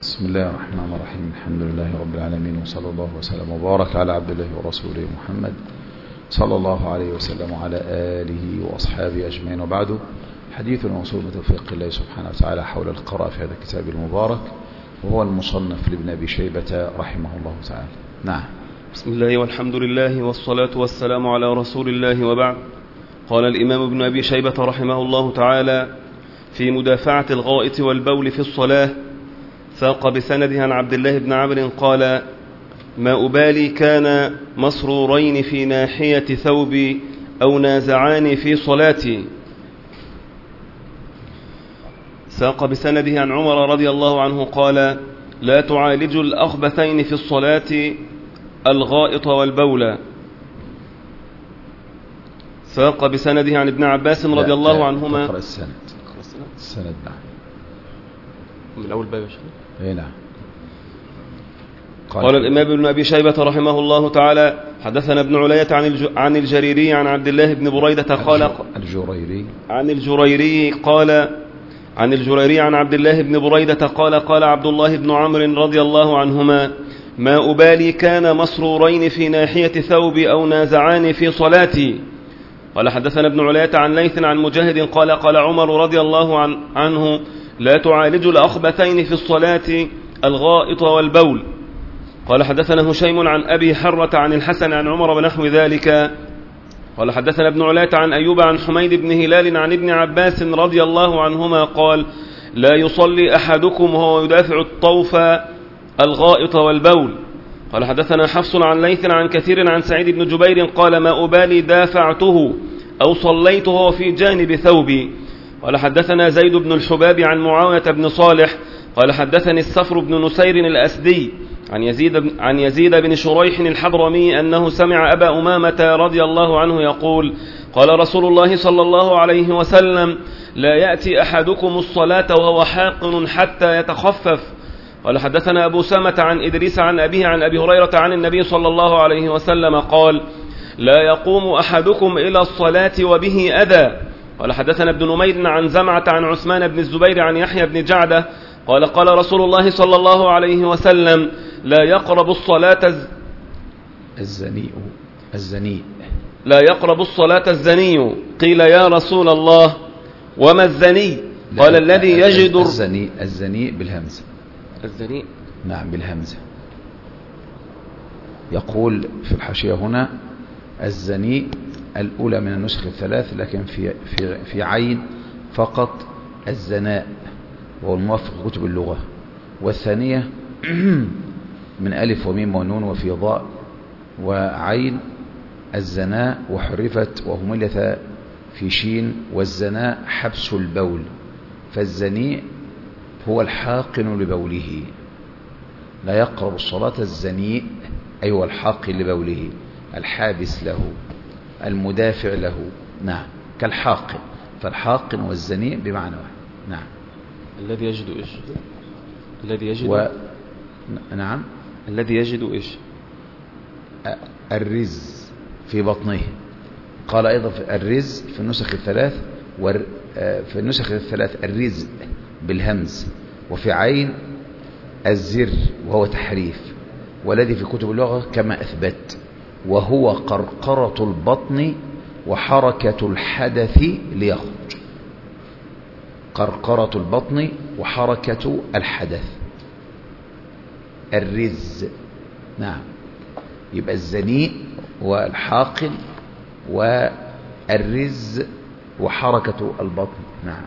بسم الله الرحمن الرحيم. الحمد لله رب العالمين، وصلى الله وسلم وبارك على عبد الله ورسوله محمد صلى الله عليه وسلم وعلى آله وأصحابه أجمعين. وبعد، حديث وصول بتوفيق الله سبحانه وتعالى حول القراءة في هذا الكتاب المبارك، وهو المصنف لابن أبي شيبة رحمه الله تعالى. نعم. بسم الله والحمد لله والصلاة والسلام على رسول الله، وبعد. قال الإمام ابن أبي شيبة رحمه الله تعالى في مدافعة الغائط والبول في الصلاة، ساق بسنده عن عبد الله بن عمرو قال: ما أبالي كان مسرورين في ناحية ثوبي أو نازعان في صلاتي. ساق بسنده عن عمر رضي الله عنه قال: لا تعالج الأخبثين في الصلاة الغائط والبول. ساق بسنده عن ابن عباس رضي الله عنهما. تقرأ السند. السند. نعم. من الأول باب. نعم. قال الإمام ابن أبي شيبة رحمه الله تعالى: حدثنا ابن علية عن الجريري عن عبد الله بن بريدة قال عن الجريري عن عبد الله بن بريدة قال عبد الله بن عمرو رضي الله عنهما: ما أبالي كان مسرورين في ناحية ثوبي أو نازعان في صلاتي. قال حدثنا ابن علية عن ليث عن مجاهد قال عمر رضي الله عنه: لا تعالج الأخبثين في الصلاة الغائط والبول. قال حدثنا هشيم عن أبي حرة عن الحسن عن عمر بنحو ذلك. قال حدثنا ابن علاة عن أيوب عن حميد بن هلال عن ابن عباس رضي الله عنهما قال: لا يصلي أحدكم وهو يدافع الطوف الغائط والبول. قال حدثنا حفص عن ليث عن كثير عن سعيد بن جبير قال: ما أبالي دافعته أو صليته في جانب ثوبي. قال حدثنا زيد بن الحباب عن معاوية بن صالح قال حدثني الصفر بن نسير الأسدي عن يزيد بن شريح الحضرمي أنه سمع أبا أمامة رضي الله عنه يقول: قال رسول الله صلى الله عليه وسلم: لا يأتي أحدكم الصلاة وهو حاقن حتى يتخفف. قال حدثنا أبو سامة عن إدريس عن أبيه عن أبي هريرة عن النبي صلى الله عليه وسلم قال: لا يقوم أحدكم إلى الصلاة وبه أذى. قال حدثنا ابن نمير عن زمعة عن عثمان بن الزبير عن يحيى بن جعدة قال رسول الله صلى الله عليه وسلم: لا يقرب الصلاة الزني. لا يقرب الصلاة الزني. قيل: يا رسول الله وما الزني؟ قال: الذي يجد الزني بالهمزة. الزني. نعم، بالهمزة. يقول في الحاشية هنا: الزني الأولى من النسخ الثلاث، لكن في عين فقط الزناء، وهو الموافق كتب اللغة. والثانية من ألف وميم ونون وفي ضاء وعين الزناء، وحرفت وهملت في شين، والزناء حبس البول. فالزني هو الحاقن لبوله. لا يقرب الصلاة الزني، أي هو الحاقن لبوله، الحابس له، المدافع له. نعم، كالحاقن. فالحاقن والزني بمعنى واحد. نعم. الذي يجد إيش؟ الذي يجد نعم، الذي يجد إيش؟ الرز في بطنه. قال أيضا في الرز في النسخ الثلاث، في النسخ الثلاث الرز بالهمز، وفي عين الزر وهو تحريف، والذي في كتب اللغة كما أثبت، وهو قرقرة البطن وحركة الحدث ليخرج. قرقرة البطن وحركة الحدث، الرز. نعم. يبقى الزنيء والحاقن والرز وحركة البطن. نعم.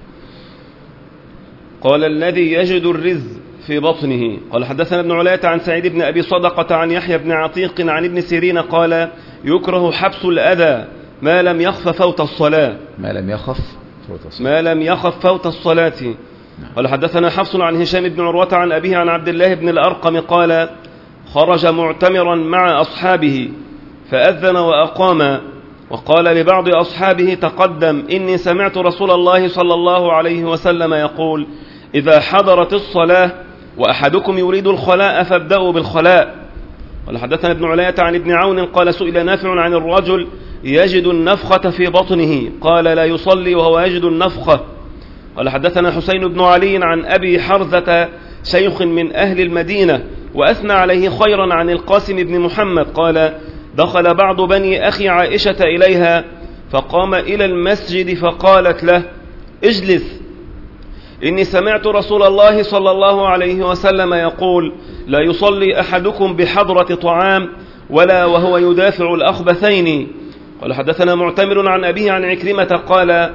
قال: الذي يجد الرز في بطنه. قال حدثنا ابن علاة عن سعيد بن أبي صدقة عن يحيى بن عتيق عن ابن سيرين قال: يكره حبس الأذى ما لم يخف فوت الصلاة. ما لم يخف فوت الصلاة. قال حدثنا حفص عن هشام بن عروة عن أبيه عن عبد الله بن الأرقم قال: خرج معتمرا مع أصحابه فأذن وأقام، وقال لبعض أصحابه: تقدم، إني سمعت رسول الله صلى الله عليه وسلم يقول: إذا حضرت الصلاة وأحدكم يريد الخلاء فابدأوا بالخلاء. قال حدثنا ابن علاية عن ابن عون قال: سئل نافع عن الرجل يجد النفخة في بطنه، قال: لا يصلي وهو يجد النفخة. قال حدثنا حسين بن علي عن أبي حرزة شيخ من أهل المدينة، وأثنى عليه خيرا عن القاسم بن محمد. قال: دخل بعض بني أخي عائشة إليها فقام إلى المسجد فقالت له: اجلس، إني سمعت رسول الله صلى الله عليه وسلم يقول: لا يصلي أحدكم بحضرة طعام ولا وهو يدافع الأخبثين. قال: حدثنا معتمر عن أبيه عن عكرمة قال: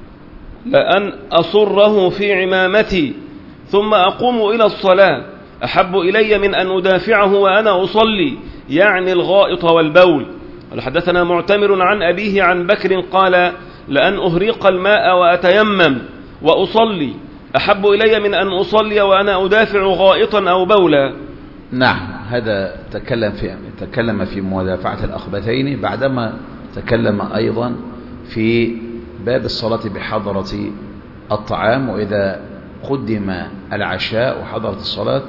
لأن أصره في عمامتي ثم أقوم إلى الصلاة أحب إلي من أن أدافعه وأنا أصلي، يعني الغائط والبول. قال: حدثنا معتمر عن أبيه عن بكر قال: لأن أهريق الماء وأتيمم وأصلي أحب إلي من أن أصلي وأنا أدافع غائطا أو بولا. نعم، هذا تكلم في مدافعة الأخبثين، بعدما تكلم أيضا في باب الصلاة بحضرة الطعام، وإذا قدم العشاء وحضرت الصلاة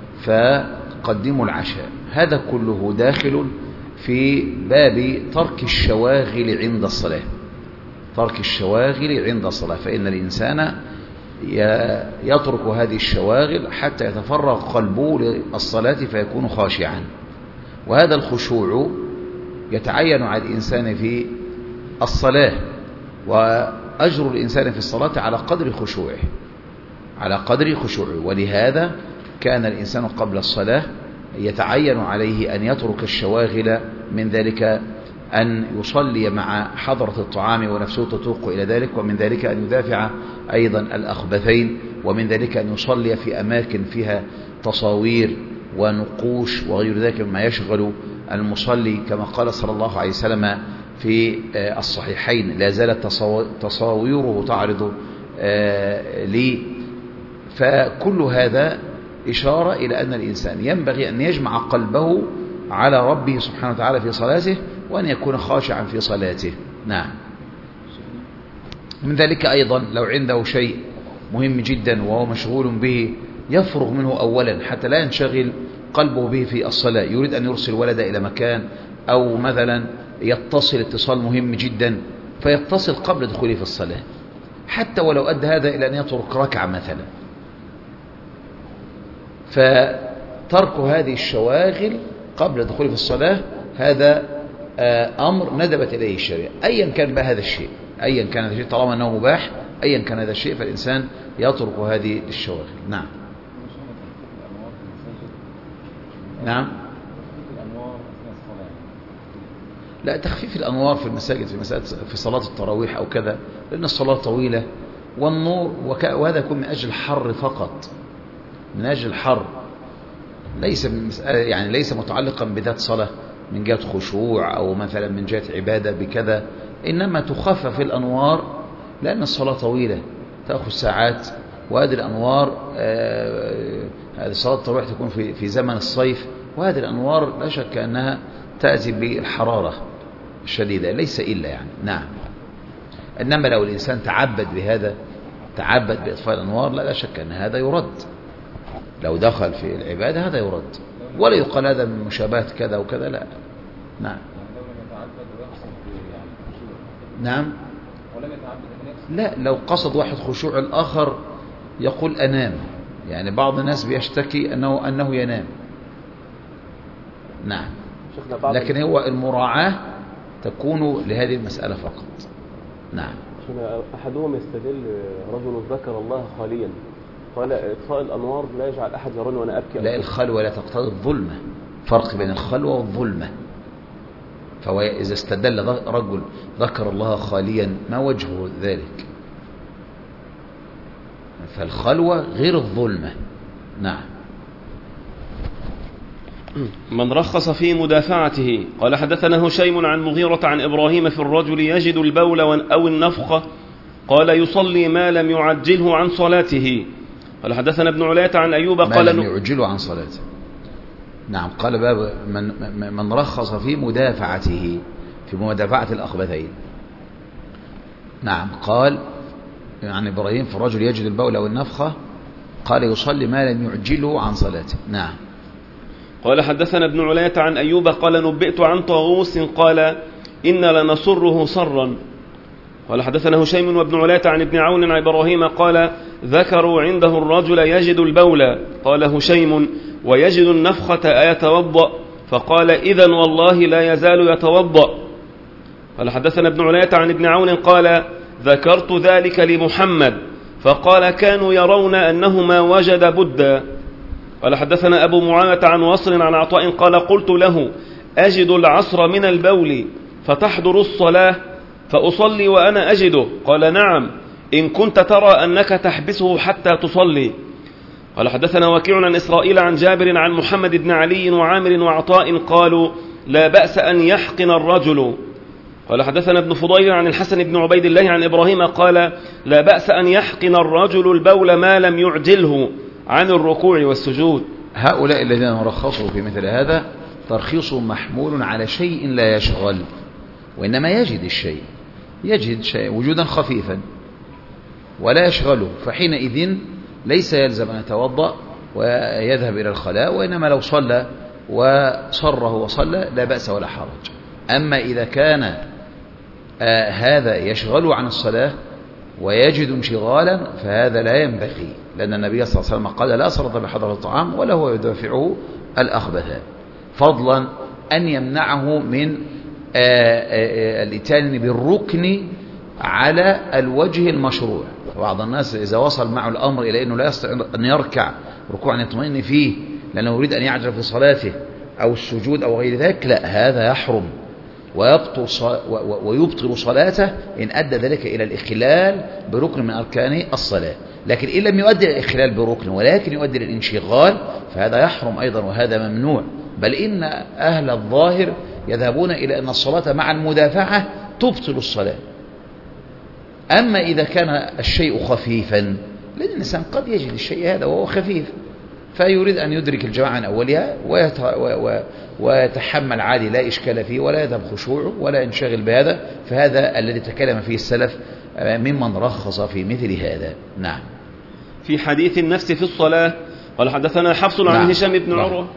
فقدموا العشاء. هذا كله داخل في باب ترك الشواغل عند الصلاة. ترك الشواغل عند الصلاة، فإن الإنسان يترك هذه الشواغل حتى يتفرغ قلبه للصلاة فيكون خاشعا، وهذا الخشوع يتعين على الإنسان في الصلاة، وأجر الإنسان في الصلاة على قدر خشوعه، على قدر خشوعه. ولهذا كان الإنسان قبل الصلاة يتعين عليه أن يترك الشواغل، من ذلك أن يصلي مع حضرة الطعام ونفسه تتوق إلى ذلك، ومن ذلك أن يدافع أيضا الأخبثين، ومن ذلك أن يصلي في أماكن فيها تصاوير ونقوش وغير ذلك مما يشغل المصلي، كما قال صلى الله عليه وسلم في الصحيحين: لا زالت تصاويره تعرض لي. فكل هذا إشارة إلى أن الإنسان ينبغي أن يجمع قلبه على ربه سبحانه وتعالى في صلاته، وأن يكون خاشعا في صلاته. نعم. من ذلك أيضا لو عنده شيء مهم جدا وهو مشغول به يفرغ منه أولا حتى لا ينشغل قلبه به في الصلاة. يريد أن يرسل ولد إلى مكان، أو مثلا يتصل اتصال مهم جدا فيتصل قبل دخوله في الصلاة، حتى ولو أدى هذا إلى أن يترك ركعة مثلا. فترك هذه الشواغل قبل دخوله في الصلاة هذا أمر ندبت إليه الشريعة، أيا كان بقى هذا الشيء، أيا كان هذا الشيء، طالما أنه مباح، أيا كان هذا الشيء، فالإنسان يترك هذه الشواغل. نعم. نعم. لا، تخفيف الأنوار في المساجد، في صلاة التراويح أو كذا، لأن الصلاة طويلة والنور، وهذا يكون من أجل الحر فقط، من أجل الحر، ليس يعني ليس متعلقا بذات صلاة من جهة خشوع أو مثلا من جهة عبادة بكذا، إنما تخفف الأنوار لأن الصلاة طويلة تأخذ ساعات، وهذه الأنوار هذه صلاة التراويح تكون في زمن الصيف، وهذه الأنوار لا شك أنها تأتي بالحرارة الشديدة، ليس إلا يعني. نعم. إنما لو الإنسان تعبد بهذا، تعبد بإطفاء الأنوار، لا شك أن هذا يرد، لو دخل في العبادة هذا يرد، ولا يقال هذا من مشابهة كذا وكذا، لا. نعم. نعم. لا، لو قصد واحد خشوع الآخر يقول أنام، يعني بعض الناس بيشتكي أنه ينام. نعم. لكن هو المراعاة تكون لهذه المسألة فقط. نعم. أحدهم يستدل: رجل ذكر الله خاليا، قال: إطفاء الأنوار لا يجعل أحد يراني وأنا أبكي. لا، الخلوة لا تقتضي الظلمة، فرق بين الخلوة والظلمة. فهو إذا استدل رجل ذكر الله خاليا، ما وجه ذلك؟ فالخلوة غير الظلمة. نعم. من رخص في مدافعته. قال: حدثنا هشيم عن مغيرة عن إبراهيم في الرجل يجد البول أو النفخة، قال: يصلي ما لم يعجله عن صلاته. قال: حدثنا ابن علاة عن أيوب قال: ما لم يعجله عن صلاته. نعم. قال: باب من رخص في مدافعته، في مدافعة الأخبثين. نعم. قال عن إبراهيم في الرجل يجد البول أو النفخة، قال: يصلي ما لم يعجله عن صلاته. نعم. قال: حدثنا ابن علاة عن أيوب قال: نبئت عن طاووس قال: إن لنصره صرا. قال: حدثنا هشيم وابن علاة عن ابن عون عن إبراهيم قال: ذكروا عنده الرجل يجد البول، قال هشيم: ويجد النفخة أيتوضأ؟ فقال: إذن والله لا يزال يتوضأ. قال حدثنا ابن علاية عن ابن عون قال: ذكرت ذلك لمحمد فقال: كانوا يرون أنهما وجد بدا. قال حدثنا أبو معاوية عن وصل عن عطاء قال: قلت له: أجد العصر من البول فتحضر الصلاة فأصلي وأنا أجده؟ قال: نعم، إن كنت ترى أنك تحبسه حتى تصلي. قال حدثنا وكيع عن إسرائيل عن جابر عن محمد بن علي وعامر وعطاء قالوا: لا بأس أن يحقن الرجل. قال حدثنا ابن فضيل عن الحسن بن عبيد الله عن إبراهيم قال: لا بأس أن يحقن الرجل البول ما لم يعجله عن الركوع والسجود. هؤلاء الذين رخصوا في مثل هذا ترخيص محمول على شيء لا يشغل، وإنما يجد شيء وجودا خفيفا ولا يشغله، فحينئذ ليس يلزم أن يتوضأ ويذهب إلى الخلاء، وإنما لو صلى وصره وصلى لا بأس ولا حرج. أما إذا كان هذا يشغل عن الصلاة ويجد انشغالا فهذا لا ينبغي، لأن النبي صلى الله عليه وسلم قال: لا صلاة بحضرة الطعام ولا هو يدافعه الأخبثان، فضلا أن يمنعه من الإتيان بالركن على الوجه المشروع. بعض الناس إذا وصل معه الأمر إلى أنه لا يستطيع أن يركع ركوعا يطمئن فيه لأنه يريد أن يعجل في صلاته أو السجود أو غير ذلك، لا، هذا يحرم ويبطل صلاته إن أدى ذلك إلى الإخلال بركن من أركان الصلاة. لكن إن لم يؤدي إلى الإخلال بركن ولكن يؤدي إلى الانشغال فهذا يحرم أيضا، وهذا ممنوع. بل إن أهل الظاهر يذهبون إلى أن الصلاة مع المدافعة تبطل الصلاة. أما إذا كان الشيء خفيفا، لأن الإنسان قد يجد الشيء هذا وهو خفيف فيريد أن يدرك الجماعة من أولها ويتحمل عادي لا إشكال فيه ولا يذهب خشوعه ولا ينشغل بهذا، فهذا الذي تكلم فيه السلف ممن رخص في مثل هذا. نعم. في حديث النفس في الصلاة قال حدثنا حفص عن هشام بن عروة.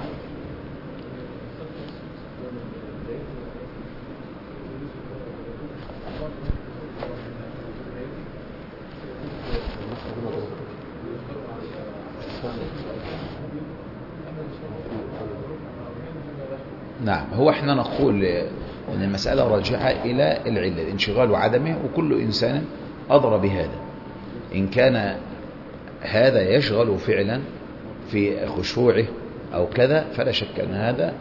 نعم. هو احنا نقول ان المسألة راجعة الى العلة، الانشغال وعدمه، وكل انسان أضرى بهذا. ان كان هذا يشغل فعلا في خشوعه او كذا فلا شك ان هذا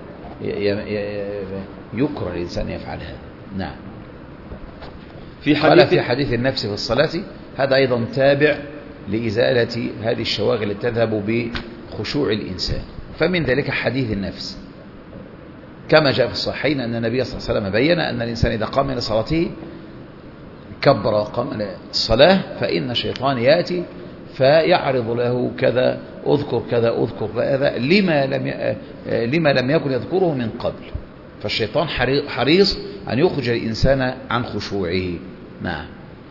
يكره الانسان يفعل هذا. نعم. قال في حديث النفس في الصلاة هذا ايضا تابع لإزالة هذه الشواغل التي تذهب بخشوع الانسان، فمن ذلك حديث النفس كما جاء في الصحيحين أن النبي صلى الله عليه وسلم بين أن الإنسان إذا قام إلى صلاته كبر وقام إلى الصلاة فإن الشيطان يأتي فيعرض له كذا أذكر كذا أذكر كذا لما لم يكن يذكره من قبل، فالشيطان حريص أن يخرج الإنسان عن خشوعه. نعم.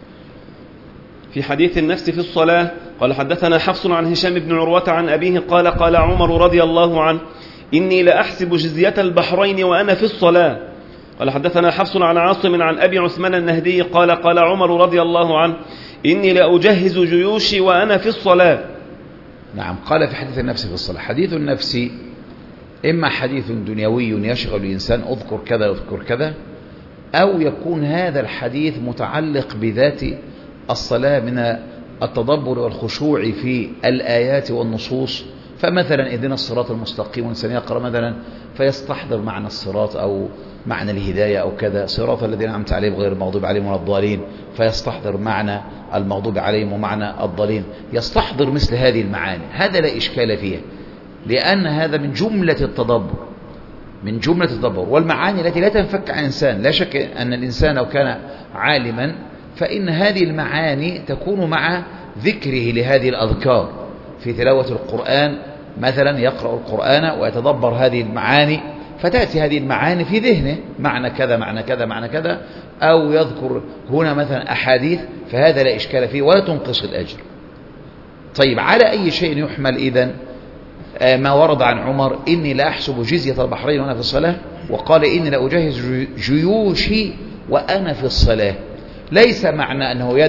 في حديث النفس في الصلاة قال حدثنا حفص عن هشام بن عروة عن أبيه قال قال عمر رضي الله عنه: إني لأحسب جزية البحرين وأنا في الصلاة. قال حدثنا حفص عن عاصم عن أبي عثمان النهدي قال قال عمر رضي الله عنه: إني لأجهز جيوشي وأنا في الصلاة. نعم. قال في حديث النفس في الصلاة، حديث النفس إما حديث دنيوي يشغل الإنسان أذكر كذا أذكر كذا، أو يكون هذا الحديث متعلق بذات الصلاة من التدبر والخشوع في الآيات والنصوص. فمثلا اهدنا الصراط المستقيم، والإنسان يقرأ مثلا فيستحضر معنى الصراط أو معنى الهداية أو كذا، صراط الذين أنعمت عليهم غير المغضوب عليهم ولا الضالين، فيستحضر معنى المغضوب عليهم ومعنى الضالين، يستحضر مثل هذه المعاني. هذا لا إشكال فيه، لأن هذا من جملة التدبر والمعاني التي لا تنفك عن الإنسان. لا شك أن الإنسان لو كان عالما فإن هذه المعاني تكون مع ذكره لهذه الأذكار في تلاوة القرآن، مثلا يقرأ القرآن ويتدبر هذه المعاني فتأتي هذه المعاني في ذهنه معنى كذا معنى كذا معنى كذا، أو يذكر هنا مثلا أحاديث، فهذا لا إشكال فيه ولا تنقص الأجر. طيب، على أي شيء يحمل إذن ما ورد عن عمر إني لا أحسب جزية البحرين وأنا في الصلاة، وقال إني لا أجهز جيوشي وأنا في الصلاة؟ ليس معنى أنه يدع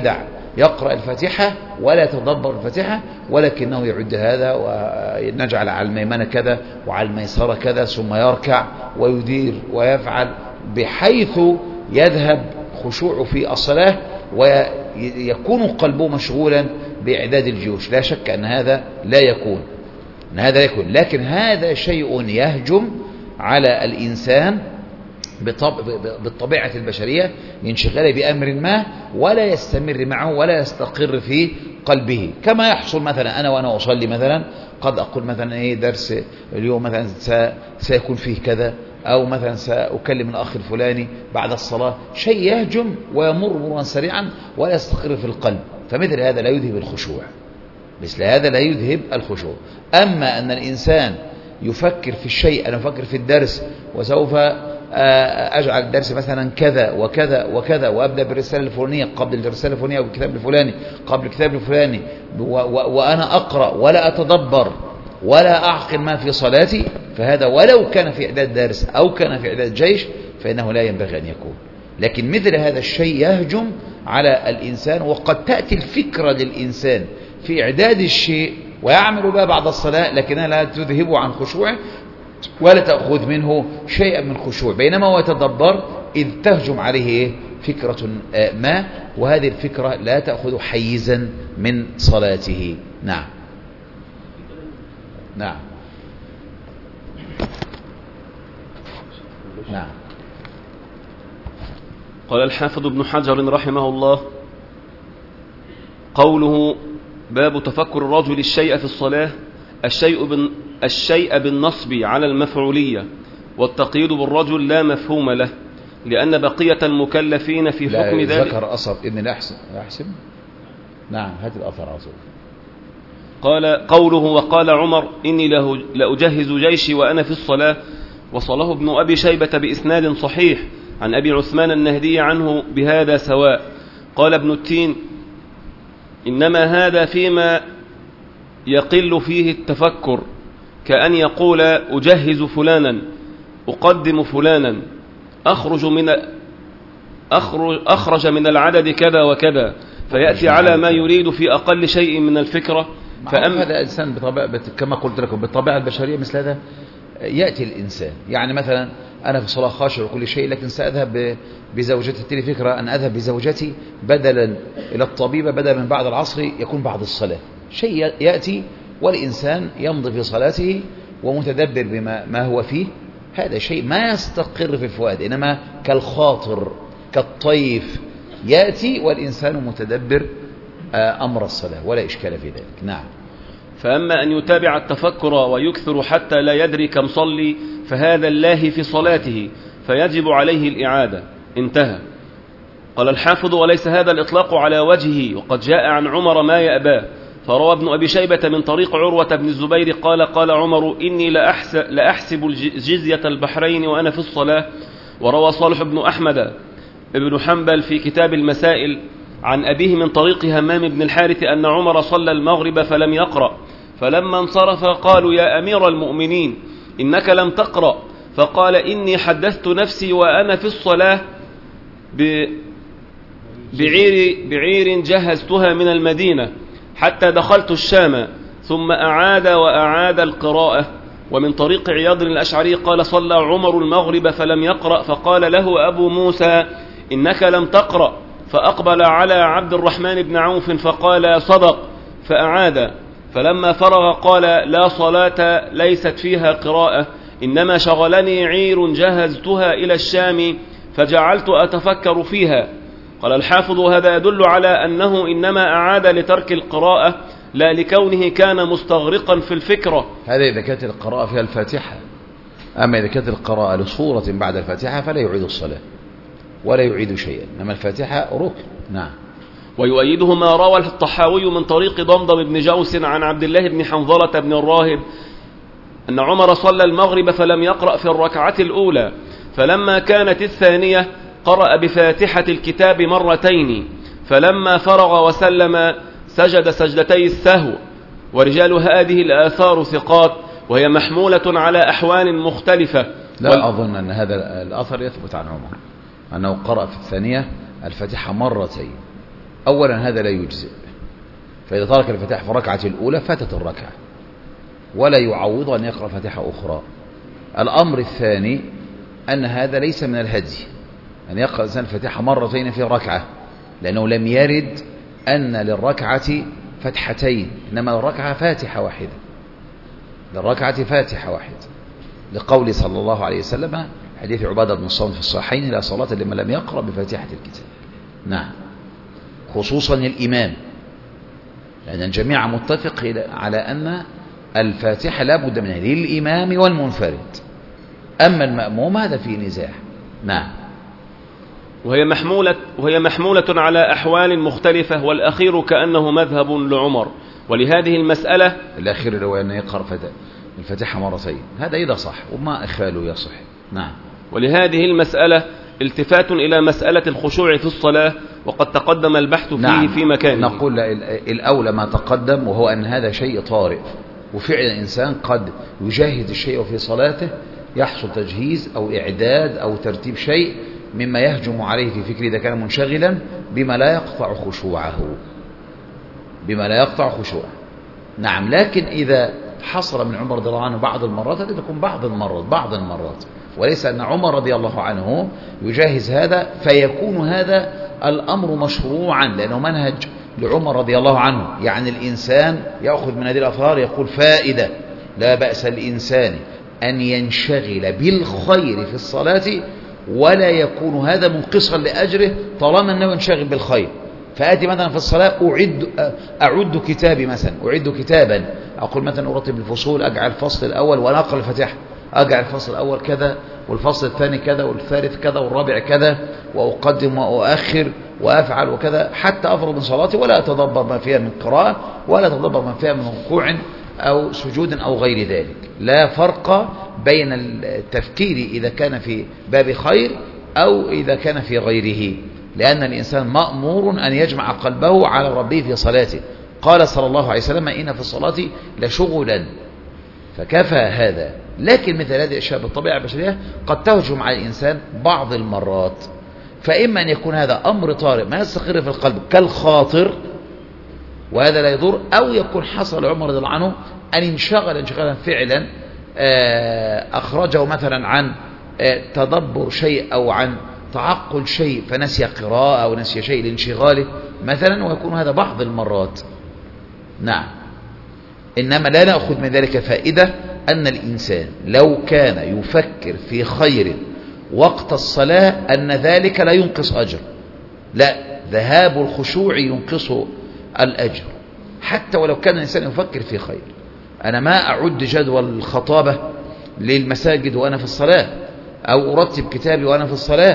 يقرأ الفاتحة ولا يتدبر الفاتحة، ولكنه يعد هذا ونجعل على الميمنة كذا وعلى الميسرة كذا، ثم يركع ويدير ويفعل، بحيث يذهب خشوعه في الصلاة ويكون قلبه مشغولا بإعداد الجيوش. لا شك أن هذا لا يكون، لكن هذا شيء يهجم على الإنسان بالطبيعة البشرية، ينشغل بأمر ما ولا يستمر معه ولا يستقر في قلبه. كما يحصل مثلا أنا وأنا أصلي مثلا قد أقول مثلا درس اليوم مثلا سيكون فيه كذا، أو مثلا سأكلم الأخ الفلاني بعد الصلاة، شيء يهجم ويمر مرا سريعا ولا يستقر في القلب، فمثل هذا لا يذهب الخشوع، مثل هذا لا يذهب الخشوع. أما أن الإنسان يفكر في الشيء، أنا أفكر في الدرس وسوف أجعل الدرس مثلا كذا وكذا وكذا، وأبدأ بالرسالة الفلانية قبل الرسالة الفلانية، أو الكتاب الفلاني قبل الكتاب الفلاني، وأنا أقرأ ولا أتدبر ولا أعقل ما في صلاتي، فهذا ولو كان في إعداد درس أو كان في إعداد جيش فإنه لا ينبغي أن يكون. لكن مثل هذا الشيء يهجم على الإنسان، وقد تأتي الفكرة للإنسان في إعداد الشيء ويعمل بها بعد الصلاة، لكنها لا تذهب عن خشوعه ولا تأخذ منه شيئا من خشوع، بينما هو يتدبر إذ تهجم عليه فكرة ما، وهذه الفكرة لا تأخذ حيزا من صلاته. نعم. نعم. نعم. قال الحافظ ابن حجر رحمه الله: قوله باب تفكر الرجل الشيء في الصلاة، الشيء بالنصب على المفعولية، والتقييد بالرجل لا مفهوم له، لأن بقية المكلفين في حكم ذلك. ذكر أصب ابن الأحسن. نعم، هات الأثر عصر. قال قوله: وقال عمر: إني لأجهز جيشي وأنا في الصلاة، وصله ابن أبي شيبة بإسناد صحيح عن أبي عثمان النهدي عنه بهذا سواء. قال ابن التين: إنما هذا فيما يقل فيه التفكر، كأن يقول: أجهز فلانا، أقدم فلانا، أخرج من العدد كذا وكذا، فيأتي على ما يريد في أقل شيء من الفكرة. هذا الإنسان كما قلت لكم بالطبيعة البشرية مثل هذا يأتي الإنسان. يعني مثلا أنا في صلاة خاشع وكل شيء، لكن سأذهب بزوجتي، تلي فكرة أن أذهب بزوجتي بدلا إلى الطبيبة، بدلا من بعد العصر يكون بعد الصلاة. شيء يأتي والإنسان يمضي في صلاته ومتدبر بما هو فيه، هذا شيء ما يستقر في الفؤاد، إنما كالخاطر كالطيف يأتي والإنسان متدبر أمر الصلاة، ولا إشكال في ذلك. نعم. فأما أن يتابع التفكر ويكثر حتى لا يدري كم صلي، فهذا الله في صلاته، فيجب عليه الإعادة. انتهى. قال الحافظ: وليس هذا الإطلاق على وجهه، وقد جاء عن عمر ما يأباه. فروى ابن أبي شيبة من طريق عروة بن الزبير قال عمر: إني لأحسب جزية البحرين وأنا في الصلاة. وروى صالح بن أحمد ابن حنبل في كتاب المسائل عن أبيه من طريق همام بن الحارث أن عمر صلى المغرب فلم يقرأ، فلما انصرف قالوا: يا أمير المؤمنين، إنك لم تقرأ. فقال: إني حدثت نفسي وأنا في الصلاة بعير جهزتها من المدينة حتى دخلت الشام، ثم أعاد القراءة. ومن طريق عياض الأشعري قال: صلى عمر المغرب فلم يقرأ، فقال له أبو موسى: إنك لم تقرأ. فأقبل على عبد الرحمن بن عوف فقال: صدق، فأعاد. فلما فرغ قال: لا صلاة ليست فيها قراءة، إنما شغلني عير جهزتها إلى الشام فجعلت أتفكر فيها. قال الحافظ: هذا يدل على أنه إنما أعاد لترك القراءة، لا لكونه كان مستغرقا في الفكرة. هذا إذا كانت القراءة فيها الفاتحة. أما إذا كانت القراءة لصورة بعد الفاتحة فلا يعيد الصلاة ولا يعيد شيئا، إنما الفاتحة ركن. نعم. ويؤيده ما روى الطحاوي من طريق ضمضم بن جوس عن عبد الله بن حنظلة بن الراهب أن عمر صلى المغرب فلم يقرأ في الركعة الأولى، فلما كانت الثانية قرأ بفاتحة الكتاب مرتين، فلما فرغ وسلم سجد سجدتي السهو. ورجال هذه الآثار ثقات، وهي محمولة على أحوال مختلفة. لا أظن أن هذا الأثر يثبت عن عمر أنه قرأ في الثانية الفاتحة مرتين، أولا هذا لا يجزئ، فإذا ترك الفاتحة في الركعة الأولى فاتت الركعة ولا يعوض أن يقرأ فاتحة أخرى. الأمر الثاني أن هذا ليس من الهدي أن يقرأ الإنسان الفاتحة مرتين في ركعة، لأنه لم يرد أن للركعة فتحتين، إنما للركعة فاتحة واحدة، للركعة فاتحة واحدة، لقول صلى الله عليه وسلم حديث عبادة بن الصامت في الصحيحين: لا صلاة لمن لم يقرأ بفاتحة الكتاب. نعم، خصوصا الإمام، لأن الجميع متفق على أن الفاتحة لا بد منها للإمام والمنفرد، أما المأموم هذا فيه نزاع. نعم. وهي محمولة على أحوال مختلفة، والأخير كأنه مذهب لعمر. ولهذه المسألة الأخير هو أن يقرأ الفاتحة مرتين، هذا إذا صح، وما إخاله يصح. نعم. ولهذه المسألة التفات إلى مسألة الخشوع في الصلاة، وقد تقدم البحث فيه نعم. في مكانه. نقول الأولى ما تقدم، وهو أن هذا شيء طارئ، وفعلا الإنسان قد يجهز الشيء في صلاته، يحصل تجهيز أو إعداد أو ترتيب شيء مما يهجم عليه في فكره إذا كان منشغلا بما لا يقطع خشوعه، نعم. لكن إذا حصل من عمر رضي الله عنه بعض المرات، هذه تكون بعض المرات، وليس أن عمر رضي الله عنه يجهز هذا فيكون هذا الأمر مشروعا، لأنه منهج لعمر رضي الله عنه. يعني الإنسان يأخذ من هذه الأثار يقول: فائدة: لا بأس الإنسان أن ينشغل بالخير في الصلاة ولا يكون هذا منقصا لأجره طالما أنه ينشغل بالخير. فآتي مثلا في الصلاة أعد كتابي مثلا، أعد كتابا، أقول مثلا أرتب الفصول، أجعل الفصل الأول وأنا أقرأ الفاتحة، أجعل الفصل الأول كذا والفصل الثاني كذا والثالث كذا والرابع كذا، وأقدم وأؤخر وأفعل وكذا حتى أفرغ من صلاتي، ولا أتدبر ما فيها من قراءة ولا أتدبر ما فيها من ركوع أو سجود أو غير ذلك. لا فرق بين التفكير إذا كان في باب خير أو إذا كان في غيره، لأن الإنسان مأمور أن يجمع قلبه على ربه في صلاته. قال صلى الله عليه وسلم: إن في الصلاة لشغلا، فكفى هذا. لكن مثل هذه الأشياء بالطبيعة البشرية قد تهجم على الإنسان بعض المرات، فإما أن يكون هذا أمر طارئ ما يستقر في القلب كالخاطر، وهذا لا يضر، أو يكون حصل عمر رضي الله عنه أن انشغل انشغالا فعلا أخرجه مثلا عن تدبر شيء أو عن تعقل شيء فنسي قراءة أو نسي شيء لانشغاله مثلا، ويكون هذا بعض المرات. نعم. إنما لا نأخذ من ذلك فائدة أن الإنسان لو كان يفكر في خير وقت الصلاة أن ذلك لا ينقص أجر، لا، ذهاب الخشوع ينقص الأجر حتى ولو كان الإنسان يفكر في خير. أنا ما أعد جدول الخطابة للمساجد وأنا في الصلاة، أو أرتب كتابي وأنا في الصلاة،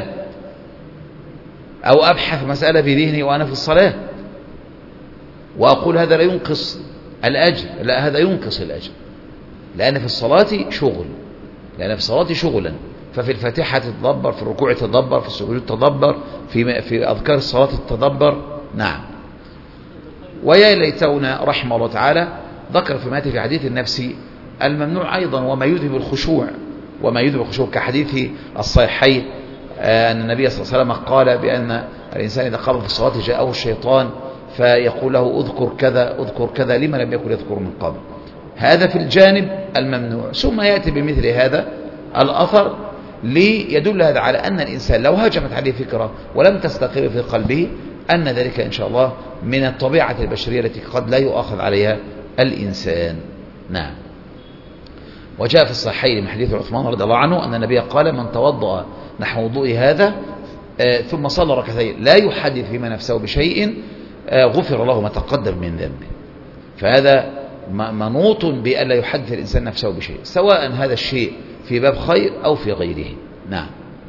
أو أبحث مسألة في ذهني وأنا في الصلاة وأقول هذا لا ينقص الأجر، لا، هذا ينقص الأجر، لأن في الصلاة شغل، لأن في الصلاة شغلا، ففي الفاتحة تتدبر، في الركوع تتدبر، في السجود تتدبر، في أذكار الصلاة تتدبر. نعم. ويا ليتنا رحمه الله تعالى ذكر في ماته في حديث النفس الممنوع أيضا وما يذهب الخشوع، كحديث الصحيحين أن النبي صلى الله عليه وسلم قال بأن الإنسان إذا قام في الصلاة جاءه الشيطان فيقول له اذكر كذا اذكر كذا لما لم يكن يذكر من قبل. هذا في الجانب الممنوع. ثم يأتي بمثل هذا الأثر ليدل هذا على أن الإنسان لو هجمت عليه فكرة ولم تستقر في قلبه أن ذلك إن شاء الله من الطبيعة البشرية التي قد لا يؤاخذ عليها الإنسان. نعم. وجاء في الصحيحين من حديث عثمان رضي الله عنه أن النبي قال: من توضأ نحو وضوء هذا ثم صلى ركعتين لا يحدث فيما نفسه بشيء غفر له ما تقدم من ذنبه. فهذا منوط بألا يحدث الإنسان نفسه بشيء، سواء هذا الشيء في باب خير أو في غيره. نعم.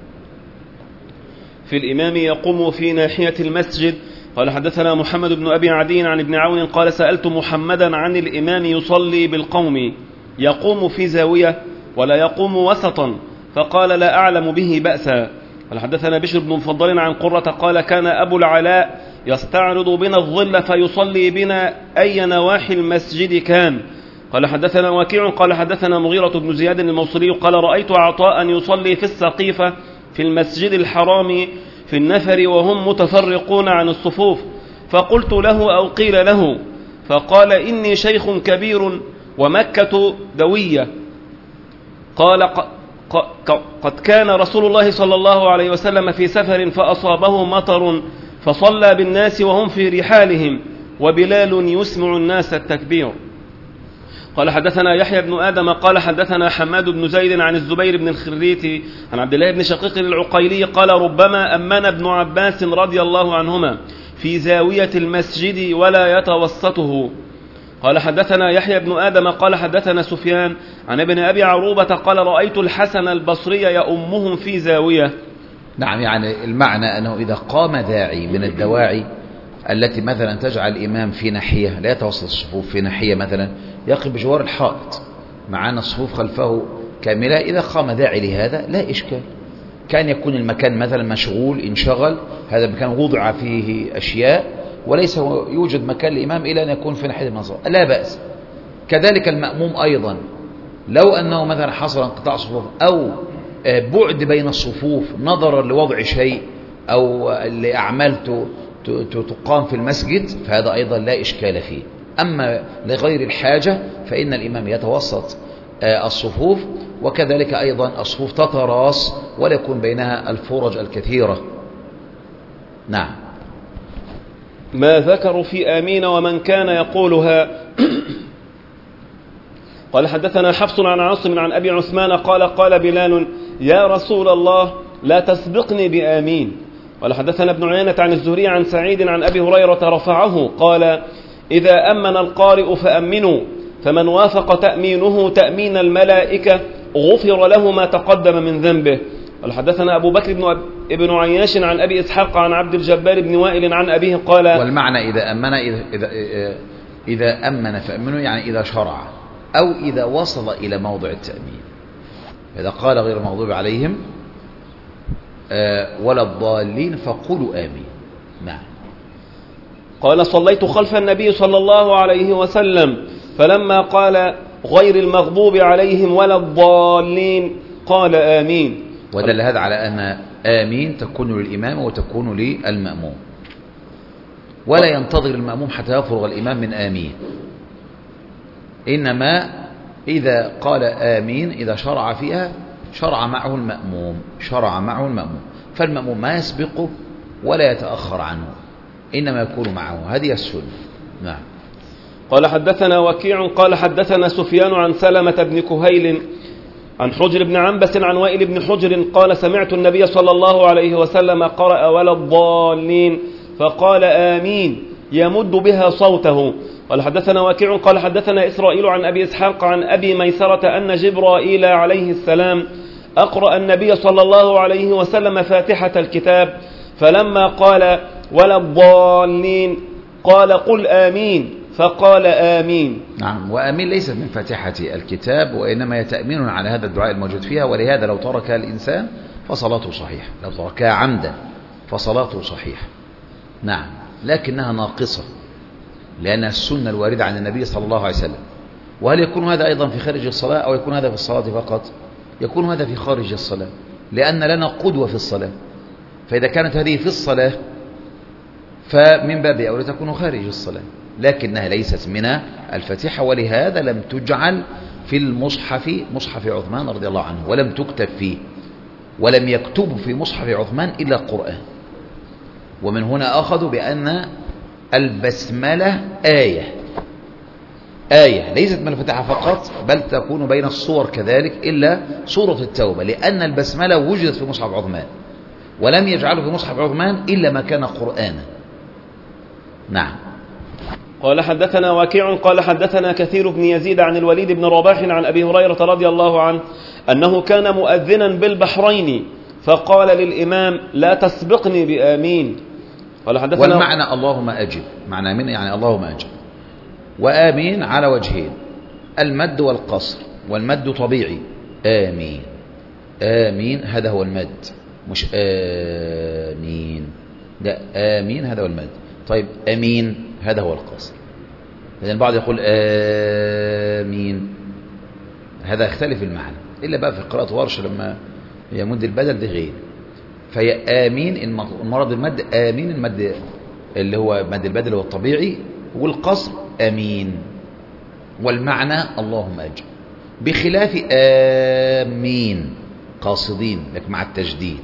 في الإمام يقوم في ناحية المسجد. قال: حدثنا محمد بن أبي عدي عن ابن عون قال: سألت محمدا عن الإمام يصلي بالقوم يقوم في زاوية ولا يقوم وسطا، فقال: لا أعلم به بأسا. قال: حدثنا بشر بن مفضل عن قرة قال: كان أبو العلاء يستعرض بنا الظل فيصلي بنا أي نواحي المسجد كان. قال: حدثنا وكيع قال: حدثنا مغيرة بن زياد الموصلي قال: رأيت عطاء يصلي في السقيفة في المسجد الحرام في النفر وهم متفرقون عن الصفوف، فقلت له أو قيل له، فقال إني شيخ كبير ومكة دوية. قال قد كان رسول الله صلى الله عليه وسلم في سفر فأصابه مطر فصلى بالناس وهم في رحالهم وبلال يسمع الناس التكبير. قال حدثنا يحيى بن آدم قال حدثنا حماد بن زيد عن الزبير بن الخريت عن عبد الله بن شقيق العقيلي قال ربما أمن ابن عباس رضي الله عنهما في زاوية المسجد ولا يتوسطه. قال حدثنا يحيى بن آدم قال حدثنا سفيان عن ابن أبي عروبة قال رأيت الحسن البصري يؤمهم في زاوية. نعم، يعني المعنى أنه إذا قام داعي من الدواعي التي مثلا تجعل الإمام في ناحية لا يتوسط الصفوف، في ناحية مثلا يقف بجوار الحائط معنا الصفوف خلفه كاملة، إذا قام داعي لهذا لا إشكال. كان يكون المكان مثلا مشغول انشغل، هذا المكان وضع فيه أشياء وليس يوجد مكان للإمام إلا أن يكون في ناحية المنصب، لا بأس. كذلك المأموم أيضا لو أنه مثلا حصل انقطاع صفوف أو بعد بين الصفوف نظرا لوضع شيء أو لأعمال تقام في المسجد فهذا أيضا لا إشكال فيه. أما لغير الحاجة فإن الإمام يتوسط الصفوف، وكذلك أيضا الصفوف تتراص ولا يكون بينها الفرج الكثيرة. نعم. ما ذكروا في آمين ومن كان يقولها. قال حدثنا حفص عن عاصم عن أبي عثمان قال بلال يا رسول الله لا تسبقني بآمين. قال حدثنا ابن عيينة عن الزهري عن سعيد عن أبي هريرة رفعه قال إذا أمن القارئ فأمنوا، فمن وافق تأمينه تأمين الملائكة غفر له ما تقدم من ذنبه. قال حدثنا أبو بكر بن عياش عن أبي إسحاق عن عبد الجبار بن وائل عن أبيه قال والمعنى إذا أمن فأمنوا يعني إذا شرع أو إذا وصل إلى موضع التأمين. إذا قال غير المغضوب عليهم ولا الضالين فقولوا آمين. نعم. قال صليت خلف النبي صلى الله عليه وسلم فلما قال غير المغضوب عليهم ولا الضالين قال آمين. ودل هذا على أن آمين تكون للإمام وتكون للمأموم، ولا ينتظر المأموم حتى يفرغ الإمام من آمين، إنما إذا قال آمين إذا شرع فيها شرع معه المأموم، فالمأموم ما يسبقه ولا يتأخر عنه، إنما يكون معه. هذه السنة. نعم. قال حدثنا وكيع قال حدثنا سفيان عن سلمة بن كهيل عن حجر بن عنبس عن وائل بن حجر قال سمعت النبي صلى الله عليه وسلم قرأ ولا الضالين فقال آمين يمد بها صوته. قال حدثنا وكيع قال حدثنا إسرائيل عن أبي إسحاق عن أبي ميسرة أن جبرائيل عليه السلام أقرأ النبي صلى الله عليه وسلم فاتحة الكتاب فلما قال ولا الضالين قال قل آمين فقال آمين. نعم. وآمين ليست من فاتحة الكتاب، وإنما يتأمين على هذا الدعاء الموجود فيها، ولهذا لو تركها الإنسان فصلاته صحيحة، لو تركها عمدا فصلاته صحيحة. نعم. لكنها ناقصة لأن السنة الواردة عن النبي صلى الله عليه وسلم. وهل يكون هذا أيضا في خارج الصلاة أو يكون هذا في الصلاة فقط؟ يكون هذا في خارج الصلاة، لأن لنا قدوة في الصلاة، فإذا كانت هذه في الصلاة فمن باب أولى تكون خارج الصلاة، لكنها ليست من الفاتحة، ولهذا لم تجعل في المصحف مصحف عثمان رضي الله عنه، ولم تكتب فيه، ولم يكتب في مصحف عثمان إلا القرآن. ومن هنا أخذوا بأن البسملة آية ليست من الفاتحة فقط، بل تكون بين الصور كذلك إلا سورة التوبة، لأن البسملة وجدت في مصحف عثمان ولم يجعله في مصحف عثمان إلا ما كان قرآنا. نعم. قال حدثنا وكيع قال حدثنا كثير بن يزيد عن الوليد بن رباح عن أبي هريرة رضي الله عنه أنه كان مؤذنا بالبحرين فقال للإمام لا تسبقني بآمين. قال حدثنا والمعنى اللهم أجب، معنى من يعني اللهم أجب، وآمين على وجهين، المد والقصر، والمد طبيعي آمين، آمين هذا هو المد، مش آمين، لا آمين هذا هو المد. طيب أمين هذا هو القصر. إذن البعض يقول آمين، هذا يختلف المعنى، إلا بقى في قراءة ورش لما يمد البدل ده غير. فهي آمين المرض المد، آمين المد اللي هو مد البدل هو الطبيعي، والقصر آمين، والمعنى اللهم أجب، بخلاف آمين قاصدين لك مع التجديد.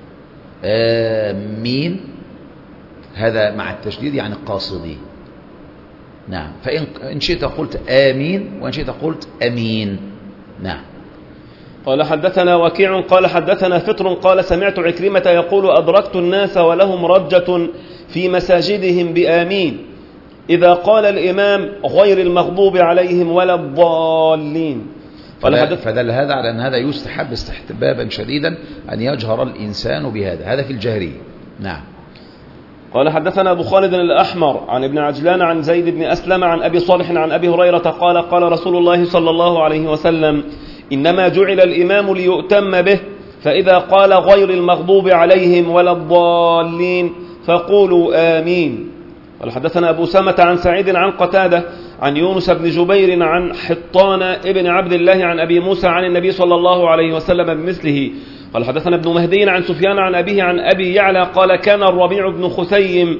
آمين هذا مع التشديد يعني قاصدين. نعم. فإن شئت قلت آمين، وإن شئت قلت أمين. نعم. قال حدثنا وكيع قال حدثنا فطر قال سمعت عكرمة يقول أدركت الناس ولهم رجة في مساجدهم بآمين إذا قال الإمام غير المغضوب عليهم ولا الضالين. فدل هذا على أن هذا يستحب استحبابا شديدا أن يجهر الإنسان بهذا، هذا في الجهرية. نعم. قال حدثنا أبو خالد الأحمر عن ابن عجلان عن زيد بن أسلم عن أبي صالح عن أبي هريرة قال قال رسول الله صلى الله عليه وسلم إنما جعل الإمام ليؤتم به، فإذا قال غير المغضوب عليهم ولا الضالين فقولوا آمين. قال حدثنا أبو سامة عن سعيد عن قتادة عن يونس بن جبير عن حطان ابن عبد الله عن أبي موسى عن النبي صلى الله عليه وسلم بمثله. قال حدثنا ابن مهدي عن سفيان عن أبيه عن أبي يعلى قال كان الربيع بن خثيم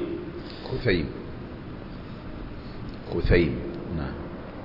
نعم.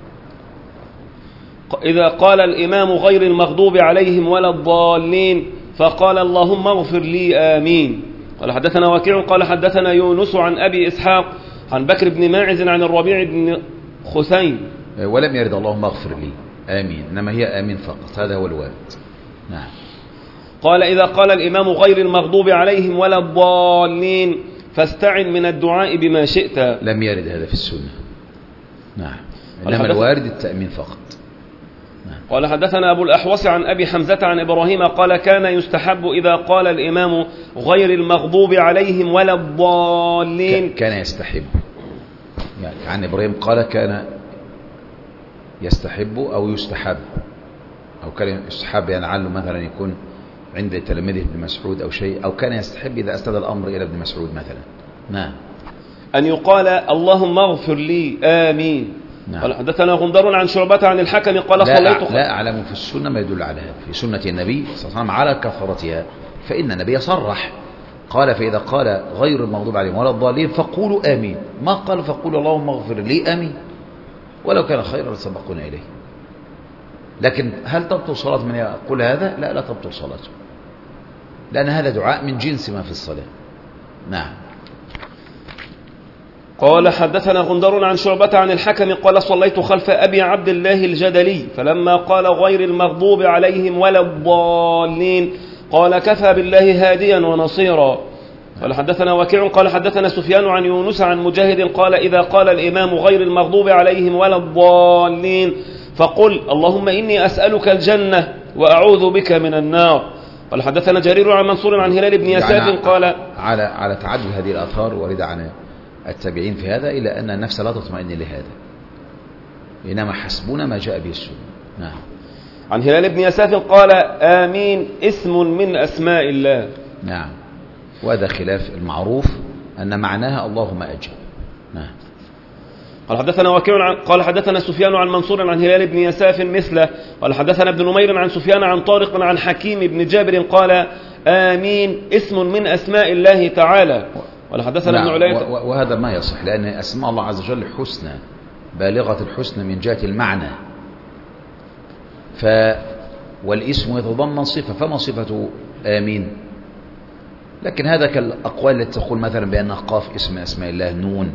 إذا قال الإمام غير المغضوب عليهم ولا الضالين فقال اللهم اغفر لي آمين. قال حدثنا وكيع قال حدثنا يونس عن أبي إسحاق عن بكر بن ماعز عن الربيع بن خثيم. ولم يرد اللهم اغفر لي آمين، إنما هي آمين فقط، هذا هو الوارد. نعم. قال إذا قال الإمام غير المغضوب عليهم ولا الضالين فاستعن من الدعاء بما شئت. لم يرد هذا في السنة. نعم. إنما الوارد التأمين فقط. نعم. قال حدثنا أبو الأحوص عن أبي حمزة عن إبراهيم قال كان يستحب إذا قال الإمام غير المغضوب عليهم ولا الضالين. كان يستحب يعني عن إبراهيم قال كان يستحب أو يستحب، أو كان يستحب يعني لعله مثلا يكون عند تلاميذه ابن مسعود أو شيء، أو كان يستحب إذا أسند الأمر إلى ابن مسعود مثلا. نعم. أن يقال اللهم اغفر لي آمين. نعم. قال حدثنا غندر عن شعبة عن الحكم قال صليت. لا أعلم في السنة ما يدل على هذا في سنة النبي صلى الله عليه وسلم على كثرتها، فإن النبي صرح قال فإذا قال غير المغضوب عليهم ولا الضالين فقولوا آمين، ما قال فقولوا اللهم اغفر لي آمين، ولو كان خيرا لسبقونا إليه. لكن هل تبطل صلاة من يقول هذا؟ لا تبطل صلاته، لأن هذا دعاء من جنس ما في الصلاة. نعم. قال حدثنا غندر عن شعبة عن الحكم قال صليت خلف أبي عبد الله الجدلي فلما قال غير المغضوب عليهم ولا الضالين قال كفى بالله هاديا ونصيرا. قال حدثنا وكيع قال حدثنا سفيان عن يونس عن مجاهد قال إذا قال الإمام غير المغضوب عليهم ولا الضالين فقل اللهم إني أسألك الجنة وأعوذ بك من النار. قال حدثنا جرير عن منصور عن هلال بن يساف يعني قال على تعدد هذه الآثار واردة عن التابعين في هذا، إلى أن النفس لا تطمئن لهذا، إنما حسبنا ما جاء به السنة. نعم. عن هلال بن يساف قال آمين اسم من أسماء الله. نعم. وهذا خلاف المعروف أن معناها اللهم أجب. نعم. قال حدثنا وكيع قال حدثنا سفيان عن منصور عن هلال بن يساف مثله. قال حدثنا ابن نمير عن سفيان عن طارق عن حكيم بن جابر قال آمين اسم من أسماء الله تعالى. قال حدثنا ابن علاء. وهذا ما يصح، لأن أسماء الله عز وجل حسنى بالغة الحسنى من جهة المعنى، والاسم يتضمن صفة، فما صفة آمين؟ لكن هذا كالأقوال التي تقول مثلا بأن قاف اسم أسماء الله، نون،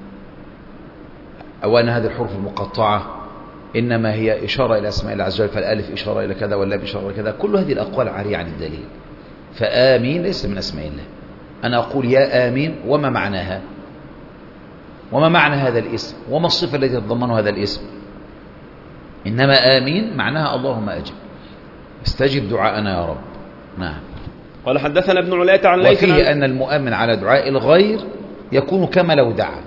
أو أن هذه الحروف المقطعة إنما هي إشارة إلى أسماء الله عز وجل، فالألف إشارة إلى كذا واللام إشارة إلى كذا، كل هذه الأقوال عارية عن الدليل. فآمين ليس من أسماء الله. أنا أقول يا آمين، وما معناها؟ وما معنى هذا الاسم؟ وما الصفة التي تتضمنها هذا الاسم؟ إنما آمين معناها اللهم أجب، استجب دعاءنا يا رب. نعم. قال حدثنا ابن علاء عن ليث وفيه أن المؤمن على دعاء الغير يكون كما لو دعا،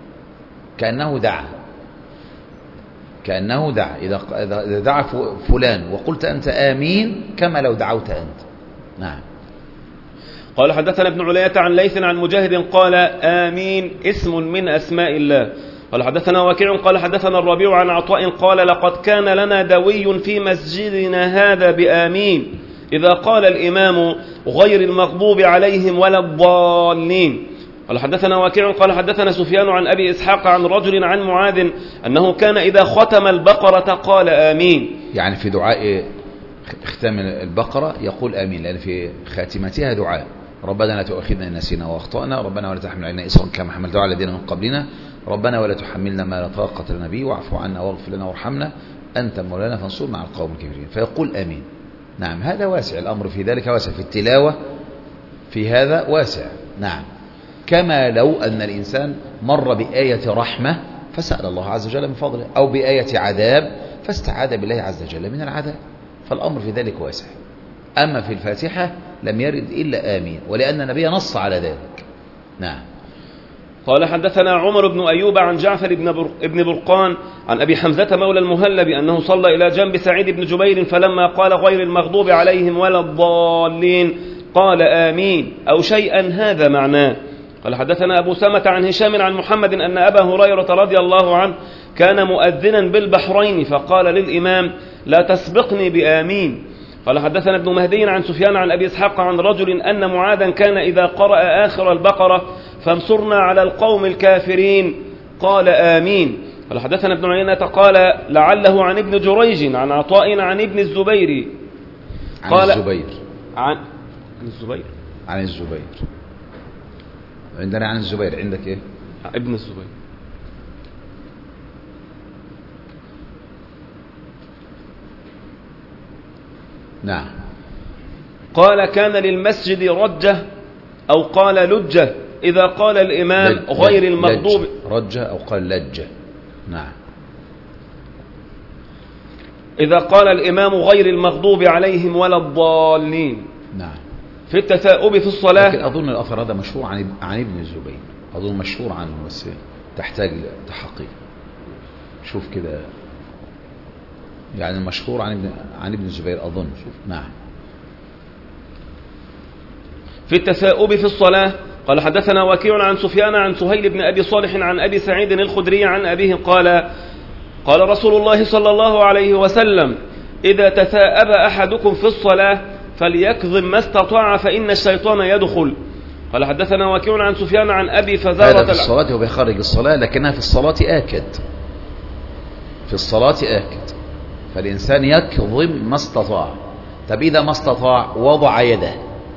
كأنه دعا إذا دعا فلان وقلت أنت آمين كما لو دعوت أنت. نعم. قال حدثنا ابن علاء عن ليث عن مجاهد قال آمين اسم من أسماء الله. قال حدثنا وكيع قال حدثنا الربيع عن عطاء قال لقد كان لنا دوي في مسجدنا هذا بآمين إذا قال الإمام غير المغضوب عليهم ولا الضالين. قال حدثنا واكع قال حدثنا سفيان عن أبي إسحاق عن رجل عن معاذ أنه كان إذا ختم البقرة قال آمين. يعني في دعاء ختام البقرة يقول آمين، لأن في خاتمتها دعاء: ربنا لا تؤاخذنا إن نسينا وأخطأنا، ربنا ولا تحمل علينا إصرا كما حملته على الذين من قبلنا، ربنا ولا تحملنا ما لا طاقة لنا به، واعف عنا واغفر لنا وارحمنا أنت مولانا فانصرنا على القوم الكافرين. فيقول آمين. نعم، هذا واسع، الأمر في ذلك واسع، في التلاوة في هذا واسع. نعم، كما لو أن الإنسان مر بآية رحمة فسأل الله عز وجل من فضله، أو بآية عذاب فاستعاذ بالله عز وجل من العذاب، فالأمر في ذلك واسع. أما في الفاتحة لم يرد إلا آمين، ولأن النبي نص على ذلك. نعم. قال حدثنا عمر بن أيوب عن جعفر بن برقان عن أبي حمزة مولى المهلب أنه صلى إلى جنب سعيد بن جبير فلما قال غير المغضوب عليهم ولا الضالين قال آمين أو شيئا هذا معناه. قال حدثنا أبو سمة عن هشام عن محمد أن أبا هريرة رضي الله عنه كان مؤذنا بالبحرين فقال للإمام لا تسبقني بآمين. قال حدثنا ابن مهدي عن سفيان عن أبي إسحاق عن رجل أن معاذا كان إذا قرأ آخر البقرة فانصرنا على القوم الكافرين قال آمين. قال حدثنا ابن عيينة قال لعله عن ابن جريج عن عطاء عن ابن الزبير قال عن الزبير عندنا عن الزبير، عندك ايه؟ ابن الزبير. نعم. قال كان للمسجد رجة أو قال لجة إذا قال الإمام غير المغضوب. رجة أو قال لجة. نعم. إذا قال الإمام غير المغضوب عليهم ولا الضالين. نعم. في التثاؤب في الصلاة. لكن أظن الأثر هذا مشهور عن ابن الزبير، أظن مشهور عنه، بس تحتاج تحقيق. شوف كده، يعني مشهور عن ابن الزبير أظن. شوف. نعم. في التثاؤب في الصلاة. قال حدثنا وكيع عن سفيان عن سهيل بن أبي صالح عن أبي سعيد الخدري عن أبيه قال رسول الله صلى الله عليه وسلم إذا تثاءب أحدكم في الصلاة فليكظم ما استطاع فإن الشيطان يدخل. قال حدثنا وكيع عن سفيان عن أبي فزارة. هذا في الصلاة وبخارج الصلاة، لكنها في الصلاة آكد. في الصلاة آكد، فالإنسان يكظم ما استطاع. طب إذا ما استطاع وضع يده،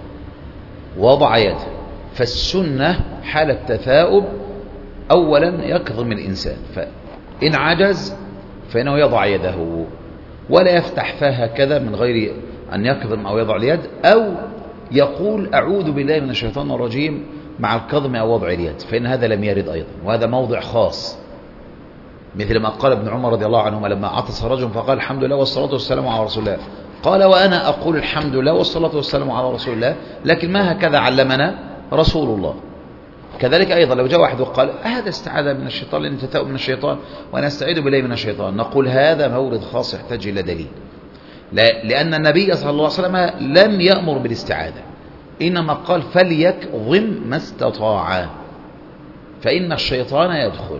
فالسنة حال التثاؤب أولا يكظم الإنسان، فإن عجز فإنه يضع يده ولا يفتح فاه هكذا من غير أن يكظم أو يضع اليد، أو يقول أعوذ بالله من الشيطان الرجيم مع الكظم أو وضع اليد، فإن هذا لم يرد أيضا، وهذا موضع خاص، مثل ما قال ابن عمر رضي الله عنهما لما عطس رجل فقال الحمد لله والصلاة والسلام على رسول الله، قال وأنا أقول الحمد لله والصلاة والسلام على رسول الله، لكن ما هكذا علمنا رسول الله. كذلك أيضا لو جاء واحد وقال هذا استعاذ من الشيطان لأن تتأب من الشيطان وأنا أستعيذ بالله من الشيطان، نقول هذا مورد خاص يحتاج إلى دليل، لأن النبي صلى الله عليه وسلم لم يأمر بالاستعاذة، إنما قال فليكظم ما استطاع فإن الشيطان يدخل،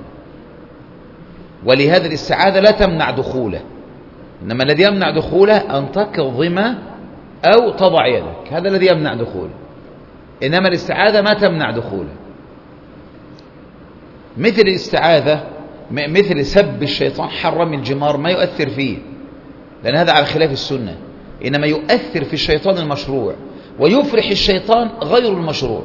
ولهذا الاستعاذة لا تمنع دخوله، إنما الذي يمنع دخوله أن تكظم أو تضع يدك، هذا الذي يمنع دخوله، إنما الاستعاذة ما تمنع دخوله. مثل الاستعاذة مثل سب الشيطان حرم الجمار ما يؤثر فيه، لأن هذا على خلاف السنة، إنما يؤثر في الشيطان المشروع ويفرح الشيطان غير المشروع.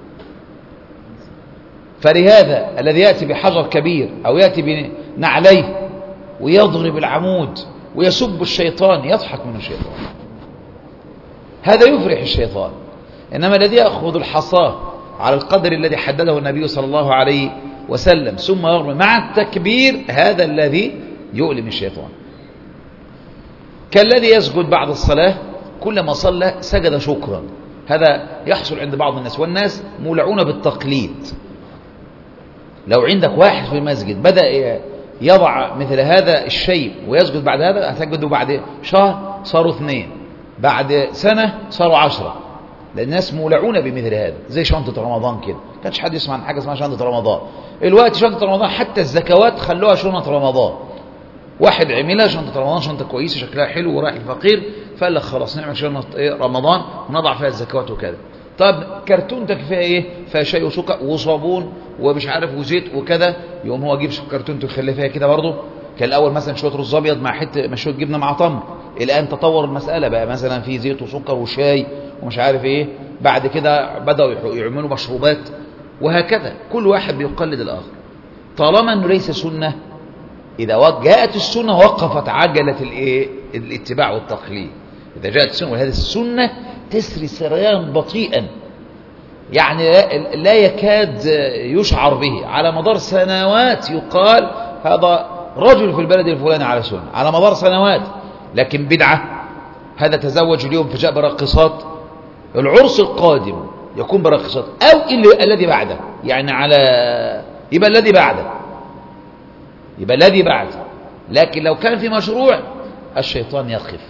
فلهذا الذي يأتي بحجر كبير أو يأتي بنعليه ويضرب العمود ويسب الشيطان يضحك من الشيطان، هذا يفرح الشيطان. إنما الذي يأخذ الحصاة على القدر الذي حدده النبي صلى الله عليه وسلم ثم يرمي مع التكبير، هذا الذي يؤلم الشيطان. كالذي يسجد بعد الصلاة كلما صلى سجد شكرا، هذا يحصل عند بعض الناس، والناس مولعون بالتقليد. لو عندك واحد في المسجد بدأ يضع مثل هذا الشيء ويسجد بعد هذا، هتجده بعد شهر صاروا 2، بعد سنة صاروا 10، لأن الناس مولعون بمثل هذا. زي شنطة رمضان كده، كانش حد يسمع عن حاجة اسمها شنطة رمضان، الوقت شنطة رمضان حتى الزكوات خلوها شنطة رمضان. واحد عملها شنطة رمضان، شنطة كويسة شكلها حلو ورايح الفقير، فقال لك خلاص نعمل شنطة رمضان ونضع فيها الزكوات وكذا. طب كرتونتك فيها ايه؟ فيها شاي وسكر وصابون ومش عارف وزيت وكذا، يقوم هو يجيب كرتونته يخليها فيها كده برضه. كان الاول مثلا شويه رز ابيض مع حته شويه جبنه مع تمر، الان تطور المساله بقى مثلا في زيت وسكر وشاي ومش عارف ايه، بعد كده بداوا يعملوا مشروبات، وهكذا كل واحد بيقلد الاخر طالما انه ليس سنه. اذا جاءت السنه وقفت عجله الايه؟ الاتباع والتقليد. اذا جاءت السنه، وهذه السنه تسري سريان بطيئا يعني لا يكاد يشعر به، على مدار سنوات يقال هذا رجل في البلد الفلاني على سنة، على مدار سنوات. لكن بدعة، هذا تزوج اليوم فجاء براقصات، العرس القادم يكون براقصات أو الذي بعده، يعني على يبقى الذي بعده، يبقى الذي بعده. لكن لو كان في مشروع الشيطان يخف.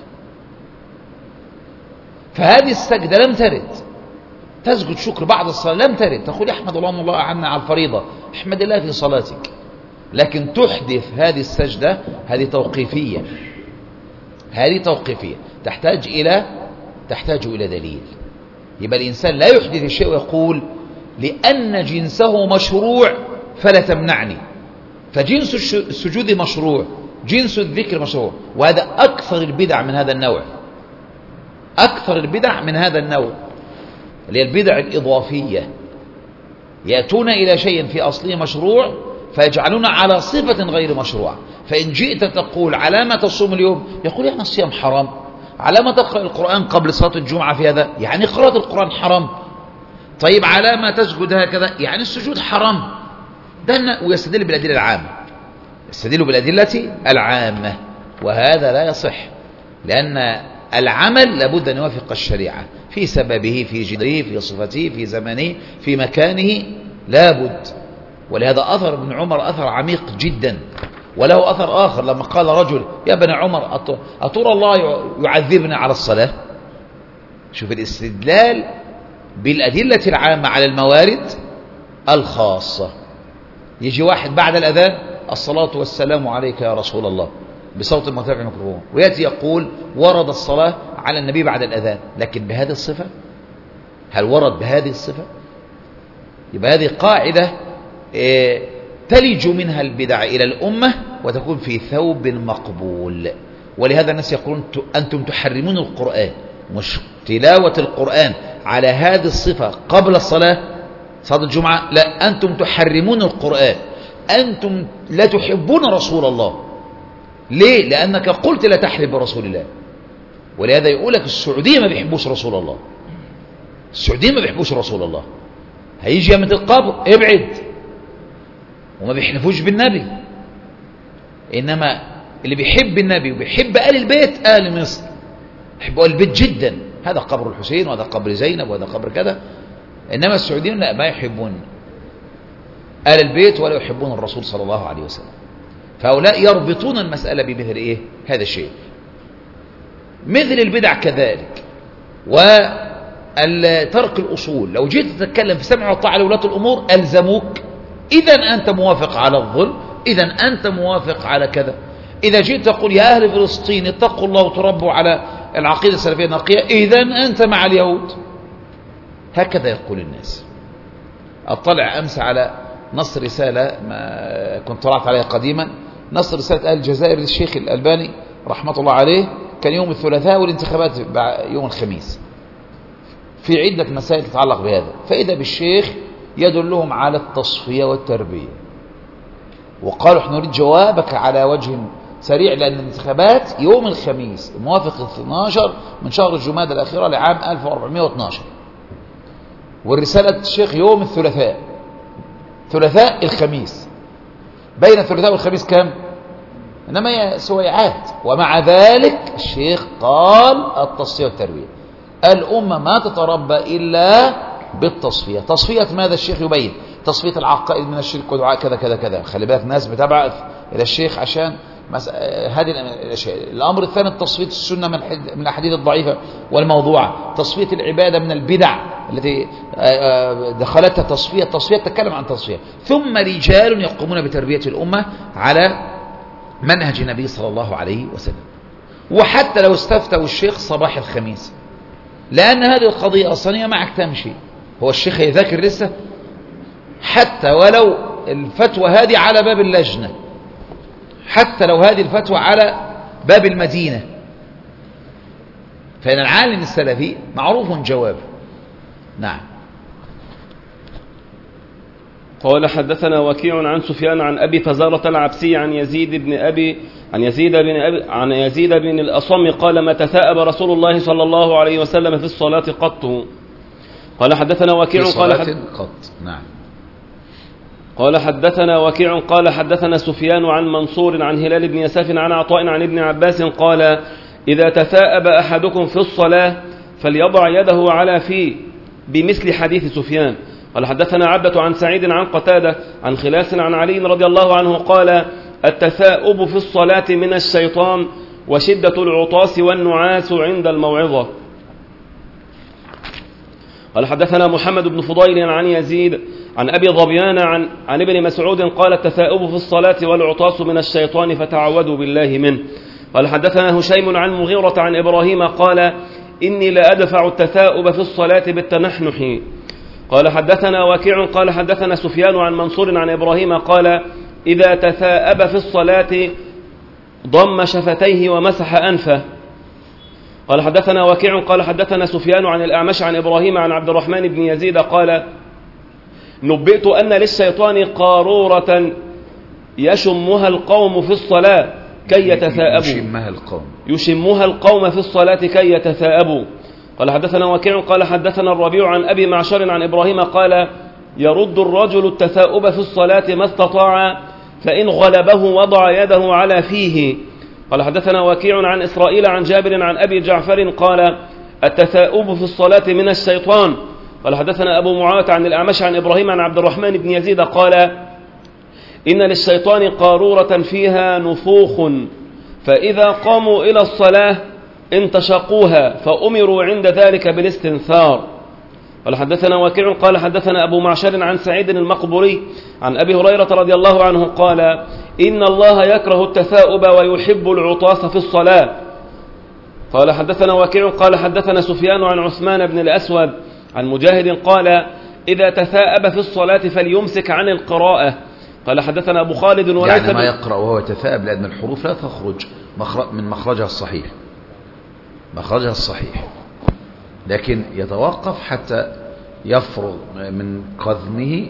فهذه السجدة لم ترد، تسجد شكر بعد الصلاة لم ترد، تقول احمد الله عنا على الفريضة، احمد الله في صلاتك. لكن تحدث هذه السجدة، هذه توقيفية، هذه توقيفية تحتاج إلى دليل. يبقى الإنسان لا يحدث الشيء ويقول لأن جنسه مشروع فلا تمنعني، فجنس السجود مشروع، جنس الذكر مشروع. وهذا أكثر البدع من هذا النوع، أكثر البدع من هذا النوع اللي هي البدع الإضافية. يأتون إلى شيء في أصله مشروع فيجعلون على صفة غير مشروعة. فإن جئت تقول على ما تصوم اليوم، يقول يعني الصيام حرام. على ما تقرأ القرآن قبل صلاة الجمعة في هذا، يعني قراءة القرآن حرام. طيب على ما تسجد هكذا، يعني السجود حرام. ده ويستدل بالأدلة العامة، يستدل بالأدلة العامة، وهذا لا يصح، لأن العمل لابد أن يوافق الشريعة في سببه، في جدره، في صفته، في زمنه، في مكانه، لابد. ولهذا أثر ابن عمر أثر عميق جدا. وله أثر آخر لما قال رجل يا ابن عمر أترى الله يعذبنا على الصلاة؟ شوف الاستدلال بالأدلة العامة على الموارد الخاصة. يجي واحد بعد الأذان الصلاة والسلام عليك يا رسول الله بصوت مرتفع ميكروفون، ويأتي يقول ورد الصلاة على النبي بعد الأذان، لكن بهذه الصفة؟ هل ورد بهذه الصفة؟ يبقى هذه قاعدة تلج منها البدع إلى الأمة وتكون في ثوب مقبول. ولهذا الناس يقولون أنتم تحرمون القرآن، مش تلاوة القرآن على هذه الصفة قبل الصلاة، صلاة الجمعة، لا، أنتم تحرمون القرآن، أنتم لا تحبون رسول الله. ليه؟ لأنك قلت لا تحلف برسول الله. ولهذا يقول لك السعودية ما بيحبوش رسول الله، السعودية ما بيحبوش رسول الله، هيجي يوم القبر ابعد، وما بيحلفوش بالنبي. إنما اللي بيحب النبي وبيحب آل البيت آل مصر، يحبوا آل البيت جدا، هذا قبر الحسين وهذا قبر زينب وهذا قبر كذا. إنما السعوديين لا، ما يحبون آل البيت ولا يحبون الرسول صلى الله عليه وسلم. فهؤلاء يربطون المسألة بمثل إيه؟ هذا الشيء. مثل البدع كذلك، وترك الأصول. لو جيت تتكلم في سمع والطاعة لولاة الأمور ألزموك، إذا أنت موافق على الظلم، إذا أنت موافق على كذا. إذا جيت تقول يا أهل فلسطين اتقوا الله وتربوا على العقيدة السلفية النقية، إذا أنت مع اليهود. هكذا يقول الناس. أطلع أمس على نص رسالة ما كنت طلعت عليها قديما، نص رسالة أهل الجزائر للشيخ الألباني رحمة الله عليه، كان يوم الثلاثاء والانتخابات يوم الخميس، في عدة مسائل تتعلق بهذا. فإذا بالشيخ يدلهم على التصفية والتربية، وقالوا احنا نريد جوابك على وجه سريع، لأن الانتخابات يوم الخميس موافق 12 من شهر الجمادى الأخيرة لعام 1412، والرسالة الشيخ يوم الثلاثاء، ثلاثاء الخميس، بين الثلاثاء والخميس كم؟ إنما هي سويعات. ومع ذلك الشيخ قال التصفية والتربية، الأمة ما تتربى إلا بالتصفية. تصفية ماذا؟ الشيخ يبين تصفية العقائد من الشرك ودعاء كذا كذا كذا. خلي بالك ناس بتبعث إلى الشيخ عشان هذه الأشياء. الأمر الثاني تصفية السنة من الأحاديث الضعيفة والموضوعة، تصفية العبادة من البدع التي دخلتها تصفية. تتكلم عن تصفية. ثم رجال يقومون بتربية الأمة على منهج النبي صلى الله عليه وسلم. وحتى لو استفتوا الشيخ صباح الخميس لأن هذه القضية أصلا معك تمشي. هو الشيخ يذاكر لسه، حتى ولو الفتوى هذه على باب اللجنة، حتى لو هذه الفتوى على باب المدينة، فإن العالم السلفي معروف جوابه. نعم. قال حدثنا وكيع عن سفيان عن أبي فزارة العبسي عن يزيد بن الأصم قال ما تثاءب رسول الله صلى الله عليه وسلم في الصلاة قط. قال حدثنا وكيع نعم. قال حدثنا وكيع قال حدثنا سفيان عن منصور عن هلال بن يساف عن عطاء عن ابن عباس قال إذا تثاءب أحدكم في الصلاة فليضع يده على فيه بمثل حديث سفيان. قال حدثنا عبدة عن سعيد عن قتادة عن خلاس عن علي رضي الله عنه قال التثاؤب في الصلاة من الشيطان وشدة العطاس والنعاس عند الموعظة. قال حدثنا محمد بن فضيل عن يزيد عن أبي ظبيان عن ابن مسعود قال التثاؤب في الصلاة والعطاس من الشيطان فتعوذوا بالله منه. قال حدثنا هشيم عن مغيرة عن إبراهيم قال إني لأدفع التثاؤب في الصلاة بالتنحنح. قال حدثنا وكيع قال حدثنا سفيان عن منصور عن إبراهيم قال إذا تثاءب في الصلاة ضم شفتيه ومسح أنفه. قال حدثنا وكيع قال حدثنا سفيان عن الأعمش عن إبراهيم عن عبد الرحمن بن يزيد قال نبئت أن للشيطان قارورة يشمها القوم في الصلاة كي يتثاءبوا. يشمها القوم في الصلاة كي يتثاءبوا. قال حدثنا وكيع قال حدثنا الربيع عن أبي معشر عن إبراهيم قال يرد الرجل التثاؤب في الصلاة ما استطاع فإن غلبه وضع يده على فيه. قال حدثنا وكيع عن إسرائيل عن جابر عن أبي جعفر قال التثاؤب في الصلاة من الشيطان. قال حدثنا أبو معاوية عن الأعمش عن إبراهيم عن عبد الرحمن بن يزيد قال إن للشيطان قارورة فيها نفوخ فإذا قاموا إلى الصلاة انتشقوها فأمروا عند ذلك بالاستنثار. قال حدثنا وكيع قال حدثنا أبو معشر عن سعيد المقبري عن أبي هريرة رضي الله عنه قال إن الله يكره التثاؤب ويحب العطاس في الصلاة. قال حدثنا وكيع قال حدثنا سفيان عن عثمان بن الأسود عن مجاهد قال إذا تثاءب في الصلاة فليمسك عن القراءة. قال حدثنا أبو خالد يعني ما يقرأ وهو يتثاءب لأن الحروف لا تخرج من مخرجها الصحيح، مخرجها الصحيح، لكن يتوقف حتى يفرغ من قذمه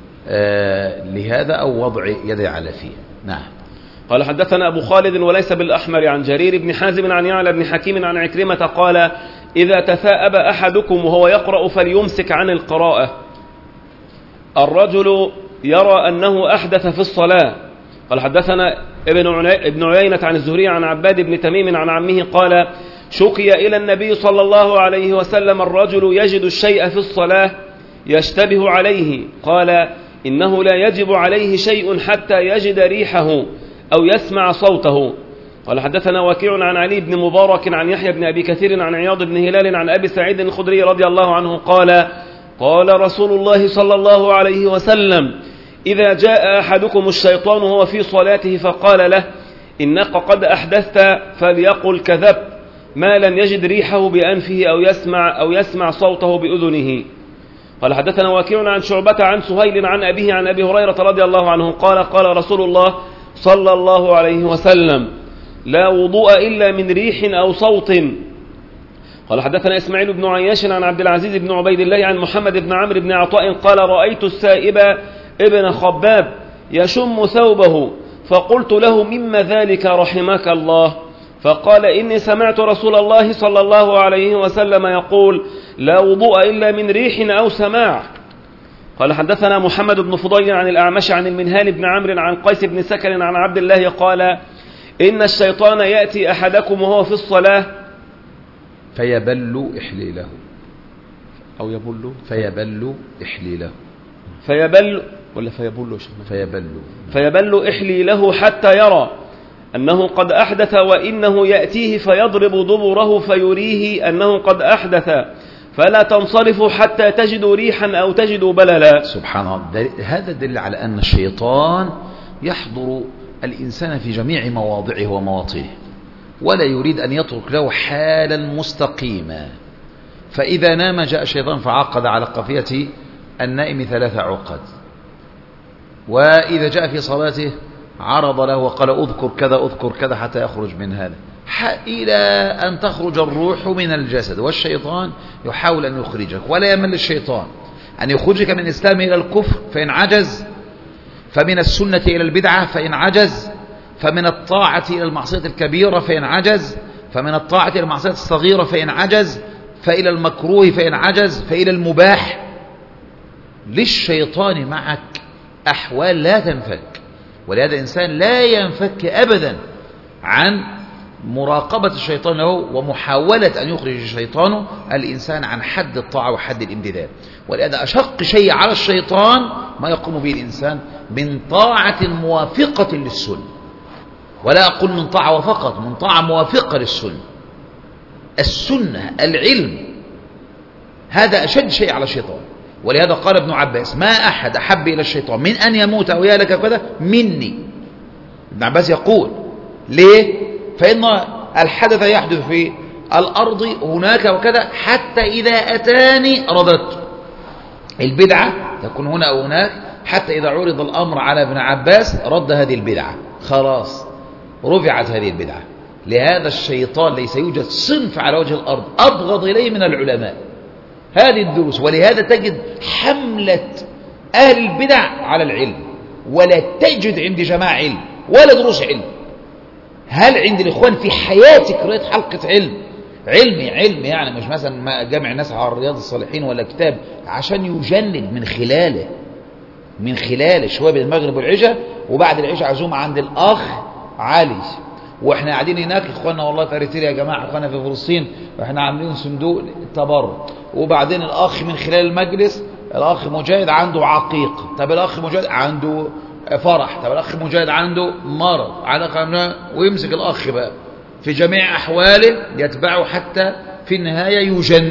لهذا أو وضع يده على فيه. نعم. قال حدثنا أبو خالد وليس بالأحمر عن جرير بن حازم عن يعلى بن حكيم عن عكرمة قال إذا تثاءب أحدكم وهو يقرأ فليمسك عن القراءة. الرجل يرى أنه أحدث في الصلاة. قال حدثنا ابن عيينة عن الزهري عن عباد بن تميم عن عمه قال شكي إلى النبي صلى الله عليه وسلم الرجل يجد الشيء في الصلاة يشتبه عليه قال إنه لا يجب عليه شيء حتى يجد ريحه أو يسمع صوته. قال حدثنا وكيع عن علي بن مبارك عن يحيى بن أبي كثير عن عياض بن هلال عن أبي سعيد الخدري رضي الله عنه قال قال رسول الله صلى الله عليه وسلم إذا جاء أحدكم الشيطان وهو في صلاته فقال له إنك قد أحدثت فليقل كذبت ما لم يجد ريحه بأنفه أو يسمع صوته بأذنه. قال حدثنا وكيع عن شعبة عن سهيل عن أبيه عن أبي هريرة رضي الله عنه قال قال رسول الله صلى الله عليه وسلم لا وضوء إلا من ريح أو صوت. قال حدثنا إسماعيل بن عياش عن عبد العزيز بن عبيد الله عن محمد بن عمرو بن عطاء قال رأيت السائب ابن خباب يشم ثوبه فقلت له مما ذلك رحمك الله فقال إني سمعت رسول الله صلى الله عليه وسلم يقول لا وضوء إلا من ريح أو سماع. قال حدثنا محمد بن فضيل عن الأعمش عن المنهال بن عمرو عن قيس بن سكن عن عبد الله قال إن الشيطان يأتي أحدكم وهو في الصلاة فيبل إحليله أو يبل فيبل إحليله فيبل إحليله حتى يرى أنه قد أحدث وإنه يأتيه فيضرب دبره فيريه أنه قد أحدث فلا تنصرفوا حتى تجدوا ريحا أو تجدوا بللا. سبحان الله. هذا دل على أن الشيطان يحضر الإنسان في جميع مواضعه ومواطنه ولا يريد أن يترك له حالا مستقيما، فإذا نام جاء الشيطان فعقد على قافية النائم 3 عقد. وإذا جاء في صلاته عرض له وقال اذكر كذا اذكر كذا حتى يخرج من هذا، إلى أن تخرج الروح من الجسد. والشيطان يحاول أن يخرجك، ولا يمل الشيطان أن يخرجك من الإسلام إلى الكفر فإن عجز، فمن السنة إلى البدعة فإن عجز، فمن الطاعة إلى المعصية الكبيرة فإن عجز، فمن الطاعة إلى المعصية الصغيرة فإن عجز، فإلى المكروه فإن عجز، فإلى المباح. للشيطان معك أحوال لا تنفك، ولهذا الإنسان لا ينفك أبدا عن مراقبة الشيطان له ومحاولة أن يخرج الشيطان الإنسان عن حد الطاعة وحد الامتثال. ولهذا أشق شيء على الشيطان ما يقوم به الإنسان من طاعة موافقة للسنة، ولا أقول من طاعة فقط، من طاعة موافقة للسنة. السنة العلم هذا أشد شيء على الشيطان. ولهذا قال ابن عباس ما أحد أحب إلى الشيطان من أن يموت أو يهلك كذا مني. ابن عباس يقول ليه؟ فإن الحدث يحدث في الأرض هناك وكذا حتى إذا أتاني رددت. البدعة تكون هنا أو هناك حتى إذا عرض الأمر على ابن عباس رد هذه البدعة، خلاص رفعت هذه البدعة. لهذا الشيطان ليس يوجد صنف على وجه الأرض أبغض إليه من العلماء. هذه الدروس، ولهذا تجد حملة أهل البدع على العلم، ولا تجد عند جماعة علم ولا دروس علم. هل عند الإخوان في حياتك رأيت حلقة علم يعني مش مثلا جمع الناس على رياض الصالحين ولا كتاب عشان يجند من خلاله شوية بين المغرب والعشاء، وبعد العشاء عزومة عند الأخ علي، واحنا قاعدين هناك اخواننا والله في اريتريا يا جماعه، اخواننا في فلسطين واحنا عاملين صندوق تبرع، وبعدين الاخ من خلال المجلس الاخ مجاهد عنده عقيق، طب الاخ مجاهد عنده فرح، طب الاخ مجاهد عنده مرض ويمسك الاخ بقى في جميع احواله يتبعه حتى في النهايه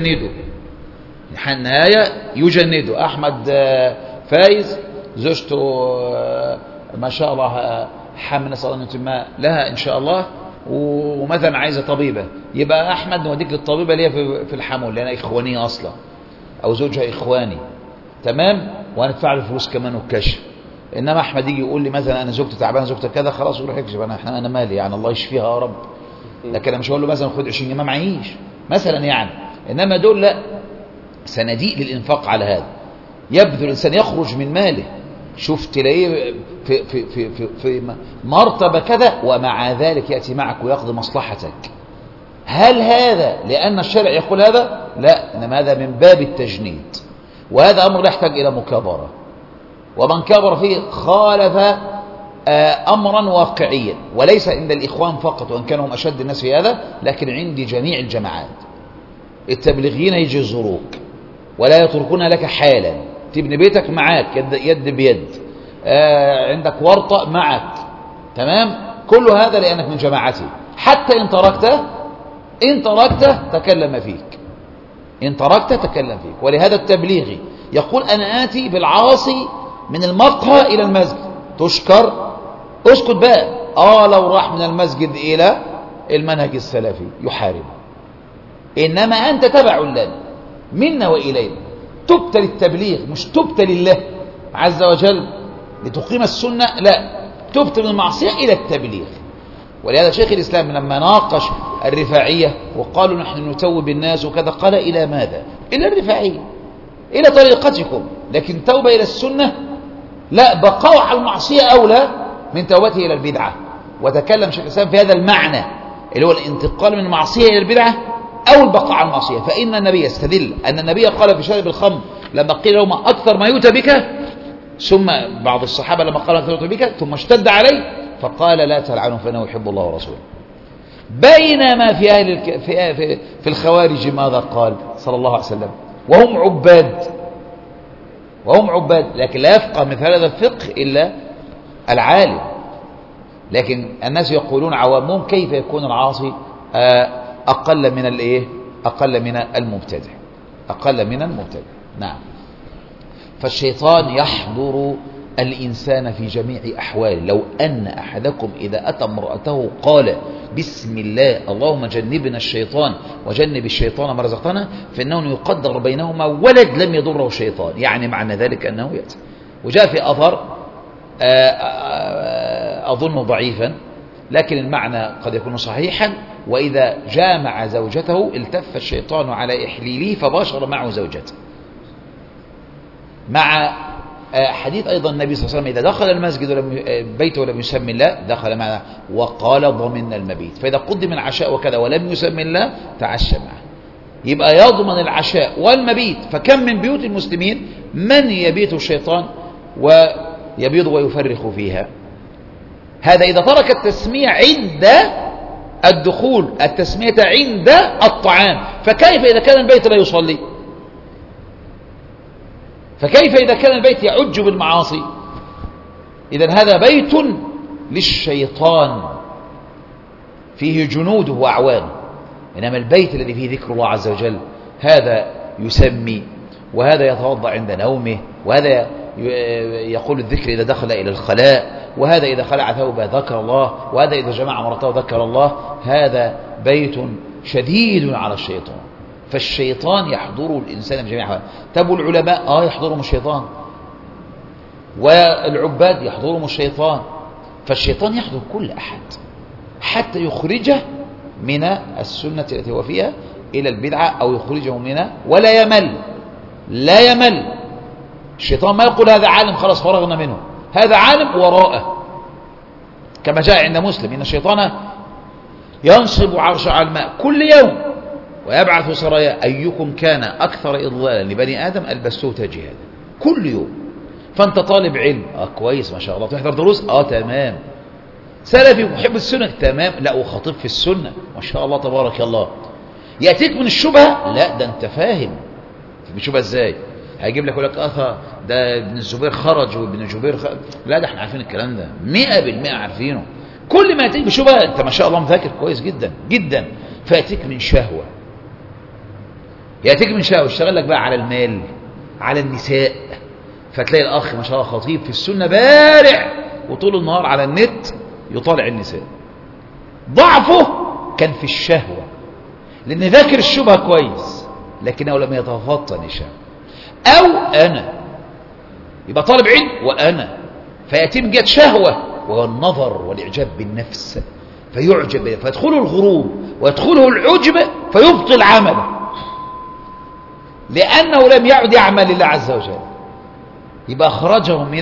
يجنده. احمد فايز زوجته ما شاء الله حامل، نسأل الله أن يتم لها إن شاء الله، ومثلا عايزة طبيبة، يبقى أحمد نوديك للطبيبة اللي هي في الحمل لأنها إخوانية أصلا أو زوجها إخواني، تمام، وهندفع له فلوس كمان والكشف. إنما أحمد يجي يقول لي مثلا أنا زوجتي تعبانة زوجتي كذا، خلاص يروح يكشف، أنا مالي يعني، الله يشفيها يا رب، لكن أنا مش هقول له مثلا خد 20 جنيه ما معيش مثلا يعني. إنما دول لا، صناديق للإنفاق على هذا، يبذل الإنسان يخرج من ماله، شوف تلاقيه في مرتبة كذا ومع ذلك يأتي معك ويقضي مصلحتك. هل هذا لأن الشرع يقول هذا؟ لا، إنما هذا من باب التجنيد، وهذا أمر لا يحتاج إلى مكابرة، ومن كبر فيه خالف أمرا واقعيا، وليس عند الإخوان فقط وإن كانوا هم أشد الناس في هذا، لكن عند جميع الجماعات. التبليغيين يجي يزوروك ولا يتركون لك حالا، تبني بيتك معاك يد بيد، عندك ورطة معك، تمام، كل هذا لأنك من جماعته. حتى إن تركته تكلم فيك، إن تركته تكلم فيك. ولهذا التبليغي يقول أنا آتي بالعاصي من المقهى إلى المسجد، تشكر، اسكت بقى. لو راح من المسجد إلى المنهج السلفي يحاربه، إنما أنت تبع لنا منا وإلينا، تبت للتبليغ مش تبت لله عز وجل لتقيم السنة، لا، تبت من المعصية إلى التبليغ. ولهذا شيخ الإسلام لما ناقش الرفاعية وقالوا نحن نتوب الناس وكذا، قال إلى ماذا؟ إلى الرفاعية، إلى طريقتكم، لكن توبة إلى السنة لا، بقاء على المعصية أولى من توبته إلى البدعة. وتكلم شيخ الإسلام في هذا المعنى اللي هو الانتقال من المعصية إلى البدعة أو البقاء على المعصية. فإن النبي يستدل أن النبي قال في شارب الخمر لما قيل له ما أكثر ما يؤتى بك، ثم بعض الصحابة لما قال أكثر ما يؤتى بك ثم اشتد عليه فقال لا تلعنوا فإنه يحب الله ورسوله. بينما في الخوارج ماذا قال صلى الله عليه وسلم؟ وهم عباد، لكن لا يفقه مثل هذا الفقه إلا العالم. لكن الناس يقولون عوامهم كيف يكون العاصي أقل من المبتدع. نعم. فالشيطان يحضر الإنسان في جميع أحواله. لو أن أحدكم إذا أتى امرأته قال بسم الله اللهم جنبنا الشيطان وجنب الشيطان ما رزقتنا، فإنه يقدر بينهما ولد لم يضره الشيطان، يعني معنى ذلك أنه يأتي. وجاء في أثر أظن ضعيفا لكن المعنى قد يكون صحيحا: وإذا جامع زوجته التف الشيطان على إحليله فباشر معه زوجته. مع حديث أيضا النبي صلى الله عليه وسلم: إذا دخل المسجد بيته ولم يسمي الله دخل معنا وقال ضمن المبيت، فإذا قدم العشاء وكذا ولم يسمي الله تعشى معه، يبقى يضمن العشاء والمبيت. فكم من بيوت المسلمين من يبيت الشيطان ويبيض ويفرخ فيها. هذا إذا ترك التسمية عند الدخول، التسمية عند الطعام، فكيف إذا كان البيت لا يصلي؟ فكيف إذا كان البيت يعج بالمعاصي؟ إذن هذا بيت للشيطان فيه جنوده وأعوانه. إنما البيت الذي فيه ذكر الله عز وجل هذا يسمي، وهذا يتوضأ عند نومه، وهذا يقول الذكر إذا دخل إلى الخلاء، وهذا إذا خلع ثوبه ذكر الله، وهذا إذا جمع مرته ذكر الله. هذا بيت شديد على الشيطان، فالشيطان يحضره الإنسان بجميع أحواله. تبوا العلماء يحضرهم الشيطان، والعباد يحضرهم الشيطان، فالشيطان يحضر كل أحد حتى يخرجه من السنة التي هو فيها إلى البدعة، أو يخرجه منها ولا يمل. لا يمل الشيطان، ما يقول هذا عالم خلاص فرغنا منه، هذا عالم وراءه، كما جاء عند مسلم: إن الشيطان ينصب عرش على الماء كل يوم ويبعث سرايا أيكم كان أكثر إضلالا لبني آدم ألبسته تاج هذا. كل يوم. فأنت طالب علم كويس ما شاء الله، تحضر دروس تمام، سلفي محب السنة تمام، لا وخطيب في السنة ما شاء الله تبارك الله. يأتيك من الشبهة، لا ده أنت فاهم الشبهة إزاي، هيجيب لك يقول لك ده ابن الزبير خرج وابن الجبير خرج. لا ده احنا عارفين الكلام ده 100% عارفينه. كل ما يأتيك بشبهة أنت ما شاء الله مذاكر كويس جدا جدا، فيأتيك من شهوة، يأتيك من شهوة يشتغل لك بقى على المال، على النساء، فتلاقي الأخ ما شاء الله خطيب في السنة بارع، وطول النهار على النت يطالع النساء. ضعفه كان في الشهوة، لأن ذاكر الشبهة كويس لكنه لم يتفطن الشهوة. أو أنا يبقى طالب علم وأنا، فيأتي من جهة شهوة وهو النظر والإعجاب بالنفس، فيعجب، فيدخله الغرور ويدخله العجب فيبطل عمله، لأنه لم يعد يعمل لله عز وجل. يبقى أخرجه من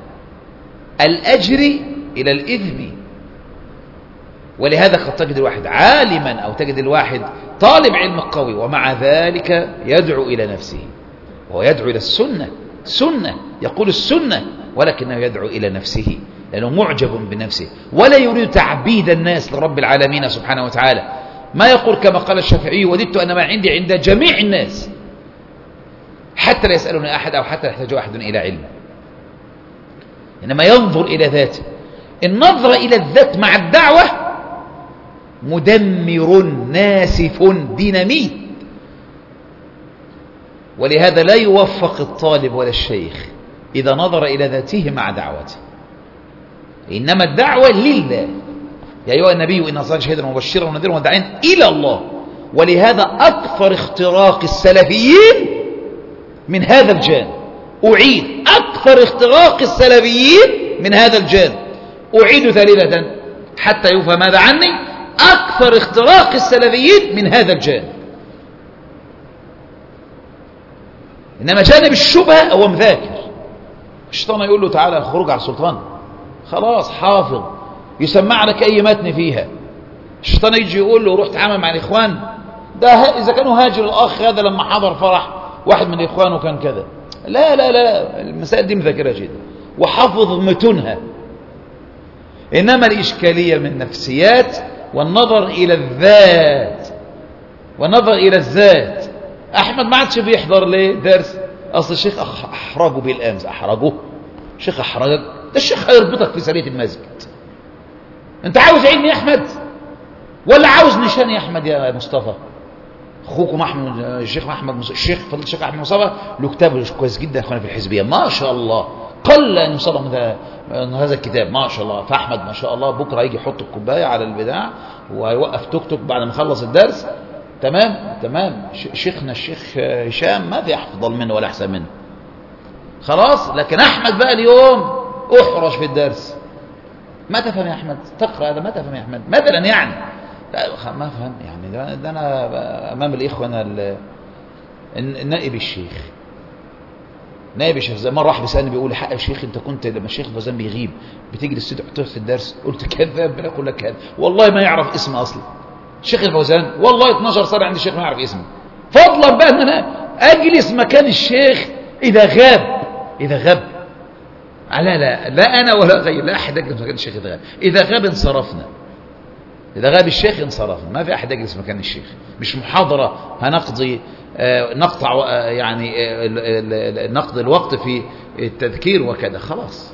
الأجر إلى الإثم. ولهذا قد تجد الواحد عالما أو تجد الواحد طالب علم قوي ومع ذلك يدعو إلى نفسه، وهو يدعو إلى السنة، سنة يقول السنة، ولكنه يدعو إلى نفسه لأنه معجب بنفسه ولا يريد تعبيد الناس لرب العالمين سبحانه وتعالى. ما يقول كما قال الشافعي: وددت أن ما عندي عند جميع الناس حتى لا يسألني أحد أو حتى يحتاج أحد إلى علم. إنما ينظر إلى ذاته. النظر إلى الذات مع الدعوة مدمر ناسف ديناميت. ولهذا لا يوفق الطالب ولا الشيخ إذا نظر إلى ذاته مع دعوته، إنما الدعوة لله. يا أيها النبي إن أرسلناك شاهدا ومبشرا ونذيرا وداعيا إلى الله. ولهذا أكثر اختراق السلفيين من هذا الجانب. أعيد: أكثر اختراق السلفيين من هذا الجانب. أعيد ثالثة حتى يفهم هذا عني: أكثر اختراق السلفيين من هذا الجانب. إنما جانب الشبهة هو مذاكر. الشيطان يقول له: تعالى خروج على السلطان، خلاص حافظ، يسمع لك أي متن فيها. الشيطان يجي يقول له: روح تعامل مع الإخوان، ده إذا كانوا هاجر الأخ هذا لما حضر فرح واحد من إخوانه كان كذا. لا لا لا، المسائل دي مذاكرة جدا وحفظ متنها. إنما الإشكالية من نفسيات والنظر إلى الذات والنظر إلى الذات. أحمد ما عادش بيحضر ليه درس؟ أصل الشيخ أحرجه بالأمس. أحرجه؟ الشيخ أحرجك؟ ده الشيخ هيربطك في سرية المسجد. أنت عاوز علم يا أحمد ولا عاوز نشان يا أحمد يا مصطفى؟ أخوكم أحمد الشيخ أحمد الشيخ فضل الشيخ أحمد مصطفى له كتاب كويس جدا يا أخوانا في الحزبية ما شاء الله، قل أن يصدق من هذا الكتاب. ما شاء الله، فأحمد ما شاء الله بكرة يجي يحط الكوباية على البداع ويوقف توك توك بعد ما خلص الدرس. تمام. شيخنا الشيخ هشام ما في أفضل منه ولا أحسن منه خلاص. لكن أحمد بقى اليوم أحرج في الدرس. ما تفهم يا أحمد تقرأ هذا؟ ما تفهم يا أحمد مثلا يعني؟ ما فهم يعني. ده أنا أمام الإخوة أنا النائب الشيخ زي مرة واحد بيسألني بيقول لي حق يا شيخ أنت كنت لما الشيخ فوزان بيغيب بتيجي للسيد تحضر في الدرس؟ قلت كذاب. بنقول لك كذاب والله ما يعرف اسمه أصلا الشيخ الفوزان، والله 12 سنة عندي الشيخ ما يعرف اسمه، فضلا بقى أن أنا أجلس مكان الشيخ إذا غاب. لا أنا ولا غير، لا أحد يجلس مكان الشيخ إذا غاب انصرفنا. إذا غاب الشيخ انصرفنا، ما في أحد يجلس مكان الشيخ. مش محاضرة هنقضي نقطع يعني نقضي الوقت في التذكير وكذا خلاص.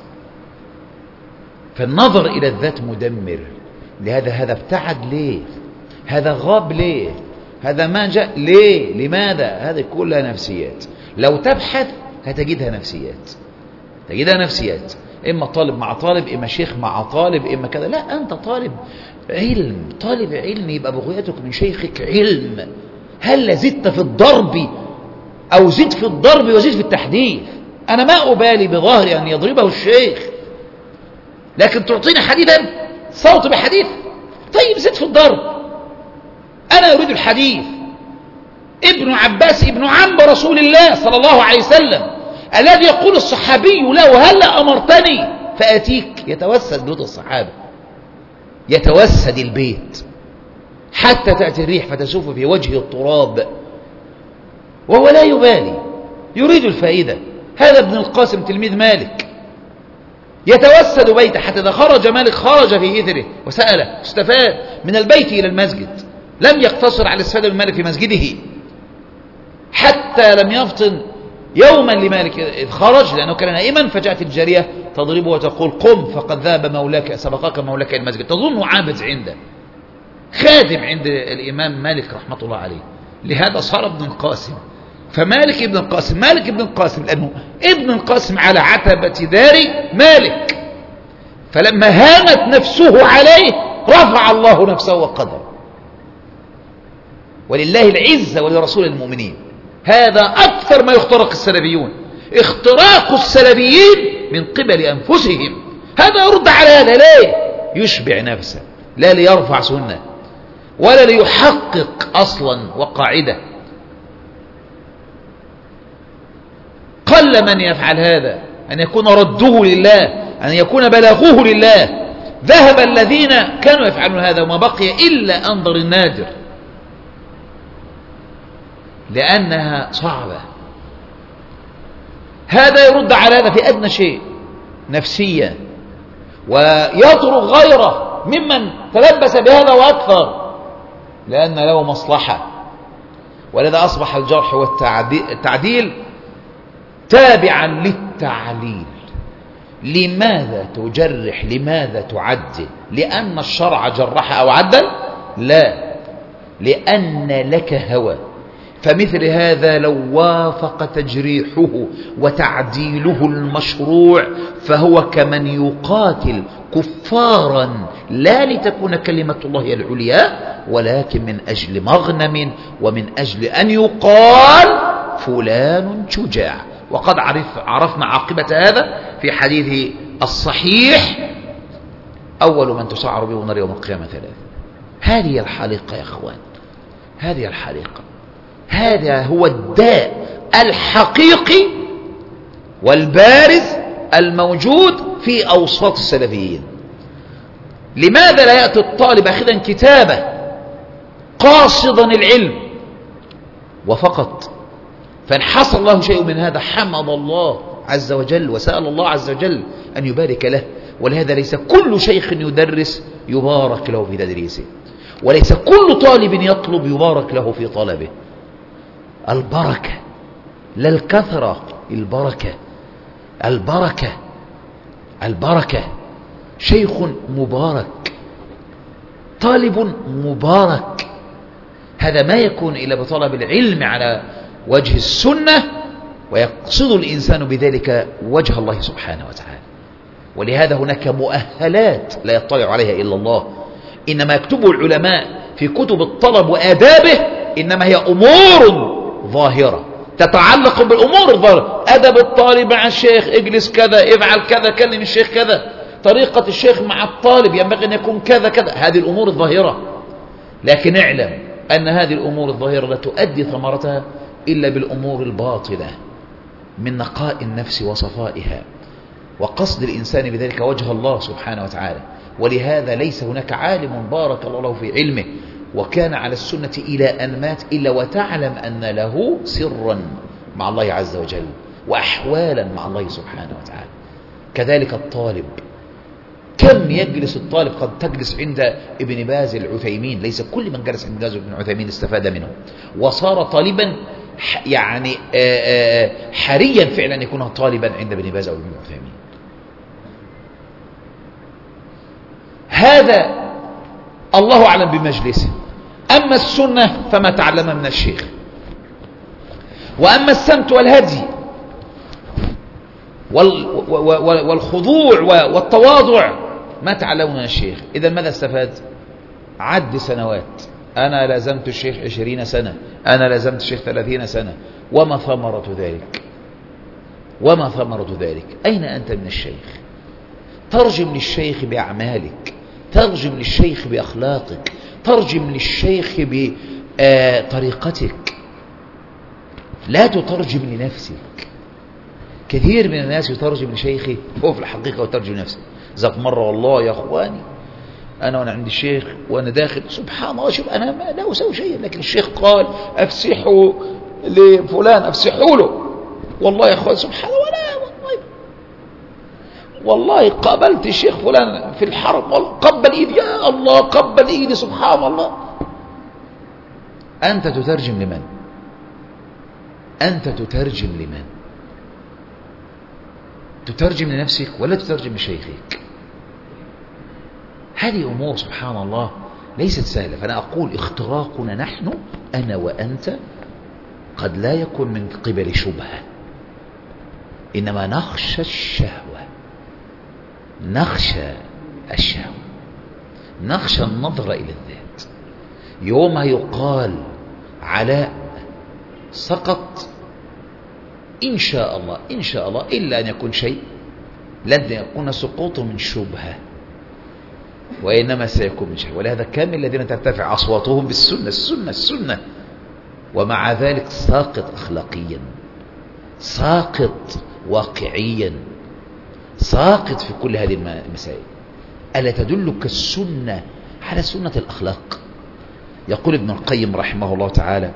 فالنظر إلى الذات مدمر. لهذا هذا ابتعد ليه؟ هذا غاب ليه؟ هذا ما جاء ليه؟ لماذا؟ هذه كلها نفسيات. لو تبحث هتجدها نفسيات. إما طالب مع طالب، إما شيخ مع طالب، إما كذا. لا، أنت طالب علم يبقى بغيتك من شيخك علم. هل زدت في الضرب أو زد في الضرب وزد في التحديث؟ أنا ما أبالي بظاهر أن يضربه الشيخ، لكن تعطيني حديثا صوت بحديث. طيب زد في الضرب. أنا أريد الحديث. ابن عباس ابن عم رسول الله صلى الله عليه وسلم الذي يقول الصحابي له هلا أمرتني فأتيك، يتوسد بيوت الصحابة، يتوسد البيت حتى تأتي الريح فتسوف في وجهه التراب وهو لا يبالي، يريد الفائدة. هذا ابن القاسم تلميذ مالك يتوسد بيته حتى إذا خرج مالك خرج في إثره وسأله، استفاد من البيت إلى المسجد، لم يقتصر على الاستفادة من مالك في مسجده، حتى لم يفطن يوما لمالك إذ خرج لأنه كان نائما، فجاءت الجارية تضربه وتقول قم فقد ذهب مولاك سبقك مولاك المسجد، تظن عابد عنده، خادم عند الإمام مالك رحمة الله عليه. لهذا صار ابن القاسم. فمالك ابن القاسم لأنه ابن القاسم على عتبة دار مالك، فلما هانت نفسه عليه رفع الله نفسه وقدر. ولله العزة ولرسول المؤمنين. هذا أكثر ما يخترق السلفيون، اختراق السلفيين من قبل أنفسهم. هذا يرد على هذا ليه؟ يشبع نفسه، لا ليرفع سنة ولا ليحقق أصلا وقاعدة. قل من يفعل هذا، أن يكون رده لله، أن يكون بلاغه لله. ذهب الذين كانوا يفعلون هذا وما بقي إلا أنظر النادر، لأنها صعبة. هذا يرد على هذا في أدنى شيء نفسيا، ويطرق غيره ممن تلبس بهذا وأكثر لأن له مصلحة. ولذا أصبح الجرح والتعديل تابعا للتعليل. لماذا تجرح؟ لماذا تعدل؟ لأن الشرع جرح أو عدل؟ لا، لأن لك هوى. فمثل هذا لو وافق تجريحه وتعديله المشروع فهو كمن يقاتل كفارا لا لتكون كلمة الله العليا، ولكن من أجل مغنم ومن أجل أن يقال فلان شجاع. وقد عرفنا عاقبة هذا في حديث الصحيح: أول من تسعر به النار يوم القيامة ثلاث. هذه الحلقة يا أخوان، هذه الحلقة، هذا هو الداء الحقيقي والبارز الموجود في أوساط السلفيين. لماذا لا يأتي الطالب أخذا كتابه قاصدا العلم وفقط؟ فإن حصل له شيء من هذا حمد الله عز وجل وسأل الله عز وجل أن يبارك له. ولهذا ليس كل شيخ يدرس يبارك له في تدريسه، وليس كل طالب يطلب يبارك له في طلبه. البركة لا الكثرة، البركة. شيخ مبارك، طالب مبارك. هذا ما يكون إلا بطلب العلم على وجه السنة ويقصد الإنسان بذلك وجه الله سبحانه وتعالى. ولهذا هناك مؤهلات لا يطلع عليها إلا الله، إنما يكتبه العلماء في كتب الطلب وآدابه إنما هي أمور ظاهرة تتعلق بالأمور الظاهرة. أدب الطالب مع الشيخ، اجلس كذا، افعل كذا، كلم الشيخ كذا، طريقة الشيخ مع الطالب ينبغي أن يكون كذا كذا، هذه الأمور الظاهرة. لكن اعلم أن هذه الأمور الظاهرة لا تؤدي ثمرتها إلا بالأمور الباطنة من نقاء النفس وصفائها، وقصد الإنسان بذلك وجه الله سبحانه وتعالى. ولهذا ليس هناك عالم بارك الله له في علمه وكان على السنة إلى أن مات إلا وتعلم أن له سرا مع الله عز وجل وأحوالا مع الله سبحانه وتعالى. كذلك الطالب، كم يجلس الطالب؟ قد تجلس عند ابن باز العثيمين، ليس كل من جلس عند باز ابن عثيمين استفاد منه وصار طالبا، يعني حريا فعلا يكون طالبا عند ابن باز أو ابن عثيمين. هذا الله أعلم بمجلسه. أما السنة فما تعلم من الشيخ، وأما السمت والهدي والخضوع والتواضع ما تعلمه من الشيخ. إذا ماذا استفاد؟ عد سنوات، أنا لازمت الشيخ 20 سنة، أنا لازمت الشيخ 30 سنة، وما ثمرة ذلك؟ وما ثمرة ذلك؟ أين أنت من الشيخ؟ ترجم للشيخ بأعمالك، ترجم للشيخ بأخلاقك، ترجم للشيخ بطريقتك، لا تترجم لنفسك. كثير من الناس يترجم لشيخه هو في الحقيقة وترجم لنفسه. ذاك مرة والله يا أخواني أنا وأنا عند الشيخ وأنا داخل سبحان الله، شوف أنا لا أسوي شيء، لكن الشيخ قال أفسحوا لفلان، أفسحوا له. والله يا أخوان سبحان الله، والله قابلت الشيخ فلان في الحرم قبل إيدي، يا الله قبل إيدي، سبحان الله. أنت تترجم لمن؟ أنت تترجم لمن؟ تترجم لنفسك ولا تترجم لشيخك؟ هذه أمور سبحان الله ليست سهلة. فأنا أقول اختراقنا نحن أنا وأنت قد لا يكون من قبل شبهة، إنما نخشى الشهوة، نخشى الشهوة، نخشى النظر إلى الذات. يوم يقال علاء سقط إن شاء الله إن شاء الله إلا أن يكون شيء، لن يكون سقوط من شبهة، وإنما سيكون من شهوة. ولهذا كم من الذين ترتفع أصواتهم بالسنة السنة السنة، ومع ذلك ساقط أخلاقيا، ساقط واقعيا، ساقط في كل هذه المسائل. ألا تدلك السنة على سنة الأخلاق؟ يقول ابن القيم رحمه الله تعالى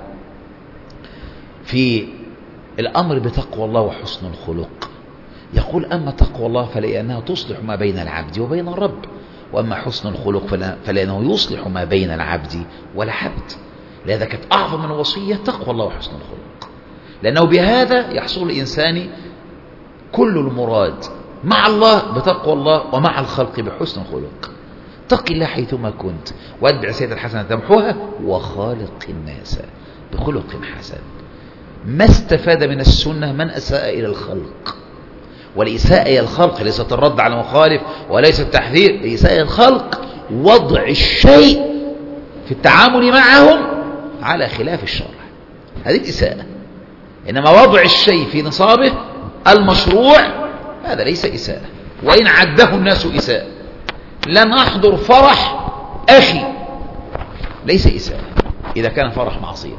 في الأمر بتقوى الله وحسن الخلق، يقول أما تقوى الله فلأنها تصلح ما بين العبد وبين الرب، وأما حسن الخلق فلأنه يصلح ما بين العبد والعبد. لذا كانت أعظم من وصية تقوى الله وحسن الخلق، لأنه بهذا يحصل الإنسان كل المراد مع الله بتقوى الله، ومع الخلق بحسن الخلق. اتق الله حيثما كنت، واتبع سيد الحسنة تمحوها، وخالق الناس بخلق حسن. ما استفاد من السنة من أساء إلى الخلق، والإساءة إلى الخلق ليست الرد على مخالف وليس التحذير. الإساءة إلى الخلق وضع الشيء في التعامل معهم على خلاف الشرع، هذه الإساءة. إنما وضع الشيء في نصابه المشروع هذا ليس إساءة، وإن عده الناس إساءة. لن أحضر فرح أخي ليس إساءة إذا كان فرح معصية.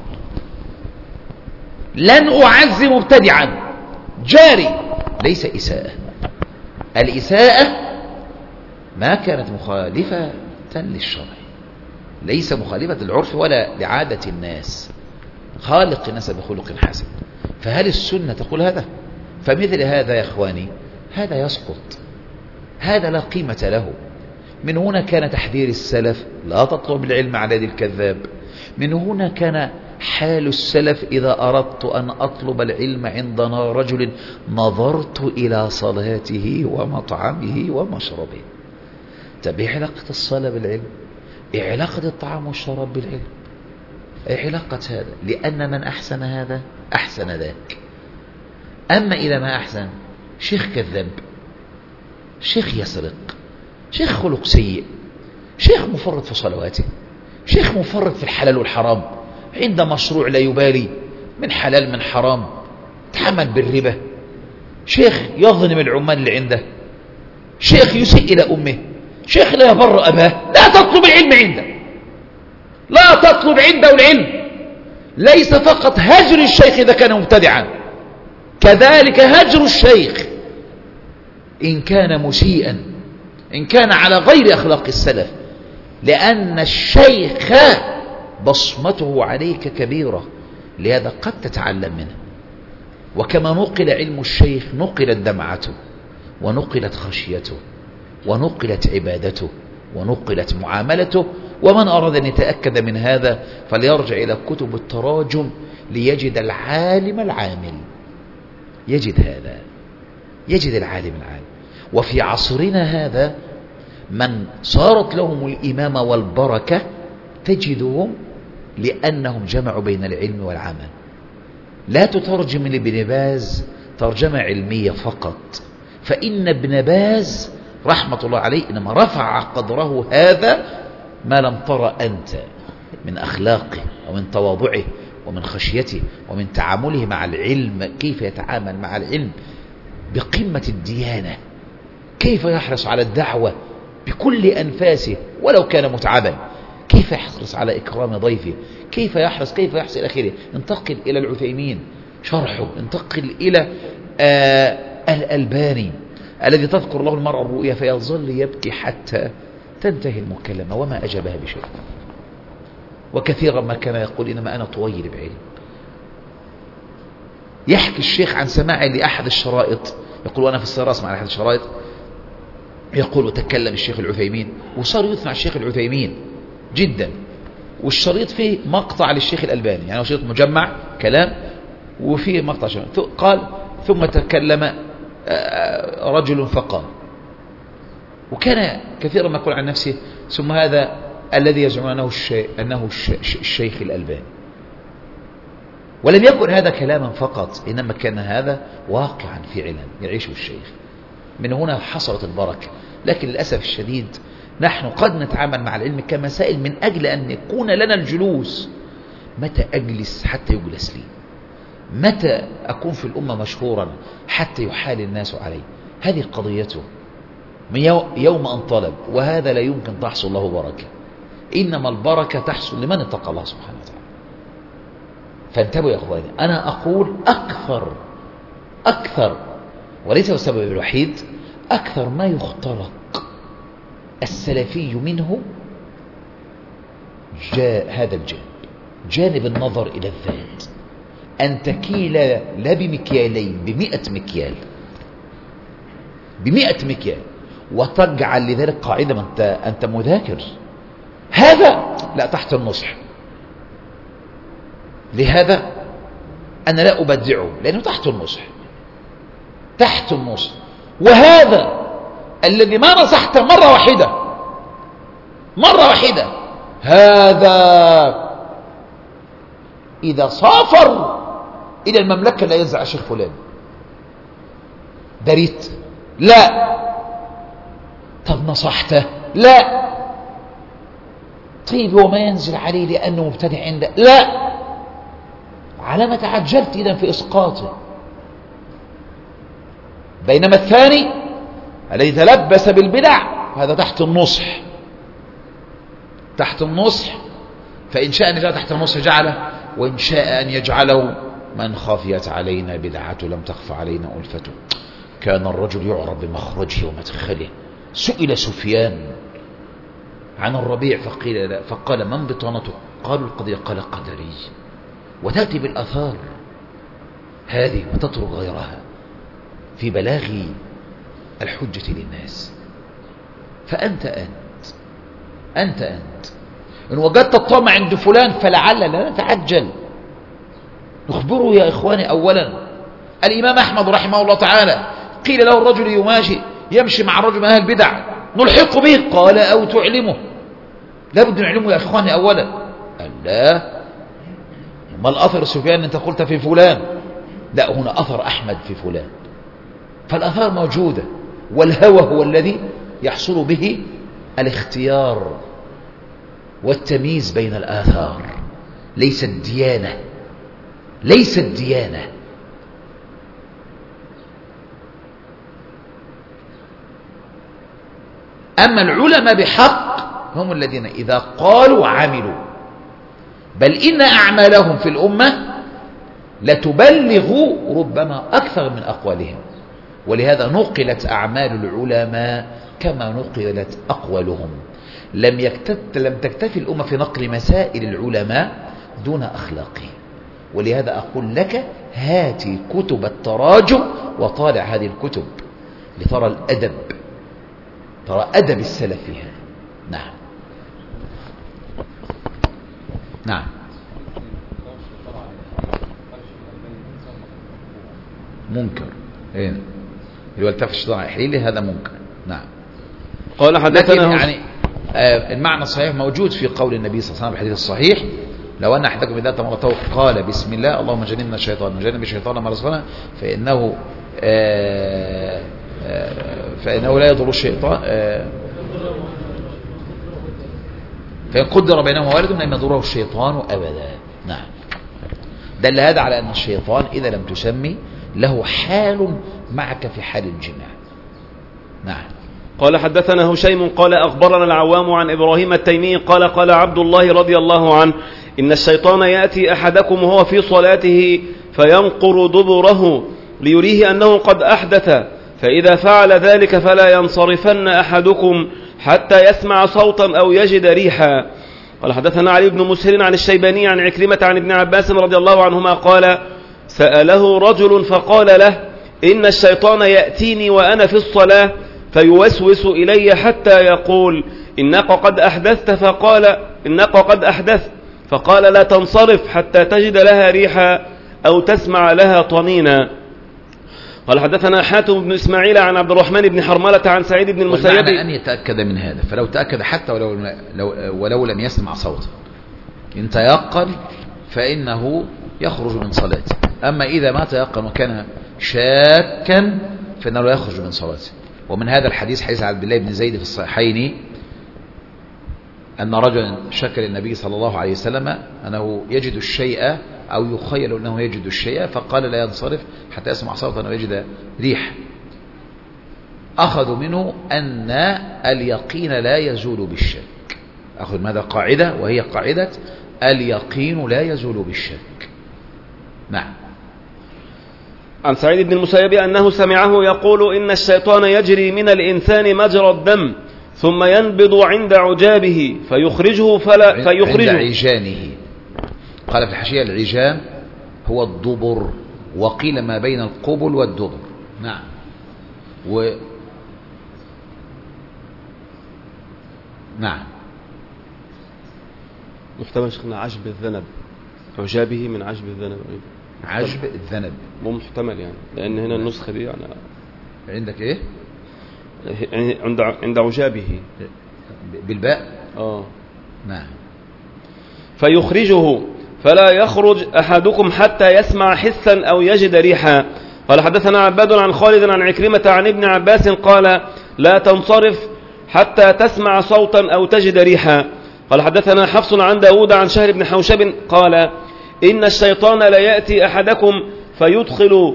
لن أعز مبتدعا جاري ليس إساءة. الإساءة ما كانت مخالفة للشرع، ليس مخالفة للعرف ولا لعادة الناس. خالق الناس بخلق حسن. فهل السنة تقول هذا؟ فمثل هذا يا إخواني هذا يسقط، هذا لا قيمة له. من هنا كان تحذير السلف لا تطلب العلم على يد الكذاب. من هنا كان حال السلف إذا أردت أن أطلب العلم عندنا رجل نظرت إلى صلاته ومطعمه ومشربه. طب إيه علاقة الصلاة بالعلم؟ إيه علاقة الطعام والشراب بالعلم؟ إيه علاقة هذا؟ لأن من أحسن هذا أحسن ذاك. أما إذا ما أحسن، شيخ كذاب، شيخ يسرق، شيخ خلق سيء، شيخ مفرط في صلواته، شيخ مفرط في الحلال والحرام، عند مشروع لا يبالي من حلال من حرام، تحمل بالربا، شيخ يظلم العمال اللي عنده، شيخ يسيء إلى أمه، شيخ لا يبر أباه. لا تطلب العلم عنده، لا تطلب عنده العلم. ليس فقط هجر الشيخ إذا كان مبتدعا، كذلك هجر الشيخ إن كان مسيئا، إن كان على غير أخلاق السلف، لأن الشيخ بصمته عليك كبيرة، لهذا قد تتعلم منه. وكما نقل علم الشيخ نقلت دمعته، ونقلت خشيته، ونقلت عبادته، ونقلت معاملته. ومن أراد أن يتأكد من هذا فليرجع إلى كتب التراجم ليجد العالم العامل، يجد هذا، يجد العالم العامل. وفي عصرنا هذا من صارت لهم الإمامة والبركة تجدهم لأنهم جمعوا بين العلم والعمل. لا تترجم لابن باز ترجمة علمية فقط، فإن ابن باز رحمة الله عليه إنما رفع قدره هذا ما لم ترى أنت من أخلاقه ومن تواضعه ومن خشيته ومن تعامله مع العلم، كيف يتعامل مع العلم بقمة الديانة، كيف يحرص على الدعوة بكل أنفاسه ولو كان متعبا، كيف يحرص على إكرام ضيفه، كيف يحرص إلى آخره. انتقل إلى العثيمين شرحه، انتقل إلى الألباني الذي تذكر له المرأة الرؤيا فيظل يبكي حتى تنتهي المكلمة وما أجابها بشيء. وكثيرا ما كان يقول إنما أنا طويل بعلم. يحكي الشيخ عن سماعه لأحد الشرائط، يقول وأنا في السيارة أسمع أحد الشرائط يقول وتكلم الشيخ العثيمين، وصار يسمع الشيخ العثيمين جدا، والشريط فيه مقطع للشيخ الألباني، يعني شريط مجمع كلام وفيه مقطع شريط. قال ثم تكلم رجل فقال، وكان كثيرا ما يقول عن نفسه ثم هذا الذي يزعم أنه الشيخ الألباني. ولم يكن هذا كلاما فقط، إنما كان هذا واقعا فعلا يعيشه الشيخ. من هنا حصلت البركة. لكن للأسف الشديد نحن قد نتعامل مع العلم كمسائل من أجل أن يكون لنا الجلوس. متى أجلس حتى يجلس لي؟ متى أكون في الأمة مشهورا حتى يحال الناس علي؟ هذه قضيته من يوم أن طلب، وهذا لا يمكن تحصل له بركة. إنما البركة تحصل لمن اتقى الله سبحانه وتعالى. فانتبهوا يا أخواني، أنا أقول أكثر وليس السبب الوحيد، أكثر ما يخترق السلفي منه هذا الجانب، جانب النظر إلى الذات، أن تكيل لا بمكيالين، ب100 مكيال، وتجعل لذلك قاعدة. أنت مذاكر، هذا لا تحت النصح، لهذا أنا لا أبدعه لأنه تحت النصح، وهذا الذي ما نصحت مرة واحدة هذا إذا سافر إلى المملكة لا ينزع الشيخ فلان، دريت؟ لا. طب نصحته؟ لا. طيب هو ما ينزل عليه لأنه مبتدع عنده؟ لا. على ما تعجلت إذن في إسقاطه. بينما الثاني الذي تلبس بالبدع هذا تحت النصح، فإن شاء أن يجعل تحت النصح جعله، وإن شاء أن يجعله من خافيت علينا بدعته لم تخف علينا ألفته. كان الرجل يعرف بمخرجه ومدخله. سئل سفيان عن الربيع فقال من بطانته؟ قالوا القضية، قال قدري. وتأتي بالآثار هذه وتترك غيرها في بلاغ الحجة للناس. فأنت إن وجدت الطمع عند فلان فلعل لا نتعجل، نخبره يا إخواني. أولا الإمام أحمد رحمه الله تعالى قيل له الرجل يمشي مع الرجل من أهل البدع نلحق به، قال أو تعلمه. لابد نعلمه يا إخواني أولا. قال لا، ما الأثر سفيان أنت قلت في فلان؟ لا، هنا أثر أحمد في فلان، فالآثار موجودة، والهوى هو الذي يحصل به الاختيار والتمييز بين الآثار، ليس الديانة، ليس الديانة. أما العلماء بحق هم الذين إذا قالوا عملوا، بل إن أعمالهم في الأمة لتبلغ ربما أكثر من أقوالهم، ولهذا نقلت أعمال العلماء كما نقلت أقوالهم. لم تكتفي الأمة في نقل مسائل العلماء دون أخلاقهم، ولهذا أقول لك هاتي كتب التراجم وطالع هذه الكتب لترى الأدب، ترى أدب السلف فيها. نعم نعم. منكر إيه؟ اللي التفت الشيطان حيلي هذا منكر. نعم. قال حدثنا يعني المعنى الصحيح موجود في قول النبي صلى الله عليه وسلم في الحديث الصحيح: لو أن أحدكم إذا تمرته قال بسم الله اللهم جنبنا الشيطان وجنب الشيطان ما رزقنا فإنه لا يضر الشيطان فإن قدر بينهما والد لم يضره الشيطان أبدا. نعم. دل هذا على أن الشيطان إذا لم تسمي له حال معك في حال الجماع. نعم. قال حدثنا هشيم قال أخبرنا العوام عن إبراهيم التيمي قال قال عبد الله رضي الله عنه: إن الشيطان يأتي أحدكم وهو في صلاته فينقر دبره ليريه أنه قد أحدث، فإذا فعل ذلك فلا ينصرفن أحدكم حتى يسمع صوتا أو يجد ريحا. قال حدثنا علي بن مسهر عن الشيباني عن عكرمة عن ابن عباس رضي الله عنهما قال: سأله رجل فقال له: إن الشيطان يأتيني وأنا في الصلاة فيوسوس إلي حتى يقول: إنك قد أحدثت، فقال: لا تنصرف حتى تجد لها ريحا أو تسمع لها طنينا. قال حدثنا حاتم بن إسماعيل عن عبد الرحمن بن حرملة عن سعيد بن المسيب. والمعنى أن يتأكد من هذا، فلو تأكد حتى ولو لم يسمع صوتا إن تيقن فإنه يخرج من صلاته. أما إذا ما تيقن وكان شاكا فإنه لا يخرج من صلاته. ومن هذا الحديث حديث عبد الله بن زيد في الصحيحين أن رجلا شكى للنبي صلى الله عليه وسلم أنه يجد الشيء أو يخيل أنه يجد الشيء، فقال: لا ينصرف حتى يسمع صوتا أو يجد ريح. أخذوا منه أن اليقين لا يزول بالشك. أخذ من هذا قاعدة، وهي قاعدة اليقين لا يزول بالشك. نعم. عن سعيد بن المسيب أنه سمعه يقول: إن الشيطان يجري من الإنسان مجرى الدم ثم ينبض عند عجابه فيخرجه عند عجانه. قال في الحاشية: العجان هو الدبر، وقيل ما بين القبل والدبر. نعم. نعم. محتمل شيخنا عجب الذنب، عجابه من عجب الذنب أيضا. عجب الذنب مو محتمل يعني، لأن هنا النسخة دي يعني عندك إيه؟ عند عجابه بالباء. نعم. فيخرجه فلا يخرج أحدكم حتى يسمع حسا أو يجد ريحا. قال حدثنا عباد عن خالد عن عكرمة عن ابن عباس قال: لا تنصرف حتى تسمع صوتا أو تجد ريحا. قال حدثنا حفص عن داود عن شهر بن حوشب قال: إن الشيطان لا يأتي أحدكم فيدخل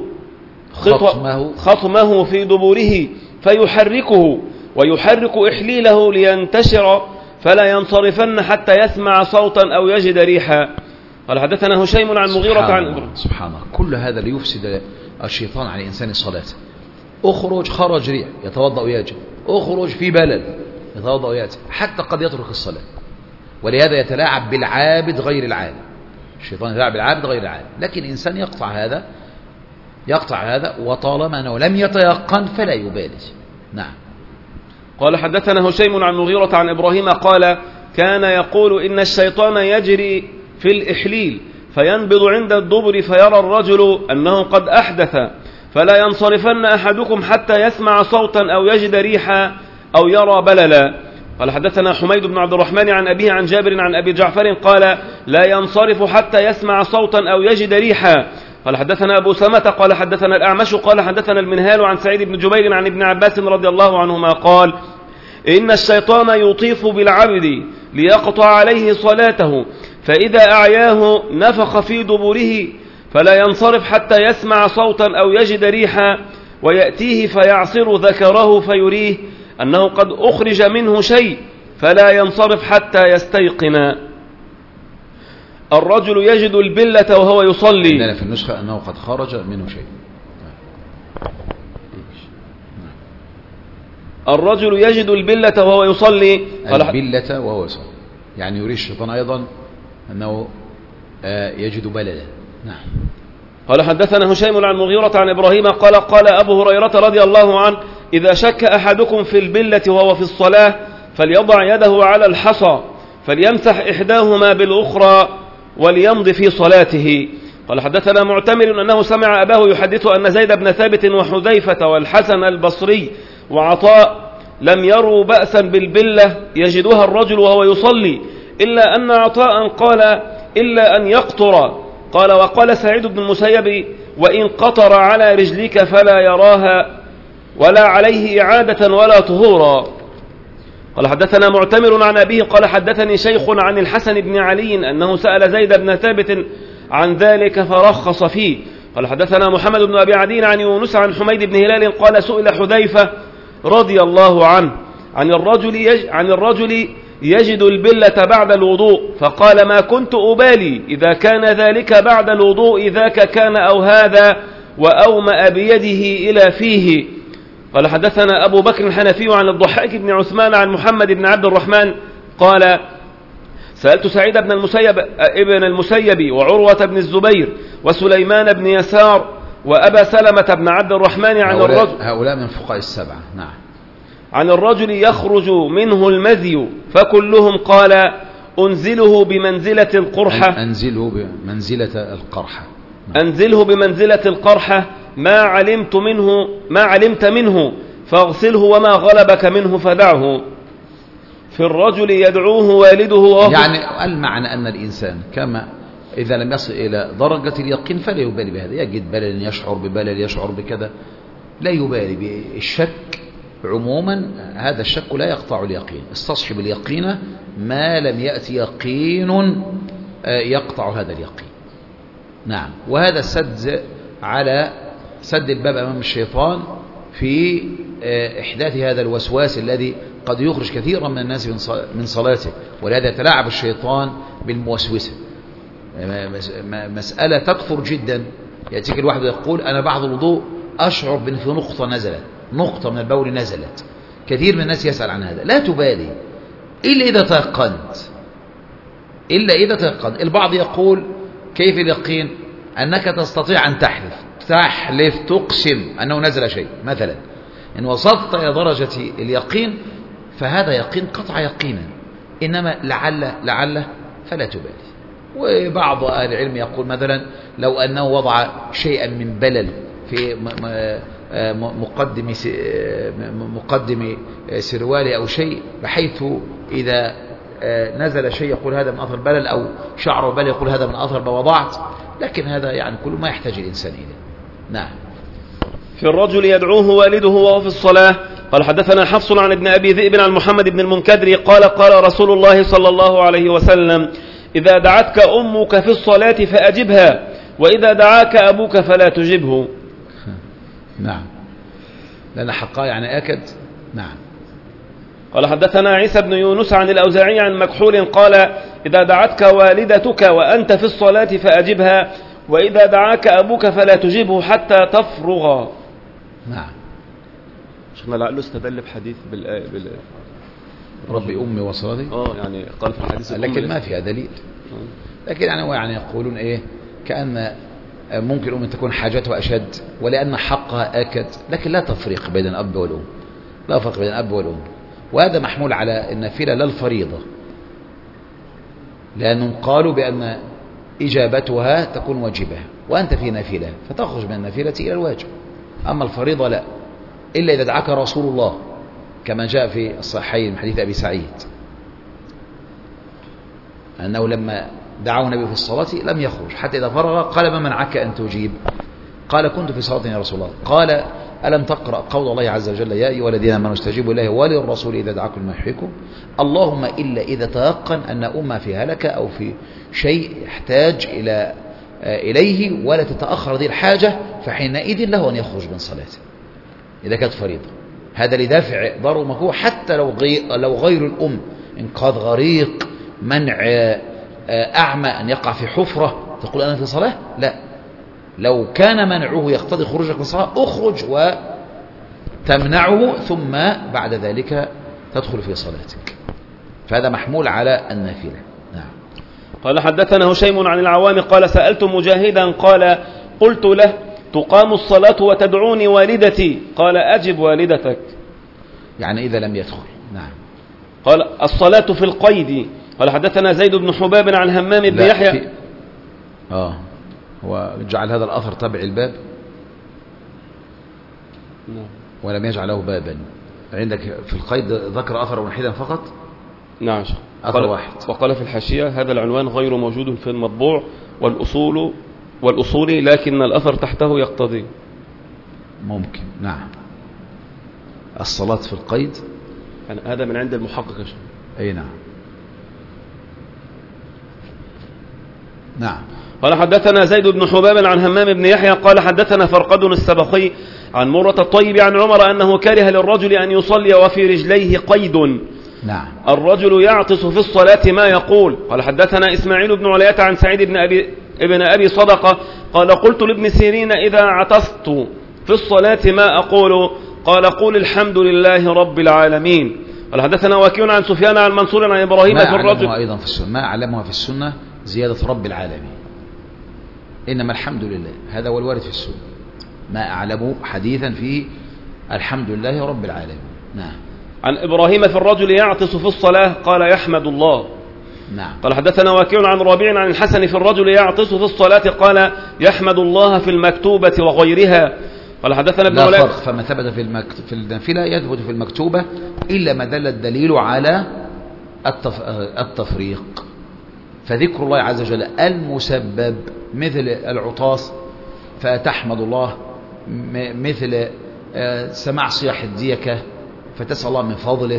خطمه في دبره فيحركه ويحرك إحليله لينتشر فلا ينصرفن حتى يسمع صوتا أو يجد ريحا. قال حدثنا هشيم عن مغيرة عن إبراهيم. سبحان الله، كل هذا ليفسد الشيطان على الإنسان صلاته. خرج ريح يتوضأ ويجب، أخرج في بلل يتوضأ ويأتي، حتى قد يترك الصلاة. ولهذا يتلاعب بالعابد غير العالم. الشيطان يتلاعب بالعابد غير العالم، لكن الإنسان يقطع هذا وطالما أنه لم يتيقن فلا يبالي. نعم. قال حدثنا هشيم عن مغيرة عن إبراهيم قال: كان يقول: إن الشيطان يجري في الإحليل فينبض عند الدبر فيرى الرجل أنه قد أحدث، فلا ينصرفن أحدكم حتى يسمع صوتا أو يجد ريحا أو يرى بللا. قال حدثنا حميد بن عبد الرحمن عن أبيه عن جابر عن أبي جعفر قال: لا ينصرف حتى يسمع صوتا أو يجد ريحا. قال حدثنا أبو سمة قال حدثنا الأعمش قال حدثنا المنهال عن سعيد بن جبير عن ابن عباس رضي الله عنهما قال إن الشيطان يطيف بالعبد ليقطع عليه صلاته، فإذا أعياه نفخ في دبره فلا ينصرف حتى يسمع صوتا أو يجد ريحا، ويأتيه فيعصر ذكره فيريه أنه قد أخرج منه شيء فلا ينصرف حتى يستيقن. الرجل يجد البلة وهو يصلي. عندنا في النسخة أنه قد خرج منه شيء. الرجل يجد البلة وهو يصلي. البلة وهو يصلي يعني يريد الشيطان أيضا أنه يجد بلدا. نعم. قال حدثنا هشيم عن مغيرة عن إبراهيم قال قال أبو هريرة رضي الله عنه إذا شك أحدكم في البلة وهو في الصلاة فليضع يده على الحصى فليمسح إحداهما بالأخرى وليمضي في صلاته. قال حدثنا معتمر أنه سمع أباه يحدث أن زيد بن ثابت وحذيفة والحسن البصري وعطاء لم يروا بأسا بالبلة يجدها الرجل وهو يصلي، إلا أن عطاء قال إلا أن يقطر. قال وقال سعيد بن المسيب وإن قطر على رجلك فلا يراها ولا عليه إعادة ولا طهورا. قال حدثنا معتمر عن أبيه قال حدثني شيخ عن الحسن بن علي أنه سأل زيد بن ثابت عن ذلك فرخص فيه. قال حدثنا محمد بن أبي عدين عن يونس عن حميد بن هلال قال سئل حذيفة رضي الله عنه عن الرجل يجد البلة بعد الوضوء فقال ما كنت أبالي إذا كان ذلك بعد الوضوء ذاك كان أو هذا، وأومأ بيده إلى فيه. قال حدثنا أبو بكر الحنفي عن الضحاك بن عثمان عن محمد بن عبد الرحمن قال سألت سعيد بن المسيب وعروة بن الزبير وسليمان بن يسار وأبا سلمة بن عبد الرحمن عن الرجل هؤلاء من فقهاء السبعة. نعم. عن الرجل يخرج منه المذي فكلهم قال أنزله بمنزلة القرحة أنزله بمنزلة القرحة. أنزله بمنزلة القرحة ما علمت منه فاغسله وما غلبك منه فدعه. في الرجل يدعوه والده يعني المعنى أن الإنسان كما إذا لم يصل إلى درجة اليقين فلا يبالي بهذا، يجد بلل يشعر ببلل يشعر بكذا لا يبالي بالشك عموما. هذا الشك لا يقطع اليقين، استصحب اليقين ما لم يأتي يقين يقطع هذا اليقين. نعم. وهذا سد على سد الباب أمام الشيطان في إحداث هذا الوسواس الذي قد يخرج كثيرا من الناس من صلاته، ولهذا يتلاعب الشيطان بالموسوسة. مسألة تكثر جدا، يأتيك الواحد ويقول أنا بعد الوضوء أشعر بأن في نقطة نزلت، نقطة من البول نزلت. كثير من الناس يسأل عن هذا، لا تبالي إلا إذا تيقنت، إلا إذا تيقنت. البعض يقول كيف اليقين؟ أنك تستطيع أن تحلف تقسم أنه نزل شيء مثلا. إن وصلت إلى درجة اليقين فهذا يقين قطع يقينا، إنما لعل فلا تبالي. وبعض أهل العلم يقول لو أنه وضع شيئا من بلل في مقدم سروالي أو شيء، بحيث إذا نزل شيء يقول هذا من أثر بلل، أو شعر بلل يقول هذا من أثر بوضعت، لكن هذا يعني كل ما يحتاج الإنسان إليه. نعم. في الرجل يدعوه والده وهو في الصلاة. قال حدثنا حفص عن ابن أبي ذئب عن محمد بن المنكدر قال قال رسول الله صلى الله عليه وسلم إذا دعتك أمك في الصلاة فأجبها، وإذا دعاك أبوك فلا تجبه. نعم. لأن حقا يعني أكد. نعم. قال حدثنا عيسى بن يونس عن الأوزاعي عن مكحول قال إذا دعتك والدتك وأنت في الصلاة فأجبها، وإذا دعاك أبوك فلا تجبه حتى تفرغ. نعم. شيخنا لعله استدل بحديث بالآية ربي أمي وصلاتي. يعني قال في الحديث لكن ما فيها دليل. لكن يعني يقولون إيه كأن ممكن أن تكون حاجتها أشد ولأن حقها آكد، لكن لا تفريق بين الأب والأم، لا فرق بين الأب والأم. وهذا محمول على النافلة لا الفريضة، لأنهم قالوا بأن إجابتها تكون واجبة، وأنت في نافلة فتخرج من النافلة إلى الواجب. أما الفريضة لا، إلا إذا دعاك رسول الله كما جاء في الصحيحين من حديث أبي سعيد أنه لما دعاه النبي في الصلاة لم يخرج حتى إذا فرغ قال ما منعك أن تجيب؟ قال كنت في صلاة يا رسول الله. قال ألم تقرأ قول الله عز وجل يا أيها الذين آمنوا استجيبوا لله وللرسول إذا دعاكم لما يحييكم؟ اللهم إلا إذا تيقن أن أمة في هلكة أو في شيء يحتاج إليه ولا تتأخر هذه الحاجة فحينئذ له أن يخرج من صلاته إذا كانت فريضة. هذا لدافع ضرر ومكروه حتى لو غير الأم، إنقاذ غريق، منع أعمى أن يقع في حفرة تقول أنا في صلاة؟ لا، لو كان منعه يقتضي خروجك من الصلاة اخرج وتمنعه ثم بعد ذلك تدخل في صلاتك، فهذا محمول على النافلة. نعم. قال حدثنا هشيم عن العوام قال سألت مجاهدا قال قلت له تقام الصلاة وتدعوني والدتي؟ قال أجب والدتك، يعني إذا لم يدخل. نعم. قال الصلاة في القيد. قال حدثنا زيد بن حباب عن همام بن يحيى هو جعل هذا الأثر تبع الباب ولم يجعله بابا. عندك في القيد ذكر أثر واحدا فقط. نعم أثر واحد. وقال في الحاشية هذا العنوان غير موجود في المطبوع والأصول لكن الأثر تحته يقتضي. ممكن. نعم. الصلاة في القيد يعني هذا من عند المحقق. أي نعم. نعم. قال حدثنا زيد بن حباب عن همام بن يحيى قال حدثنا فرقد السبخي عن مرة الطيب عن عمر أنه كره للرجل أن يصلي وفي رجليه قيد. نعم. الرجل يعطس في الصلاة ما يقول. قال حدثنا إسماعيل بن علية عن سعيد ابن أبي صدقة قال قلت لابن سيرين إذا عطست في الصلاة ما أقول؟ قال قول الحمد لله رب العالمين. قال حدثنا وكيع عن سفيان عن منصور عن إبراهيم في الرجل أيضا في السنة ما أعلمها في السنة زيادة رب العالمين، إنما الحمد لله، هذا هو الوارد في السنة، ما أعلمه حديثا في الحمد لله رب العالمين. نعم. عن إبراهيم في الرجل يعطس في الصلاة قال يحمد الله. نعم. قال حدثنا وكيع عن ربيع عن الحسن في الرجل يعطس في الصلاة قال يحمد الله في المكتوبة وغيرها. قال حدثنا ابن لا فرق، فما ثبت في النافلة يثبت في المكتوبة إلا ما دل الدليل على التفريق. فذكر الله عز وجل المسبب مثل العطاس فتحمد الله، مثل سماع صياح الديكة فتسأل الله من فضله،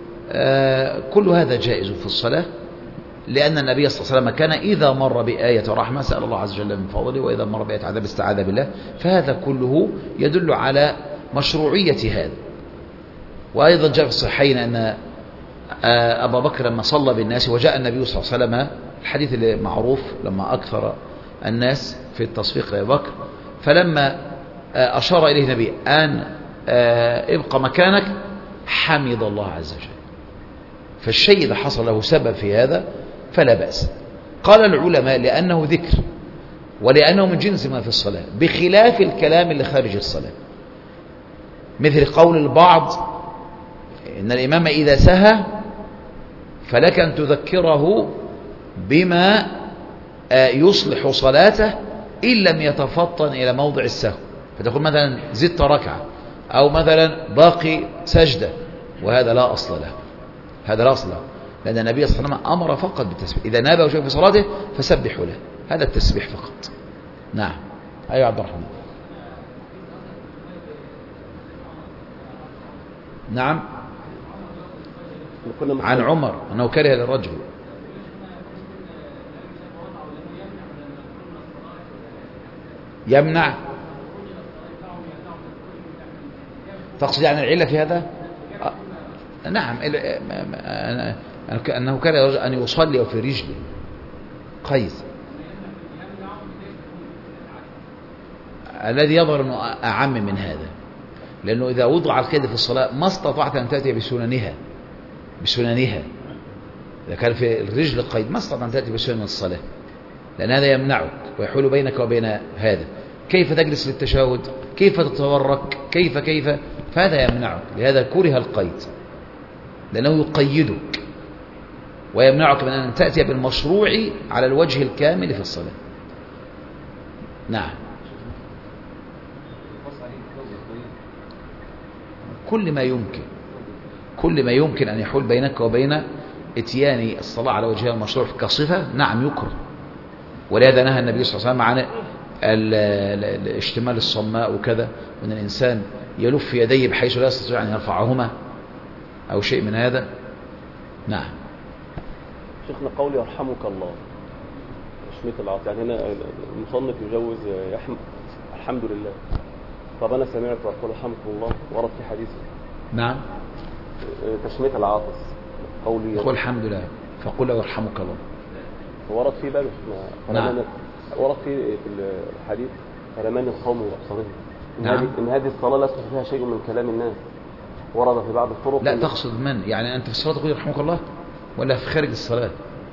كل هذا جائز في الصلاة، لأن النبي صلى الله عليه وسلم كان إذا مر بآية رحمة سأل الله عز وجل من فضله، وإذا مر بآية عذاب استعاذ بالله، فهذا كله يدل على مشروعية هذا. وأيضا جاء في الصحيحين أن أبا بكر لما صلى بالناس وجاء النبي صلى الله عليه وسلم، الحديث اللي معروف لما أكثر الناس في التصفيق لأبي بكر، فلما أشار إليه النبي أن ابقى مكانك حمد الله عز وجل. فالشيء إذا حصل له سبب في هذا فلا بأس. قال العلماء لأنه ذكر ولأنه من جنس ما في الصلاة، بخلاف الكلام اللي خارج الصلاة، مثل قول البعض إن الإمام إذا سهى فلك أن تذكره بما يصلح صلاته إن لم يتفطن إلى موضع السهو، فتقول مثلا زدت ركعة أو مثلا باقي سجدة، وهذا لا أصل له، هذا لا أصل له، لأن النبي صلى الله عليه وسلم أمر فقط بالتسبيح، إذا نابه شيء في صلاته فسبحوا له، هذا التسبيح فقط. نعم. أيها عبد الرحمن. نعم. عن عمر أنه كره للرجل يمنع. تقصد يعني العلة في هذا؟ نعم، أنه كره أن يصلي في رجله قيد، الذي يظهر أنه أعم من هذا، لأنه إذا وضع القيد في الصلاة ما استطعت أن تأتي بسننها. إذا كان في الرجل القيد ما استطعت أن تأتي بسنن الصلاة، لأن هذا يمنعك ويحول بينك وبين هذا. كيف تجلس للتشهد؟ كيف تتورك؟ كيف فهذا يمنعك، لهذا كره القيد لأنه يقيدك ويمنعك من أن تأتي بالمشروع على الوجه الكامل في الصلاة. نعم. كل ما يمكن أن يحول بينك وبين اتيان الصلاة على وجهها المشروع كصفة، نعم يكره، ولهذا نهى النبي صلى الله عليه وسلم عن اشتمال الصماء وكذا، وأن الإنسان يلف يديه بحيث لا يستطيع أن يرفعهما أو شيء من هذا. نعم. شيخنا قول يرحمك الله تشميت العاطس، يعني هنا المصنف يجوز الحمد لله. طب أنا سمعت وأقول رحمك الله ورد في حديث نعم تشميت العاطس قولي قل الحمد لله فقل يرحمك الله، ورد في باب نعم. ورد في الحديث رمان القوم وأبصارهم نعم. إن هذه الصلاة لا يصلح فيها شيء من كلام الناس، ورد في بعض الطرق. لا تقصد من يعني أنت في الصلاة تقول يرحمك الله ولا في خارج الصلاة؟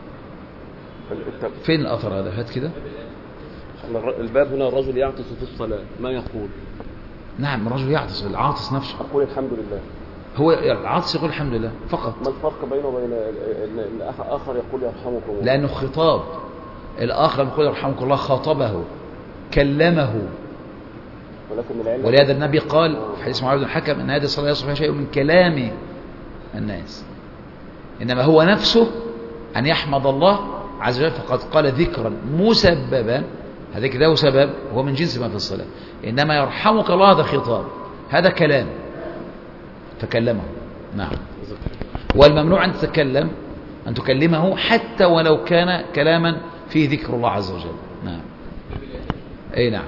فين الأثر هذا؟ هات كده. الباب هنا الرجل يعطس في الصلاة ما يقول. نعم الرجل يعطس، العاطس نفسه أقول الحمد لله. هو العاطس يقول الحمد لله فقط. ما الفرق بينه وبين الآخر يقول يرحمك الله؟ لأنه خطاب، الآخر يقول يرحمك الله خاطبه كلمه، ولهذا النبي قال في حديث معاوية بن الحكم أن هذه الصلاة يصلح فيها شيء من كلام الناس، إنما هو نفسه أن يحمد الله عز وجل، فقد قال ذكرا مسببا، هذا كده سبب هو من جنس ما في الصلاة، إنما يرحمك الله هذا خطاب، هذا كلام فكلمه. نعم. والممنوع أن تتكلم أن تكلمه حتى ولو كان كلاما فيه ذكر الله عز وجل. نعم. أي نعم.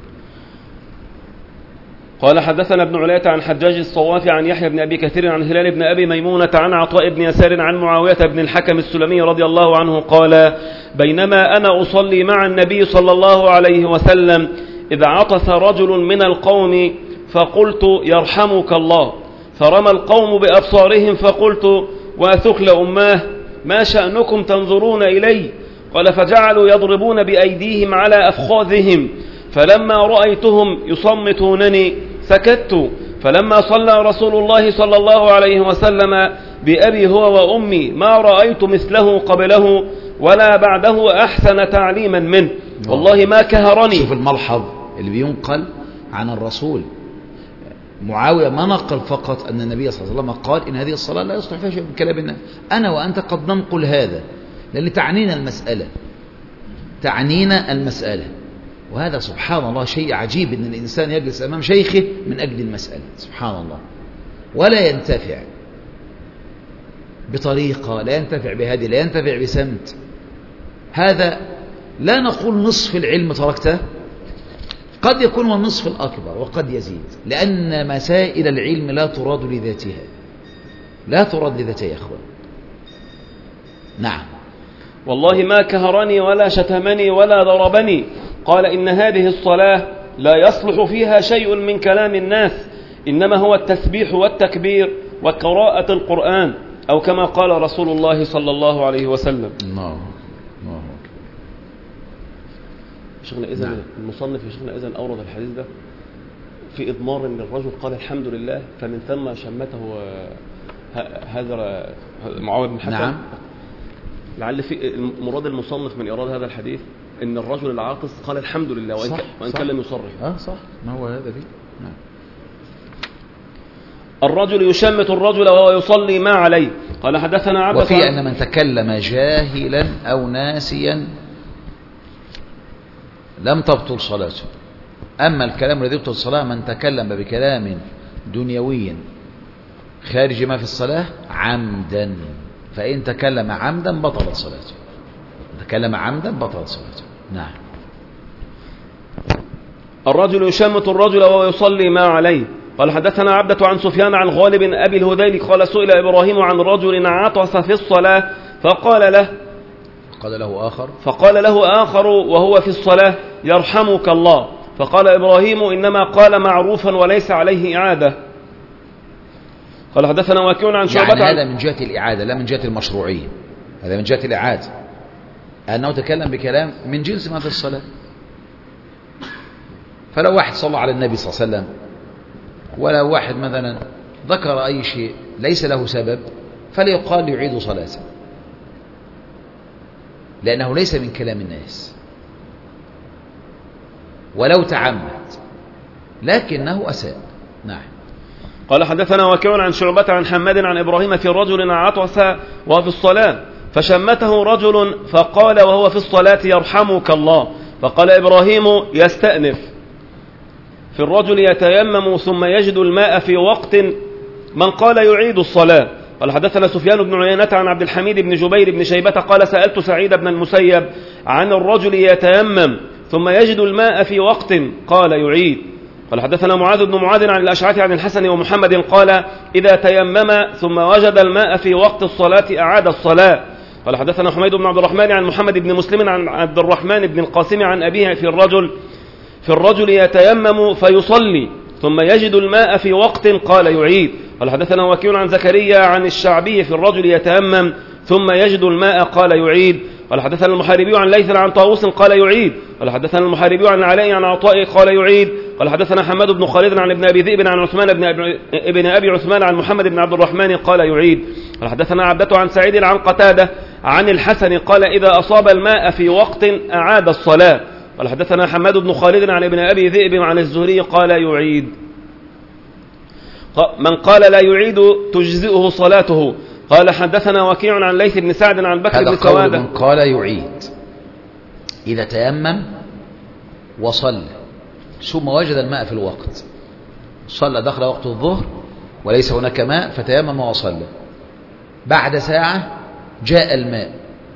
قال حدثنا ابن علاء عن حجاج الصوافي عن يحيى بن أبي كثير عن هلال بن أبي ميمونة عن عطاء بن يسار عن معاوية بن الحكم السلمي رضي الله عنه قال بينما أنا أصلي مع النبي صلى الله عليه وسلم إذ عطس رجل من القوم فقلت يرحمك الله، فرمى القوم بأبصارهم فقلت وثكل أماه ما شأنكم تنظرون إلي؟ قال فجعلوا يضربون بأيديهم على أفخاذهم، فلما رأيتهم يصمتونني سكت، فلما صلى رسول الله صلى الله عليه وسلم بأبي هو وأمي ما رأيت مثله قبله ولا بعده أحسن تعليما منه، والله ما كهرني. شوف الملحظ اللي بينقل عن الرسول، معاوية ما نقل فقط أن النبي صلى الله عليه وسلم قال إن هذه الصلاة لا يصلح فيها شيء من كلام الناس، أنا وأنت قد ننقل هذا لأن تعنينا المسألة، وهذا سبحان الله شيء عجيب أن الإنسان يجلس أمام شيخه من أجل المسألة، سبحان الله، ولا ينتفع بطريقة، لا ينتفع بهذه، لا ينتفع بسمت، هذا لا نقول نصف العلم تركته، قد يكون هو النصف الأكبر وقد يزيد، لأن مسائل العلم لا تراد لذاتها، لا تراد لذاتها يا أخوان. نعم. والله ما كهرني ولا شتمني ولا ضربني، قال إن هذه الصلاة لا يصلح فيها شيء من كلام الناس، إنما هو التسبيح والتكبير وقراءة القرآن، أو كما قال رسول الله صلى الله عليه وسلم. الله. شيخنا إذن نعم. المصنف يا شيخنا إذن أورد الحديث ده في إضمار أن الرجل قال الحمد لله، فمن ثم شمته هذا معاوية بن الحكم. نعم. لعل في مراد المصنف من إيراد هذا الحديث أن الرجل العاطس قال الحمد لله وإن كان لم يصرح. صح، ما هو هذا فيه. نعم. الرجل يشمت الرجل وهو يصلي ما عليه. قال حدثنا عبد. وفي أن من تكلم جاهلا أو ناسيا لم تبطل صلاته. أما الكلام الذي يبطل الصلاة من تكلم بكلام دنيوي خارج ما في الصلاة عمدا، فإن تكلم عمدا بطلت صلاته، تكلم عمدا بطلت صلاته. نعم. الرجل يشمت الرجل وهو يصلي ما عليه. قال حدثنا عبدة عن سفيان عن غالب أبي الهذيل قال سئل إبراهيم عن رجل عطس في الصلاة فقال له آخر وهو في الصلاة يرحمك الله، فقال إبراهيم إنما قال معروفا وليس عليه إعادة. قال حدثنا واكيع عن شعبة. يعني هذا من جهة الإعادة لا من جهة المشروعية، هذا من جهة الإعادة، أنه تكلم بكلام من جنس ما في الصلاة. فلو واحد صلى على النبي صلى الله عليه وسلم، ولو واحد مثلا ذكر أي شيء ليس له سبب، فليقال يعيد صلاته، لأنه ليس من كلام الناس ولو تعمد، لكنه أساء. نعم. قال حدثنا واكيع عن شعبة عن حماد عن إبراهيم في رجل عطس وهو في الصلاة، فشمته رجل فقال وهو في الصلاة يرحمك الله. فقال إبراهيم يستأنف في الرجل يتيمم ثم يجد الماء في وقت من قال يعيد الصلاة. قال حدثنا سفيان بن عيينة عن عبد الحميد بن جبير بن شيبة قال سألت سعيد بن المسيب عن الرجل يتيمم ثم يجد الماء في وقت قال يعيد. قال حدثنا معاذ بن معاذ عن الأشعث عن الحسن ومحمد قال إذا تيمم ثم وجد الماء في وقت الصلاة أعاد الصلاة. قال حدثنا حميد بن عبد الرحمن عن محمد بن مسلم عن عبد الرحمن بن القاسم عن أبيه في الرجل يتيمم فيصلي ثم يجد الماء في وقت قال يعيد. قال حدثنا وكيع عن زكريا عن الشعبي في الرجل يتيمم ثم يجد الماء قال يعيد. قال حدثنا المحاربي عن ليث عن طاووس قال يعيد. قال حدثنا المحاربي عن العلاء عن عطاء قال يعيد. قال حدثنا حماد بن خالد عن ابن أبي ذئب عن عثمان ابن أبي عثمان عن محمد بن عبد الرحمن قال يعيد. قال حدثنا عبدة عن سعيد عن قتادة عن الحسن قال إذا أصاب الماء في وقت أعاد الصلاة. قال حدثنا حماد بن خالد عن ابن أبي ذئب عن الزهري قال يعيد. من قال لا يعيد تجزئه صلاته. قال حدثنا وكيع عن ليث بن سعد عن بكر بن سوادة. هذا قول من قال يعيد إذا تيمم وصلى ثم وجد الماء في الوقت، صلى دخل وقت الظهر وليس هناك ماء فتيمم وصلى، بعد ساعة جاء الماء،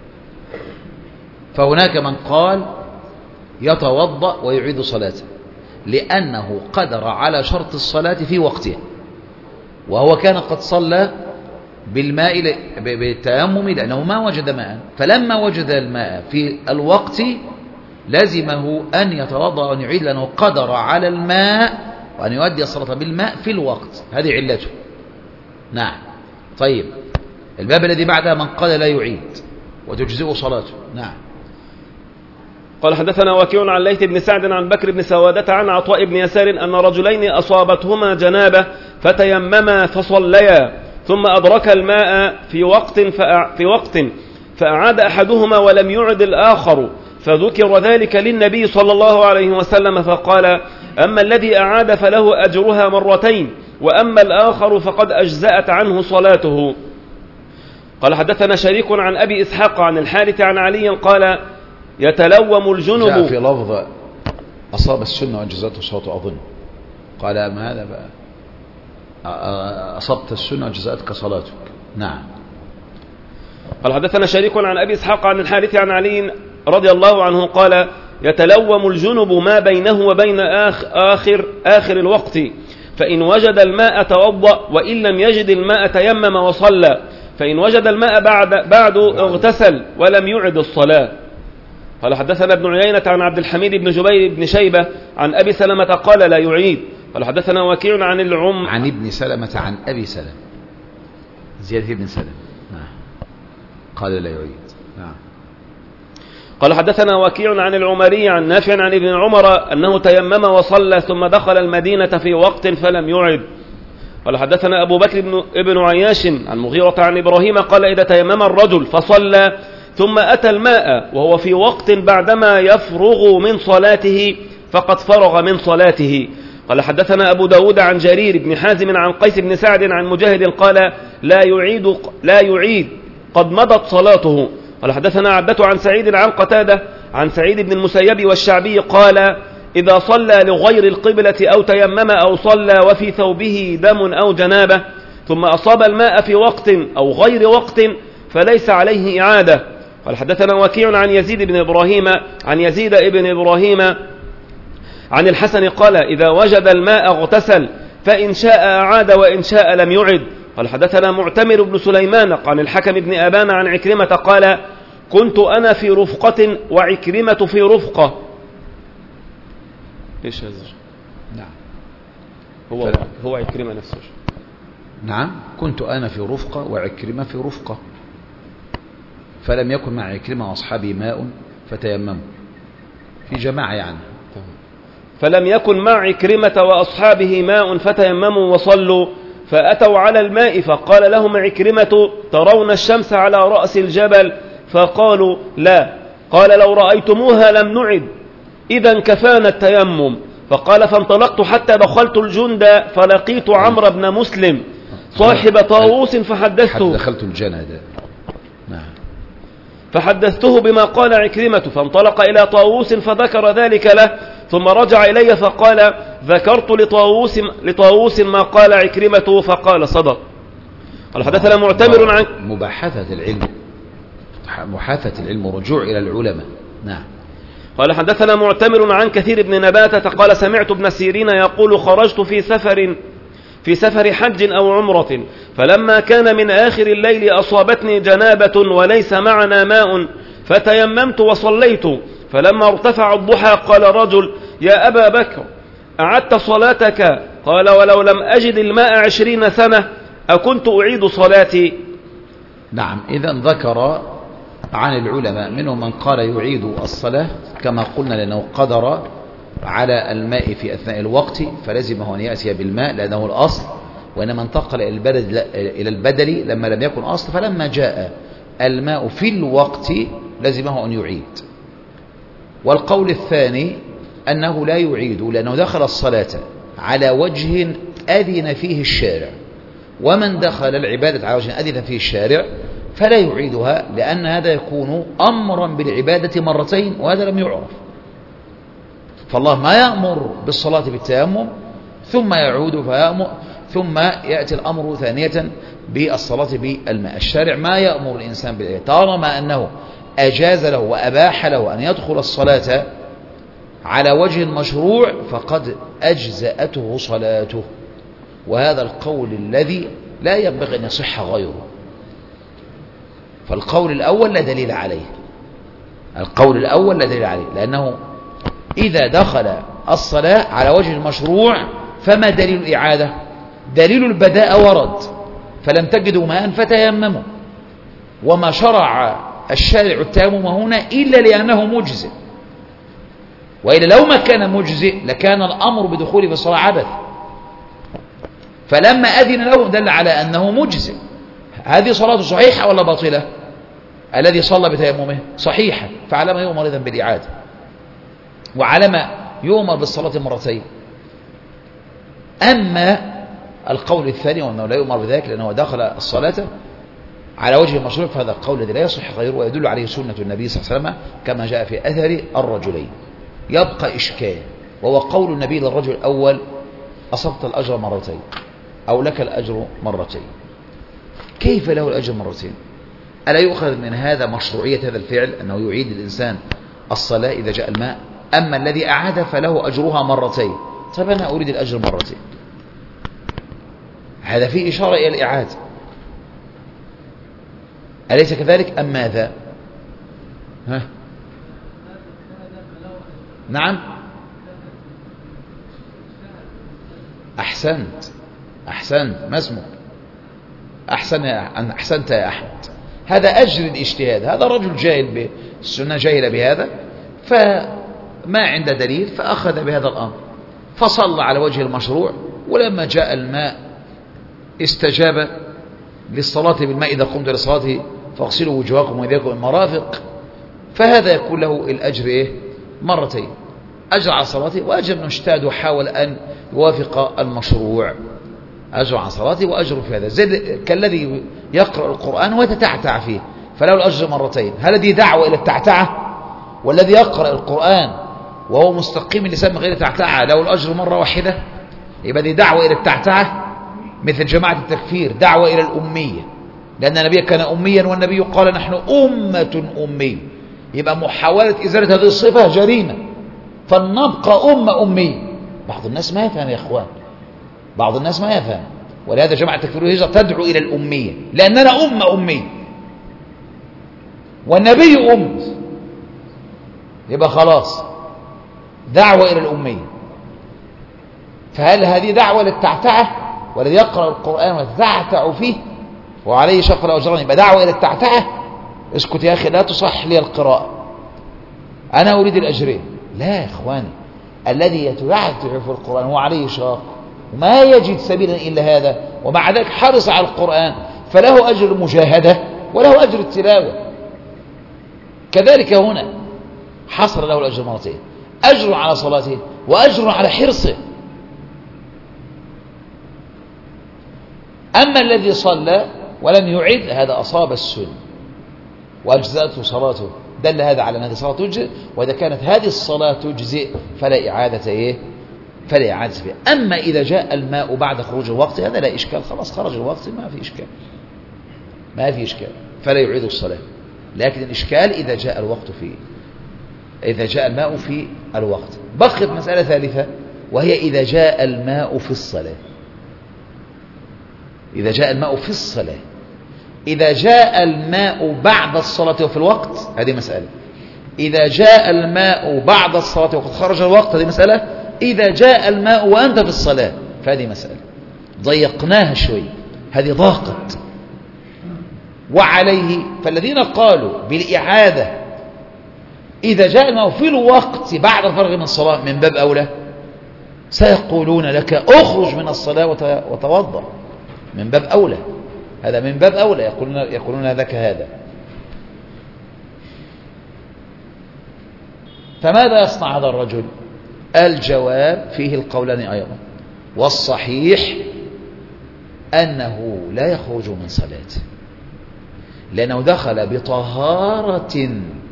فهناك من قال يتوضأ ويعيد صلاته لأنه قدر على شرط الصلاة في وقتها، وهو كان قد صلى بالماء بالتيمم لأنه ما وجد ماء، فلما وجد الماء في الوقت لازمه أن يتوضأ وأن يعيد لأنه قدر على الماء وأن يؤدي الصلاة بالماء في الوقت، هذه علته. نعم. طيب الباب الذي بعدها من قال لا يعيد وتجزئ صلاته. نعم. قال حدثنا وكيع عن ليث بن سعد عن بكر بن سوادة عن عطاء بن يسار أن رجلين أصابتهما جنابة فتيمما فصليا ثم أدرك الماء في وقت فأعاد أحدهما ولم يعد الآخر، فذكر ذلك للنبي صلى الله عليه وسلم فقال أما الذي أعاد فله أجرها مرتين وأما الآخر فقد أجزأت عنه صلاته. قال حدثنا شريك عن أبي إسحاق عن الحارث عن علي قال يتلوم الجنب. جاء في لفظ أصاب السنة وأجزته صلاته أظن، قال ما هذا بقى أصبت السنة وأجزأتك صلاتك. نعم. قال حدثنا شريك عن أبي إسحاق عن الحارث عن علي رضي الله عنه قال يتلوم الجنب ما بينه وبين آخر الوقت، فإن وجد الماء توضأ وإن لم يجد الماء تيمم وصلى، فإن وجد الماء بعد اغتسل ولم يعد الصلاة. قال حدثنا ابن عيينة عن عبد الحميد بن جبير بن شيبة عن أبي سلمة قال لا يعيد. قال حدثنا وكيع عن ابن سلمة عن أبي سلمة زيادة بن سلمة. نعم. قال لا يعيد. نعم. قال حدثنا وكيع عن العمري عن نافع عن ابن عمر أنه تيمم وصلى ثم دخل المدينة في وقت فلم يعد. قال حدثنا أبو بكر ابن عياش عن مغيرة عن إبراهيم قال إذا تيمم الرجل فصلى ثم أتى الماء وهو في وقت بعدما يفرغ من صلاته فقد فرغ من صلاته. قال حدثنا أبو داود عن جرير بن حازم عن قيس بن سعد عن مجاهد قال لا يعيد قد مضت صلاته. قال حدثنا عبدة عن سعيد عن قتادة عن سعيد بن المسيب والشعبي قال إذا صلى لغير القبلة أو تيمم أو صلى وفي ثوبه دم أو جنابة ثم أصاب الماء في وقت أو غير وقت فليس عليه إعادة. قال حدثنا وكيع عن يزيد بن إبراهيم عن الحسن قال إذا وجد الماء اغتسل فإن شاء أعاد وإن شاء لم يعد. قال حدثنا معتمر بن سليمان عن الحكم بن أبان عن عكرمة قال كنت أنا في رفقة وعكرمة في رفقة. إيش هذا؟ نعم. هو عكرمة نفسه. نعم. كنت أنا في رفقة وعكرمة في رفقة، فلم يكن مع عكرمة وأصحابي ماء فتيمموا، في جماعة يعني. فلم يكن مع عكرمة وأصحابه ماء فتيمموا وصلوا، فأتوا على الماء فقال لهم عكرمة ترون الشمس على رأس الجبل؟ فقالوا لا. قال لو رأيتموها لم نعد إذا كفانا التيمم. فقال فانطلقت حتى دخلت الجند فلقيت عمرو بن مسلم صاحب طاووس فحدثته. دخلت الجند. نعم. فحدثته بما قال عكرمة، فانطلق إلى طاووس فذكر ذلك له، ثم رجع إلي فقال: ذكرت لطاووس ما قال عكرمة فقال صدق. قال حدثنا معتمر عن محاثة العلم ورجوع إلى العلماء. نعم. قال حدثنا معتمر عن كثير بن نباتة قال: سمعت ابن سيرين يقول: خرجت في سفر حج أو عمرة، فلما كان من آخر الليل أصابتني جنابة وليس معنا ماء، فتيممت وصليت، فلما ارتفع الضحى قال رجل: يا أبا بكر، أعدت صلاتك؟ قال: ولو لم أجد الماء 20 سنة أكنت أعيد صلاتي. نعم. إذن ذكر عن العلماء منهم من قال يعيد الصلاة كما قلنا لأنه قدر على الماء في أثناء الوقت فلزمه أن يأتي بالماء لأنه الأصل، وإنما انتقل إلى البدل لما لم يكن أصل، فلما جاء الماء في الوقت لزمه أن يعيد. والقول الثاني أنه لا يعيد لأنه دخل الصلاة على وجه أذن فيه الشارع، ومن دخل العبادة على وجه أذن فيه الشارع فلا يعيدها، لأن هذا يكون أمرا بالعبادة مرتين وهذا لم يعرف. فالله ما يأمر بالصلاة بالتيمم ثم يعود فيأمر ثم يأتي الأمر ثانية بالصلاة بالماء. الشارع ما يأمر الإنسان بالعبادة طالما أنه أجاز له وأباح له أن يدخل الصلاة على وجه مشروع فقد أجزأته صلاته، وهذا القول الذي لا ينبغي أن يصح غيره. فالقول الأول لا دليل عليه، القول الأول لا دليل عليه، لأنه إذا دخل الصلاة على وجه المشروع فما دليل الإعادة؟ دليل البداء ورد، فلم تجدوا ماء فتيمموا، وما شرع الشارع التيمم هنا إلا لأنه مجزئ، وإلا لو ما كان مجزئ لكان الأمر بدخوله في الصلاة عبث، فلما أذن له دل على أنه مجزئ. هذه صلاة صحيحة ولا باطلة؟ الذي صلى بتيممه صحيحة، فعلى ما يؤمر إذن بالإعادة، وعلى ما يؤمر بالصلاة مرتين. أما القول الثاني وأنه لا يؤمر بذلك لأنه دخل الصلاة على وجه المشروع، فهذا القول الذي لا يصح غيره، ويدل عليه سنة النبي صلى الله عليه وسلم كما جاء في أثر الرجلين. يبقى إشكال، وهو قول النبي للرجل الأول: أصبت الأجر مرتين أو لك الأجر مرتين. كيف له الأجر مرتين؟ ألا يؤخذ من هذا مشروعية هذا الفعل أنه يعيد الإنسان الصلاة إذا جاء الماء؟ أما الذي أعاد فله أجرها مرتين. طيب أنا أريد الأجر مرتين، هذا فيه إشارة إلى الإعادة، أليس كذلك أم ماذا؟ نعم. أحسنت ما اسمك؟ أحسنت يا أحمد. هذا أجر الاجتهاد، هذا رجل جاهل بالسنة، جاهل بهذا، فما عنده دليل فأخذ بهذا الأمر فصلى على وجه المشروع، ولما جاء الماء استجاب للصلاة بالماء: إذا قمت للصلاة فاغسلوا وجوهكم وأيديكم المرافق. فهذا يكون له الأجر مرتين، أجر على صلاته وأجر اجتهد وحاول أن يوافق المشروع، أجر عن صلاته وأجر في هذا، زي كالذي يقرأ القرآن ويتتعتع فيه فله الأجر مرتين. هل هذه دعوة إلى التعتعة؟ والذي يقرأ القرآن وهو مستقيم اللسان من غير تعتعة له الأجر مرة واحدة؟ يبقى دي دعوة إلى التعتعة، مثل جماعة التكفير دعوة إلى الأمية، لأن النبي كان أميا والنبي قال: نحن أمة أمية. يبقى محاولة إزالة هذه الصفة جريمة، فلنبقى أمية. بعض الناس ما يفهم يا إخوان، بعض الناس ما يفهم، ولهذا جماعة التكفير والهجرة تدعو إلى الأمية، لأننا أمية والنبي يبقى خلاص دعوة إلى الأمية. فهل هذه دعوة للتعتعة؟ والذي يقرأ القرآن ويتعتع فيه وعليه شق الأجران يبقى دعوة إلى التعتعة؟ اسكت يا أخي، لا تصح لي القراءة، أنا أريد الأجرين. لا يا إخواني، الذي يتعتع في القرآن هو عليه شاق وما يجد سبيلا إلا هذا، ومع ذلك حرص على القرآن، فله أجر المجاهدة وله أجر التلاوة. كذلك هنا حصل له الأجر مرتين، أجر على صلاته وأجر على حرصه. أما الذي صلى ولم يعد هذا أصاب السنة، وأجزأته صلاته، دل هذا على أن هذه الصلاة تجزئ، وإذا كانت هذه الصلاة تجزئ فلا إعادة فلا إعادة فيها. أما إذا جاء الماء بعد خروج الوقت هذا لا إشكال، خلاص خرج الوقت ما في إشكال فلا يعيد الصلاة. لكن الإشكال إذا جاء الماء في الوقت. بقيت مسألة ثالثة وهي إذا جاء الماء في الصلاة. إذا جاء الماء بعد الصلاة وفي الوقت هذه مسألة. إذا جاء الماء بعد الصلاة وقد خرج الوقت هذه مسألة. إذا جاء الماء وأنت في الصلاة فهذه مسألة ضيقناها شوي، هذه ضاقت. وعليه فالذين قالوا بالإعادة إذا جاء الماء في الوقت بعد الفرغ من الصلاة من باب أولى، سيقولون لك أخرج من الصلاة وتوضأ، من باب أولى، هذا من باب أولى، يقولون لك هذا. فماذا يصنع هذا الرجل؟ الجواب فيه القولان أيضا، والصحيح أنه لا يخرج من صلاته، لأنه دخل بطهارة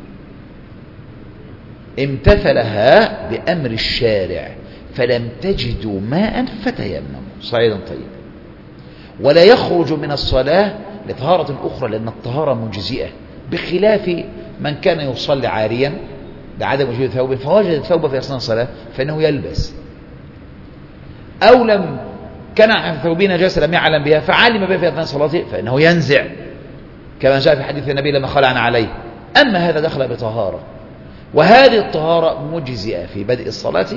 امتثلها بأمر الشارع، فلم تجدوا ماء فتيمموا صعيدا طيبا. ولا يخرج من الصلاة لطهارة أخرى، لأن الطهارة مجزئة، بخلاف من كان يصلي عاريا لعدم وجود ثوب فوجد الثوب في أثناء الصلاة فإنه يلبس، أو لم كان عن ثوبه نجاسة لم يعلم بها فعلم بها في أثناء صلاته فإنه ينزع، كما جاء في حديث النبي لما خلع عليه. أما هذا دخل بطهارة، وهذه الطهارة مجزئة في بدء الصلاة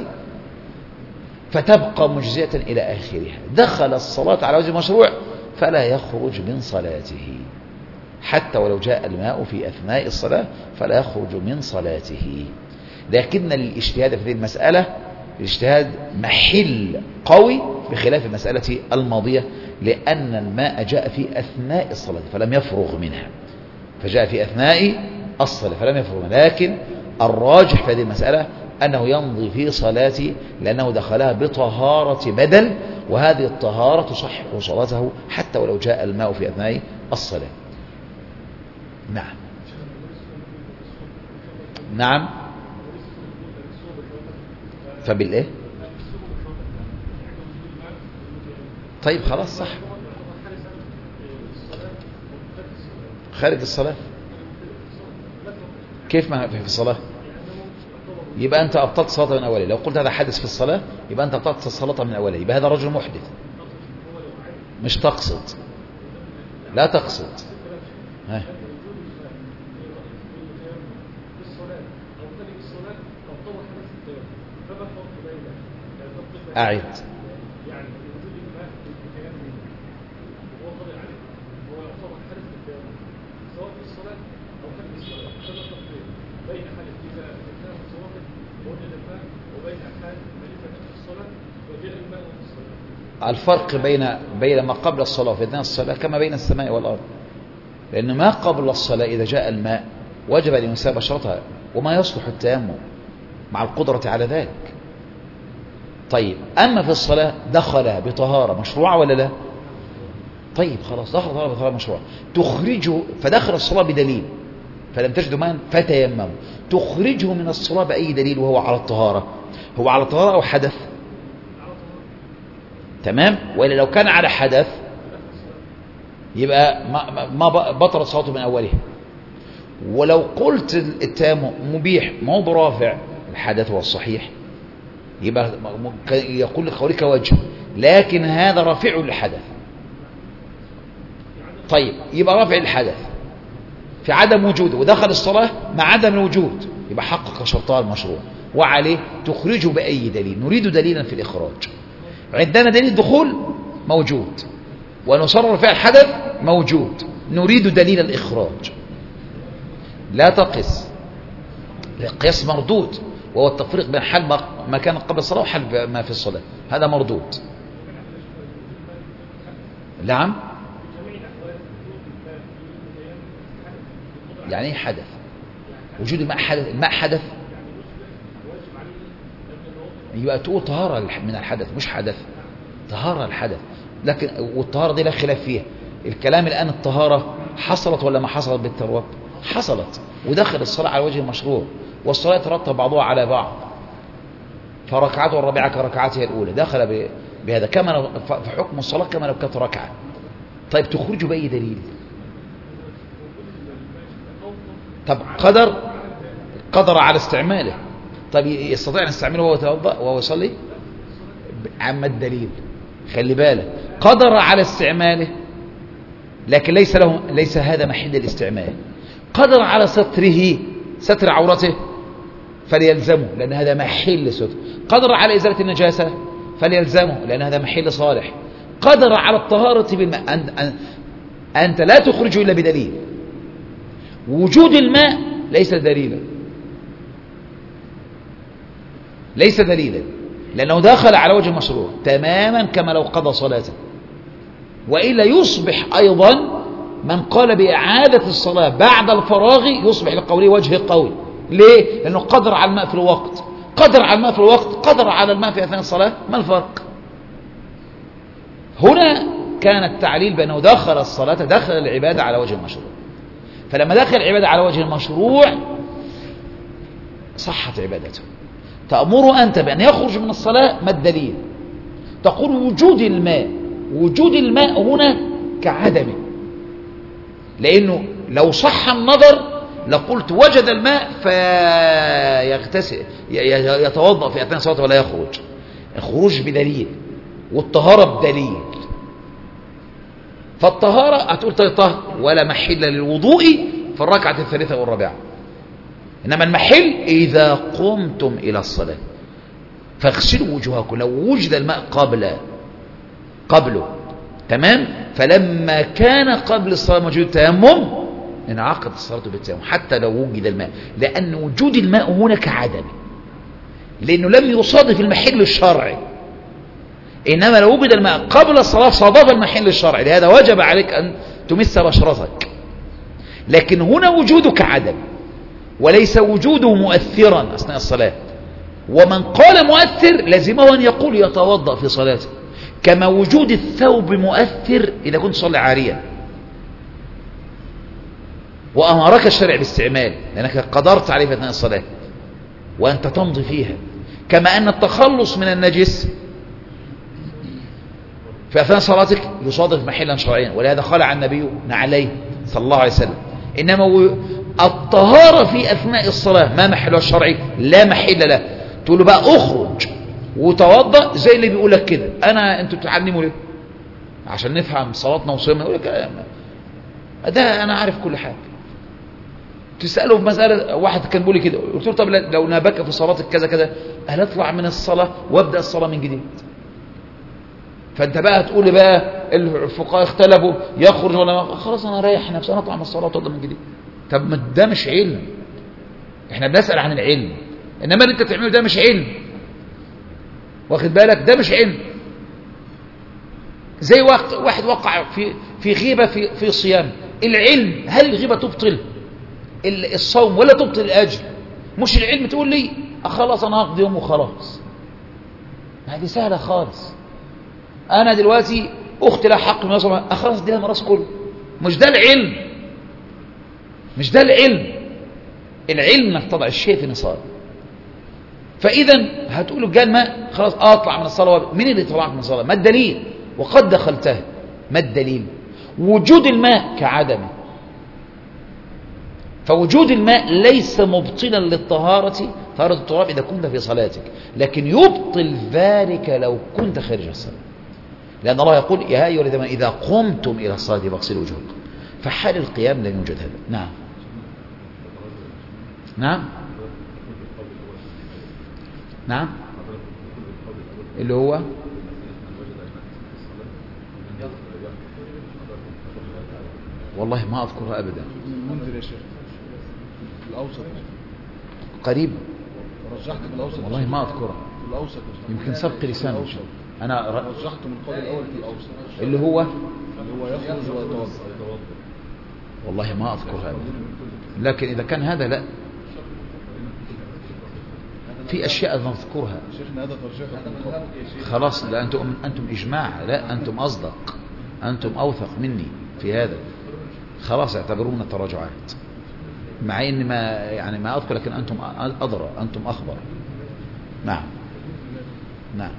فتبقى مجزئة إلى آخرها. دخل الصلاة على وجه المشروع فلا يخرج من صلاته، حتى ولو جاء الماء في أثناء الصلاة فلا يخرج من صلاته. لكن الاجتهاد في هذه المسألة الاجتهاد محل قوي بخلاف المسألة الماضية، لأن الماء جاء في أثناء الصلاة فلم يفرغ منها، فجاء في أثناء الصلاة فلم يفرغ منها. لكن الراجح في هذه المسألة أنه يمضي في صلاته لأنه دخلها بطهارة بدل، وهذه الطهارة تصحح صلاته حتى ولو جاء الماء في أثناء الصلاة. نعم فبالإيه؟ طيب خلاص صح، خارج الصلاة كيف ما في الصلاة؟ يبقى أنت أبطلت الصلاة من أولها. لو قلت هذا حدث في الصلاة يبقى أنت أبطلت الصلاة من أولها، يبقى هذا رجل محدث. مش تقصد، لا تقصد. أعد. الفرق بين ما قبل الصلاة وفي أثناء الصلاة كما بين السماء والأرض، لأن ما قبل الصلاة إذا جاء الماء وجب أن ينسى بشرتها، وما يصلح التيمم مع القدرة على ذلك. طيب أما في الصلاة دخل بطهارة مشروعة ولا لا؟ طيب خلاص دخل بطهارة مشروعة، تخرجه فدخل الصلاة بدليل فلم تجدوا ماء فتيمموا، تخرجه من الصلاة بأي دليل وهو على الطهارة؟ هو على الطهارة أو حدث؟ تمام. وإلا لو كان على حدث يبقى ما بطل صلاته من أولها. ولو قلت التيمم مبيح ما هو برافع الحدث والصحيح يبقى يقول لقولك وجه، لكن هذا رافع للحدث. طيب يبقى رافع الحدث في عدم وجوده ودخل الصلاة مع عدم الوجود، يبقى حقق شرطها المشروع، وعليه تخرجه بأي دليل. نريد دليلا في الإخراج، عندنا دليل الدخول موجود ونصرر فعل الحدث موجود، نريد دليل الإخراج. لا تقس، القياس مردود، وهو التفريق بين حال ما كان قبل الصلاة وحال ما في الصلاة، هذا مردود. نعم يعني ايه حدث؟ وجود الماء حدث، الماء حدث يبقى تقول طهارة من الحدث مش حدث، طهارة الحدث. لكن والطهارة دي لا خلاف فيها. الكلام الآن الطهارة حصلت ولا ما حصلت بالتواب؟ حصلت ودخل الصلاة على وجه المشروع، والصلاة يترتب بعضها على بعض، فركعته الرابعة كركعتها الأولى، دخل بهذا كما لو في حكم الصلاة كما لو كانت ركعة. طيب تخرج بأي دليل؟ طب قدر على استعماله، طب يستطيع أن يستعمله وهو يتوضأ وهو يصلي؟ عما الدليل، خلي بالك، قدر على استعماله لكن ليس هذا محل الاستعمال. قدر على ستر عورته فليلزمه لأن هذا محل ستر. قدر على إزالة النجاسة فليلزمه لأن هذا محل صالح. قدر على الطهارة بالماء، أنت لا تخرج إلا بدليل. وجود الماء ليس دليلا لأنه دخل على وجه المشروع تماما كما لو قضى صلاته. وإلا يصبح أيضا من قال بإعادة الصلاة بعد الفراغ يصبح لقوله وجه قوي. ليه؟ لأنه قدر على الماء في الوقت، قدر على الماء في أثناء الصلاة، ما الفرق؟ هنا كان التعليل بأنه دخل الصلاة، دخل العبادة على وجه المشروع. فلما دخل العبادة على وجه المشروع صحت عبادته. تأمر أنت بأن يخرج من الصلاة، ما الدليل؟ تقول وجود الماء هنا كعدمه، لأنه لو صح النظر لقلت وجد الماء فيغتسل يتوضأ في أثناء صلاته ولا يخرج. الخروج بدليل والطهارة بدليل. فالطهارة هتقول طهر ولا محل للوضوء في الركعة الثالثة والرابعة، إنما المحل إذا قمتم إلى الصلاة فاغسلوا وجوهكم. لو وجد الماء قبله تمام، فلما كان قبل الصلاة موجود التيمم انعقد الصلاة بالتيمم حتى لو وجد الماء، لأن وجود الماء هنا كعدم، لأنه لم يصادف المحل الشرعي. إنما لو وجد الماء قبل الصلاة صادف المحل الشرعي، لهذا وجب عليك أن تمس بشرتك. لكن هنا وجوده كعدم وليس وجوده مؤثرا أثناء الصلاة. ومن قال مؤثر لازمه أن يقول يتوضأ في صلاته، كما وجود الثوب مؤثر إذا كنت صلي عاريا وأمرك الشرع باستعمال لأنك قدرت عليه في أثناء الصلاة وأنت تمضي فيها. كما أن التخلص من النجس في أثناء صلاتك يصادف محلا شرعيا، ولهذا قال عن النبي عليه صلى الله عليه وسلم إنما الطهارة في أثناء الصلاة ما محلها الشرعي، لا محل له. تقول له بقى أخرج وتوضأ زي اللي بيقول لك كده. أنتوا بتعلموا ليه؟ عشان نفهم صلاتنا وصيامنا. يقول لك ده أنا عارف كل حاجة. تسأله في مسألة، واحد كان بيقول لي كده، قلت له طب لو نابك في صلاتك كذا كذا، هل أطلع من الصلاة وأبدأ الصلاة من جديد؟ فأنت بقى تقول لي بقى الفقهاء اختلفوا يخرج ولا ما، خلاص أنا رايح نفسي، أنا أطلع من الصلاة وأبدأ من جديد. طب ما ده مش علم، احنا بنسأل عن العلم، إنما اللي أنت بتعمله ده مش علم، واخد بالك؟ ده مش علم. زي واحد وقع في غيبة في صيام. العلم هل الغيبة تبطل الصوم ولا تبطل الأجر؟ مش العلم تقول لي خلاص أنا هقضي يوم وخلاص، هذه سهلة خالص. أنا دلوقتي أختي لها حق من الصوم، خلاص دي لها ميراث كله. مش ده العلم، مش ده العلم. العلم انك تضع الشيء في نصابه. فإذا هتقولوا جاء الماء خلاص أطلع من الصلاة. مين اللي طلعك من الصلاة؟ ما الدليل؟ وقد دخلتها، ما الدليل؟ وجود الماء كعدمه. فوجود الماء ليس مبطلا للطهارة، طهارة التراب إذا كنت في صلاتك، لكن يبطل ذلك لو كنت خارج الصلاة، لأن الله يقول يا أيها الذين آمنوا إذا قمتم إلى الصلاة فاغسلوا وجوهكم. فحال القيام لن يوجد هذا. نعم نعم نعم، اللي هو والله ما أذكرها أبدا. منذر يا شيخ الأوسط قريب، رجحت بالأوسط والله ما أذكرها، الأوسط يمكن سبق لسانه. أنا رجحت من القول الأول في الأوسط اللي هو يخرج ويتوضأ. والله ما أذكرها أبدا، لكن إذا كان هذا لا، في أشياء نذكرها. شيخنا هذا ترجيح خلاص، لا أنتم إجماع، لا أنتم أصدق، أنتم أوثق مني في هذا. خلاص اعتبرونا تراجعات. مع ان ما اذكر، لكن انتم ادرى، انتم اخبر. نعم نعم.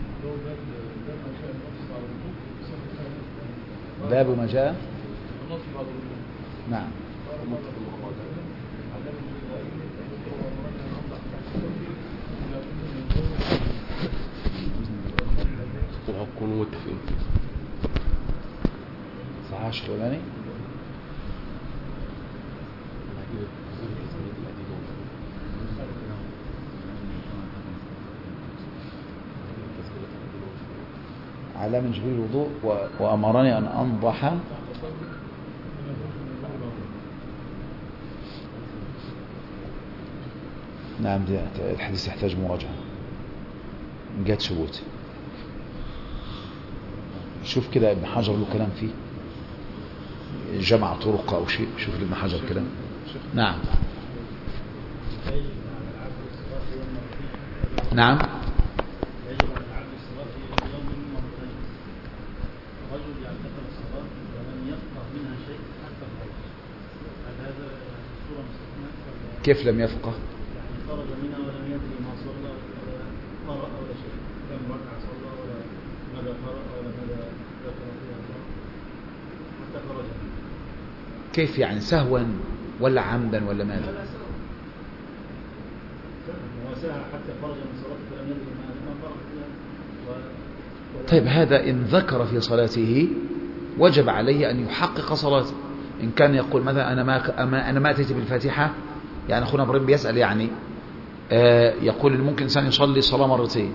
باب ما جاء. نعم. وهكونوا متفقين. صحيح الشغلاني. على من جبريل الوضوء وأمرني أن أنضح. نعم، دي الحديث يحتاج مراجعة من جهة ثبوت. شوف كده ابن حجر له كلام فيه، جمع طرق أو شيء، شوف ابن حجر كلام. نعم نعم. كيف لم يفقه؟ يعني خرج منها ولم يدري ما صلى ولا قرأ ولا شيء، كم ركعة صلى ولا ماذا قرأ ولا ماذا ذكر فيها الله حتى خرج. كيف يعني، سهوا ولا عمدا ولا ماذا؟ لا سهوا، هو سهى حتى خرج من صلاته فلم يدري ما قرأ فيها. طيب هذا إن ذكر في صلاته وجب عليه أن يحقق صلاته. إن كان يقول مثلا أنا ما أتيت بالفاتحة، يعني أخونا إبراهيم بيسأل يعني يقول إن ممكن إنسان يصلي صلاة مرتين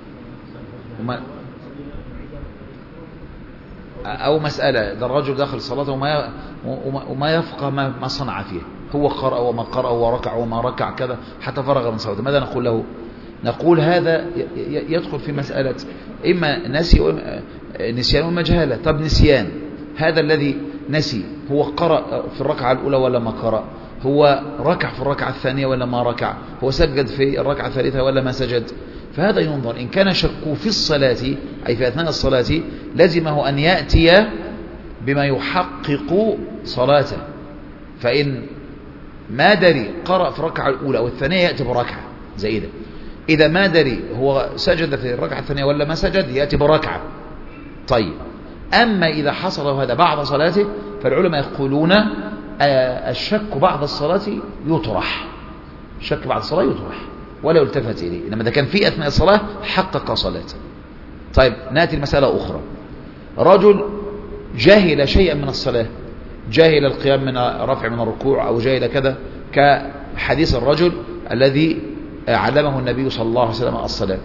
أو مسألة، ده الرجل داخل صلاته وما يفقه ما صنع فيه، هو قرأ وما قرأ وركع وما ركع كذا حتى فرغ من صلاته. ماذا نقول له؟ نقول هذا يدخل في مسألة إما نسيان وما جهالة. طب نسيان، هذا الذي نسي هو قرأ في الركعة الأولى ولا ما قرأ؟ هو ركع في الركعة الثانية ولا ما ركع؟ هو سجد في الركعة الثالثة ولا ما سجد؟ فهذا ينظر. إن كان شك في الصلاة أي في أثناء الصلاة لزمه أن يأتي بما يحقق صلاته. فإن ما دري قرأ في الركعة الأولى والثانية يأتي بركعة زائدة. إذا ما دري هو سجد في الركعة الثانية ولا ما سجد يأتي بركعة. طيب، أما إذا حصل هذا بعد صلاته فالعلماء يقولون الشك بعد الصلاة يطرح، الشك بعد الصلاة يطرح ولا يلتفت إليه، إنما إذا كان في أثناء الصلاة حقق صلاته. طيب نأتي المسألة أخرى. رجل جاهل شيئا من الصلاة، جاهل القيام من رفع من الركوع أو جاهل كذا، كحديث الرجل الذي علمه النبي صلى الله عليه وسلم الصلاة،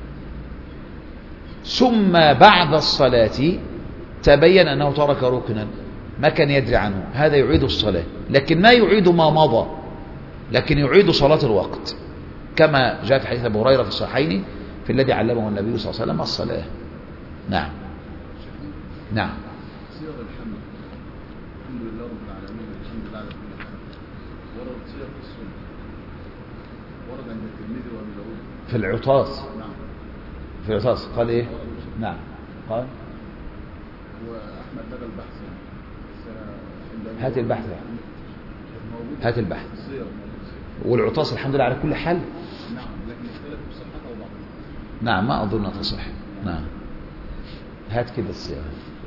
ثم بعد الصلاة تبين أنه ترك ركنا ما كان يدري عنه، هذا يعيد الصلاة، لكن ما يعيد ما مضى، لكن يعيد صلاة الوقت، كما جاء في حديث أبي هريرة في الصحيحين في الذي علمه النبي صلى الله عليه وسلم الصلاة. نعم نعم. صيغ الحمد، الحمد لله رب العالمين، الحمد لله على كل حال، ورد صيغ في السنة، ورد عند الترمذي وابي داود في العطاس. نعم، في العطاس قال إيه؟ نعم قال واحمد لدى البحث يعني. هات البحث، هات البحث. صيغ والعطاس الحمد لله على كل حال. نعم، لكن اختلف في صحتها وبعضها. نعم ما أظن تصح. نعم هات كده الصيغة.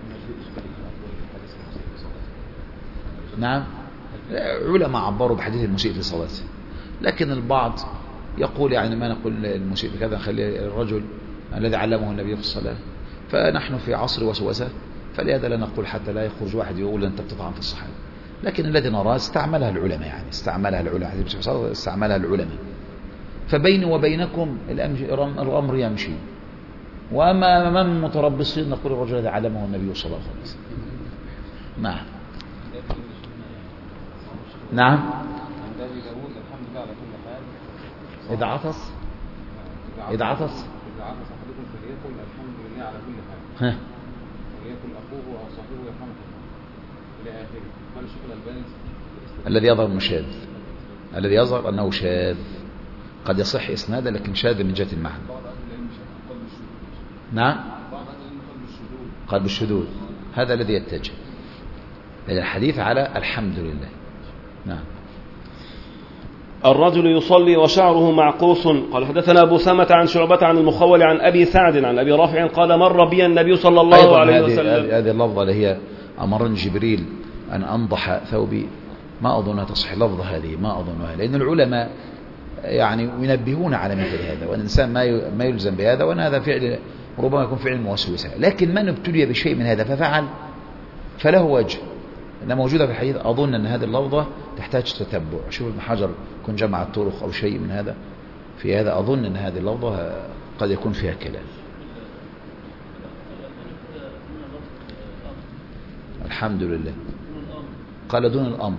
نعم علماء عبروا بحديث المسيء في صلاته، لكن البعض يقول يعني ما نقول المسيء بكذا، نخلي الرجل الذي علمه النبي في الصلاة. فنحن في عصر وسوسة، فلهذا لا نقول حتى لا يخرج واحد يقول أنت بتطعن في الصحابة، لكن الذي نراه استعملها العلماء، يعني استعملها العلماء، استعملها العلماء. فبيني وبينكم الأمر يمشي، وأما من متربصين نقول الرجل الذي علمه النبي صلى الله عليه وسلم. نعم نعم. إذا عطس إذا عطس أحدكم فليقل الحمد لله على كل حال، ها وليقل أخوه أو صاحبه يرحمك الله إلى آخره. قال الشيخ الألباني الذي يظهر أنه شاذ، الذي يظهر أنه شاذ، قد يصح إسنادا لكن شاذ من جهة المعنى. نعم قلب الشذوذ، هذا الذي يتجه إلى الحديث على الحمد لله. نعم الرجل يصلي وشعره معقوس. قال حدثنا أبو سمة عن شعبة عن المخول عن أبي سعد عن أبي رافع قال مر بي النبي صلى الله عليه وسلم. هذه اللفظة اللي هي أمرني جبريل أن أنضح ثوبي، ما أظنها تصح اللفظة هذه، ما أظنها، لأن العلماء يعني ينبهون على مثل هذا، وأن الإنسان ما يلزم بهذا، وأن هذا فعل ربما يكون فعل موسوسة. لكن من ابتلي بشيء من هذا ففعل فله وجه، إنها موجودة في الحديث. أظن أن هذه اللفظة تحتاج تتبع. شوف ابن حجر كن جمع الطرق أو شيء من هذا في هذا، أظن أن هذه اللفظة قد يكون فيها كلام. الحمد لله. قال دون الأمر.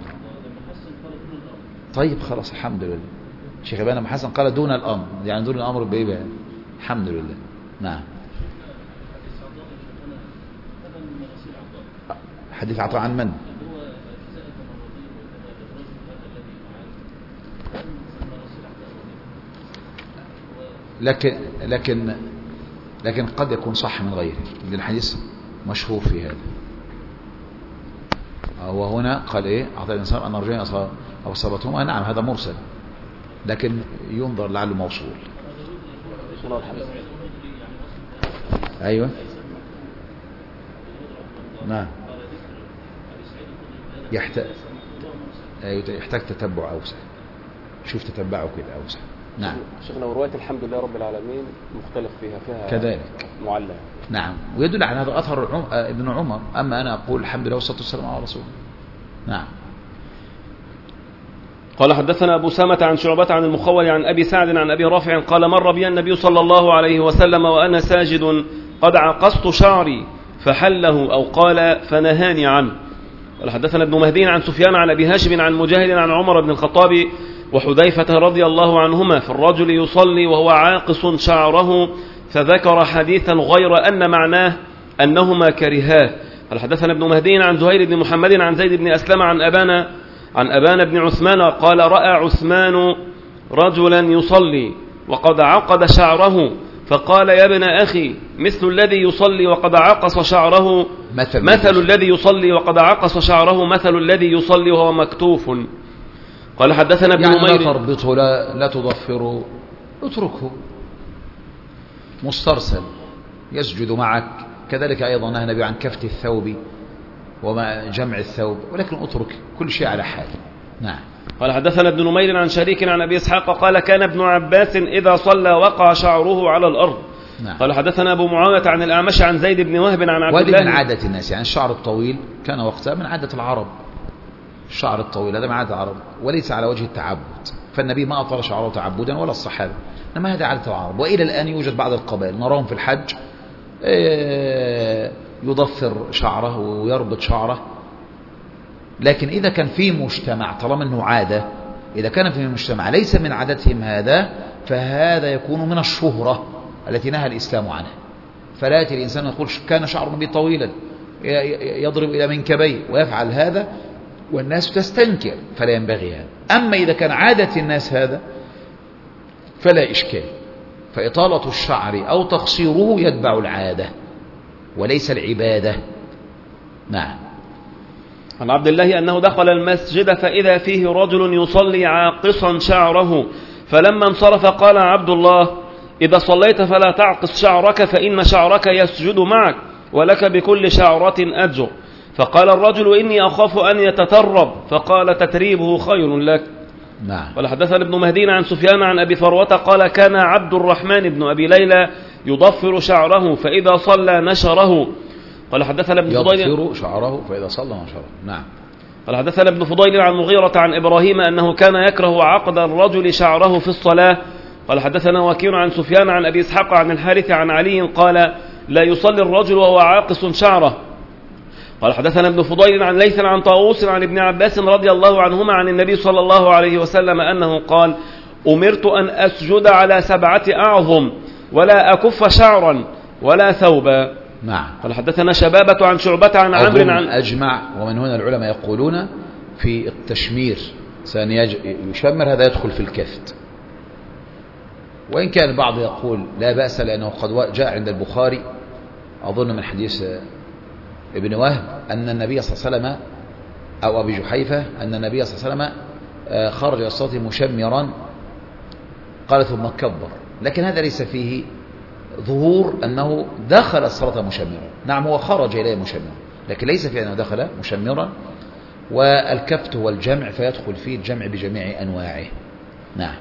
طيب خلاص الحمد لله. شيخ ابن حسن قال دون الأمر، يعني دون الأمر بإيه؟ الحمد لله. نعم. حديث عطاء عن من؟ لكن قد يكون صح من غيره، لأن الحديث مشهور في هذا. وهنا قال ايه؟ أعطى الإنسان أن رجلين أصابتهما. نعم هذا مرسل، لكن ينظر لعله موصول. أيوة نعم. يحتاج تتبع أوسع. شوف تتبعه كده أوسع. نعم. شيخنا ورواية الحمد لله رب العالمين مختلف فيها كذلك معلّة. نعم، ويدل على هذا أثر ابن عمر. أما أنا أقول الحمد لله والصلاة والسلام على رسول. نعم. قال حدثنا أبو سامة عن شعبة عن المخول عن أبي سعد عن أبي رافع قال مر بي النبي صلى الله عليه وسلم وأنا ساجد قد عقصت شعري فحله، أو قال فنهاني عنه. قال حدثنا ابن مهدي عن سفيان عن أبي هاشم عن مجاهد عن عمر بن الخطاب وحذيفة رضي الله عنهما في الرجل يصلي وهو عاقص شعره، فذكر حديثا غير أن معناه أنهما كرهاه. قال حدثنا ابن مهدي عن زهير بن محمد عن زيد بن أسلم عن أبان بن عثمان قال رأى عثمان رجلا يصلي وقد عقد شعره، فقال يا ابن أخي مثل الذي يصلي وقد عقص شعره مثل الذي يصلي وقد عقص شعره مثل الذي يصلي وهو مكتوف. قال حدثنا ابن يعني نمير لا تربطه لا تضفره، اتركه مسترسل يسجد معك. كذلك أيضا نهى النبي عن كفت الثوب وما جمع الثوب، ولكن اترك كل شيء على حاله. نعم. قال حدثنا ابن نمير عن شريك عن أبي إسحاق قال كان ابن عباس إذا صلى وقع شعره على الأرض. نعم. قال حدثنا أبو معاوية عن الأعمش عن زيد بن وهب عن عبد الله. وهذه من عادة الناس، يعني الشعر الطويل كان وقتها من عادة العرب. الشعر الطويل هذا من عادة العرب وليس على وجه التعبد، فالنبي ما أطال شعره تعبدا ولا الصحابة، إنما هذا عادة العرب. وإلى الآن يوجد بعض القبائل نراهم في الحج يضفر شعره ويربط شعره. لكن إذا كان في مجتمع، طالما أنه عادة، إذا كان في مجتمع ليس من عادتهم هذا، فهذا يكون من الشهرة التي نهى الإسلام عنها. فلا يأتي الإنسان يقول كان شعر النبي طويلا يضرب إلى منكبيه ويفعل هذا والناس تستنكر، فلا ينبغي هذا. أما إذا كان عادة الناس هذا فلا إشكال، فإطالة الشعر أو تقصيره يتبع العادة وليس العبادة. نعم. عن عبد الله أنه دخل المسجد فإذا فيه رجل يصلي عاقصا شعره، فلما انصرف قال عبد الله إذا صليت فلا تعقص شعرك فإن شعرك يسجد معك ولك بكل شعرة أجر. فقال الرجل إني أخاف أن يتترب، فقال تتريبه خير لك. نعم. قال حدثنا ابن مهدي عن سفيان عن أبي فروة قال كان عبد الرحمن بن أبي ليلى يضفر شعره فإذا صلى نشره. قال حدثنا ابن فضيل يضفر شعره فإذا صلى نشره. نعم. قال حدثنا ابن فضيل عن مغيرة عن إبراهيم أنه كان يكره عقد الرجل شعره في الصلاة. قال حدثنا وكيع عن سفيان عن أبي إسحاق عن الحارث عن علي قال لا يصلي الرجل وهو عاقص شعره. قال حدثنا ابن فضيل عن ليث عن طاووس عن ابن عباس رضي الله عنهما عن النبي صلى الله عليه وسلم أنه قال أمرت أن أسجد على 7 أعظم ولا أكف شعرا ولا ثوبا. نعم. قال حدثنا شبابة عن شعبة عن عمرو عن أجمع. ومن هنا العلماء يقولون في التشمير يشمر هذا يدخل في الكفت، وإن كان البعض يقول لا بأس لأنه قد جاء عند البخاري أظن من حديث ابن وهب أن النبي صلى الله عليه وسلم أو أبي جحيفة أن النبي صلى الله عليه وسلم خرج إلى الصلاة مشمرا، قال ثم كبر، لكن هذا ليس فيه ظهور أنه دخل الصلاة مشمرا. نعم هو خرج إليه مشمرا، لكن ليس فيه أنه دخل مشمرا. والكفت هو الجمع، فيدخل فيه الجمع بجميع أنواعه. نعم.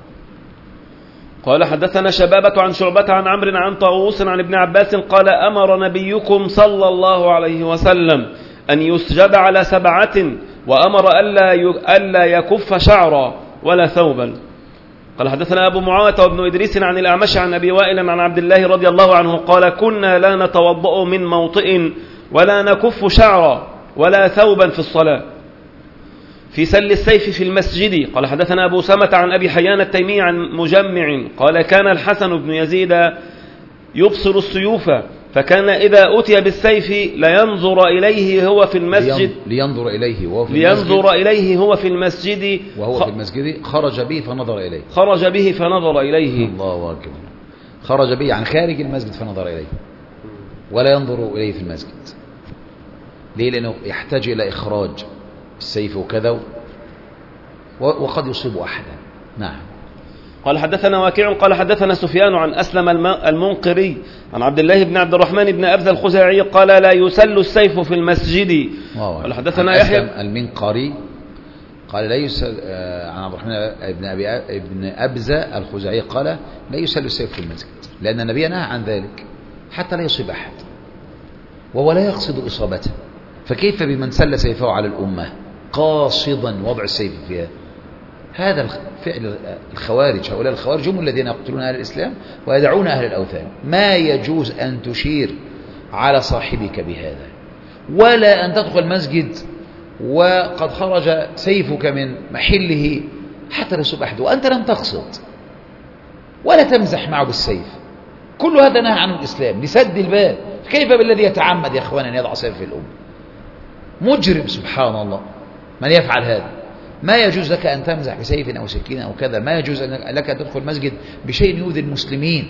قال حدثنا شبابة عن شعبة عن عمرو عن طاووس عن ابن عباس قال أمر نبيكم صلى الله عليه وسلم أن يسجد على 7، وأمر ألا يكف شعرا ولا ثوبا. قال حدثنا أبو معاوية وابن إدريس عن الأعمش عن أبي وائل عن عبد الله رضي الله عنه قال كنا لا نتوضأ من موطئ ولا نكف شعرا ولا ثوبا في الصلاة في سل السيف في المسجد. قال حدثنا أبو سمة عن أبي حيان التيمي عن مجمع قال كان الحسن بن يزيد يبصر السيوف، فكان إذا أتي بالسيف لينظر إليه هو في المسجد لينظر إليه هو في المسجد وهو في المسجد خرج به فنظر إليه. الله أكبر. خرج به عن خارج المسجد فنظر إليه، ولا ينظر إليه في المسجد. ليه؟ لأنه يحتاج إلى إخراج السيف وكذا، وقد يصيب أحدا. نعم. قال حدثنا واكع قال حدثنا سفيان عن أسلم المنقري عن عبد الله بن عبد الرحمن بن أبزة الخزاعي قال لا يسل السيف في المسجد. قال حدثنا يحيى المنقري قال لا يسل، عن عبد الرحمن بن أبزة الخزاعي قال لا يسل السيف في المسجد، لأن النبي نهى عن ذلك حتى لا يصيب أحد، وهو لا يقصد إصابته. فكيف بمن سل سيفه على الأمة قاصدا وضع السيف فيها؟ هذا فعل الخوارج. هؤلاء الخوارج هم الذين يقتلون أهل الإسلام ويدعون أهل الأوثان. ما يجوز أن تشير على صاحبك بهذا، ولا أن تدخل المسجد وقد خرج سيفك من محله حتى لا يصيب أحد وأنت لم تقصد، ولا تمزح معه بالسيف. كل هذا نهى عنه الإسلام لسد الباب. كيف بالذي يتعمد يا أخوان أن يضع سيف في الأمة؟ مجرم سبحان الله من يفعل هذا. ما يجوز لك أن تمزح بسيف أو سكين أو كذا. ما يجوز لك أن تدخل المسجد بشيء يؤذي المسلمين.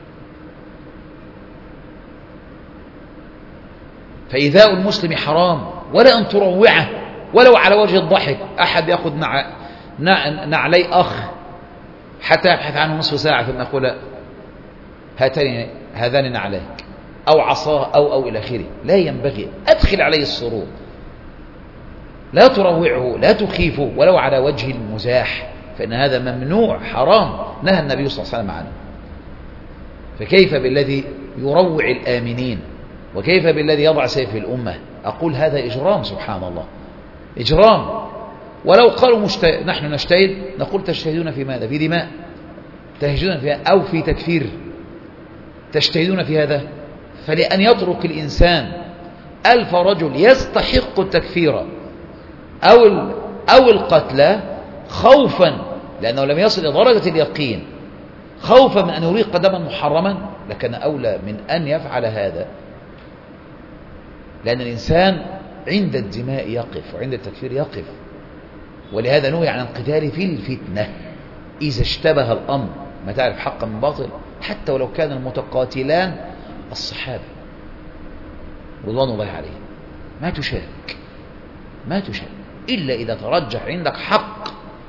فإيذاء المسلم حرام، ولا أن تروعه ولو على وجه الضحك. أحد يأخذ نعلي أخ حتى يبحث عنه نصف ساعة ثم يقول هذان نعليك، أو عصاه أو إلى آخره. لا ينبغي. أدخل عليه السرور، لا تروعه، لا تخيفه ولو على وجه المزاح، فإن هذا ممنوع حرام، نهى النبي صلى الله عليه وسلم عنه. فكيف بالذي يروع الآمنين، وكيف بالذي يضع سيف الأمة؟ أقول هذا إجرام سبحان الله، إجرام. ولو قالوا نحن نجتهد، نقول تجتهدون في ماذا؟ في دماء تجتهدون فيها أو في تكفير تجتهدون في هذا؟ فلأن يترك الإنسان 1000 رجل يستحق التكفير أو القتل خوفا، لأنه لم يصل إلى درجة اليقين، خوفا من أن يريق دما محرما، لكان أولى من أن يفعل هذا. لأن الإنسان عند الدماء يقف وعند التكفير يقف. ولهذا نهي عن القتال في الفتنة إذا اشتبه الأمر، ما تعرف حقا من باطل، حتى ولو كان المتقاتلان الصحابة رضوان الله عليهم. ما تشارك إلا إذا ترجح عندك حق.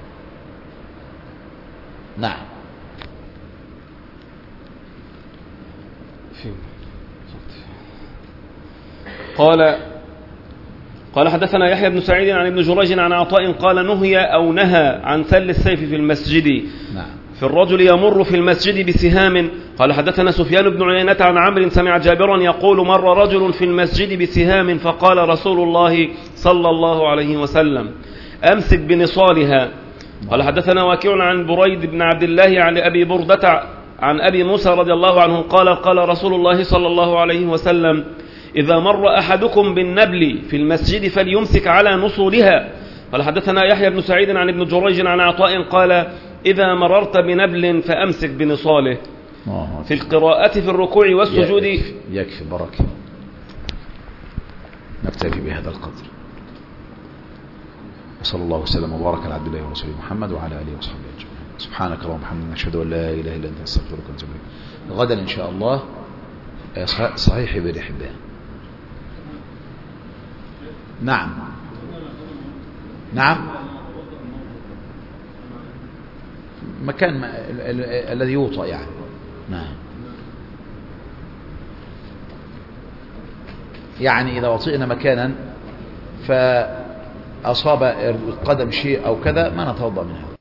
نعم. قال حدثنا يحيى بن سعيد عن ابن جريج عن عطاء قال نهي أو نهى عن سل السيف في المسجد. نعم. في الرجل يمر في المسجد بسهام. قال حدثنا سفيان بن عيينة عن عمرو سمع جابرا يقول مر رجل في المسجد بسهام فقال رسول الله صلى الله عليه وسلم أمسك بنصالها. قال حدثنا واكع عن بريد بن عبد الله عن أبي بردة عن أبي موسى رضي الله عنه قال رسول الله صلى الله عليه وسلم إذا مر أحدكم بالنبل في المسجد فليمسك على نصولها. قال حدثنا يحيى بن سعيد عن ابن جريج عن عطاء قال إذا مررت بنبل فأمسك بنصاله. في القراءة في الركوع والسجود. يكفي بركة. نكتفي بهذا القدر. وصلى الله وسلم وبارك على عبد الله ورسوله محمد وعلى آله وصحبه أجمعين. سبحانك اللهم وبحمدك نشهد أن لا إله إلا أنت نستغفرك ونتوب إليك. غدا إن شاء الله صحيح ابن حبان. نعم. مكان الذي يوطأ يعني. نعم. يعني إذا وطئنا مكانا فأصاب القدم شيء أو كذا ما نتوضأ منها.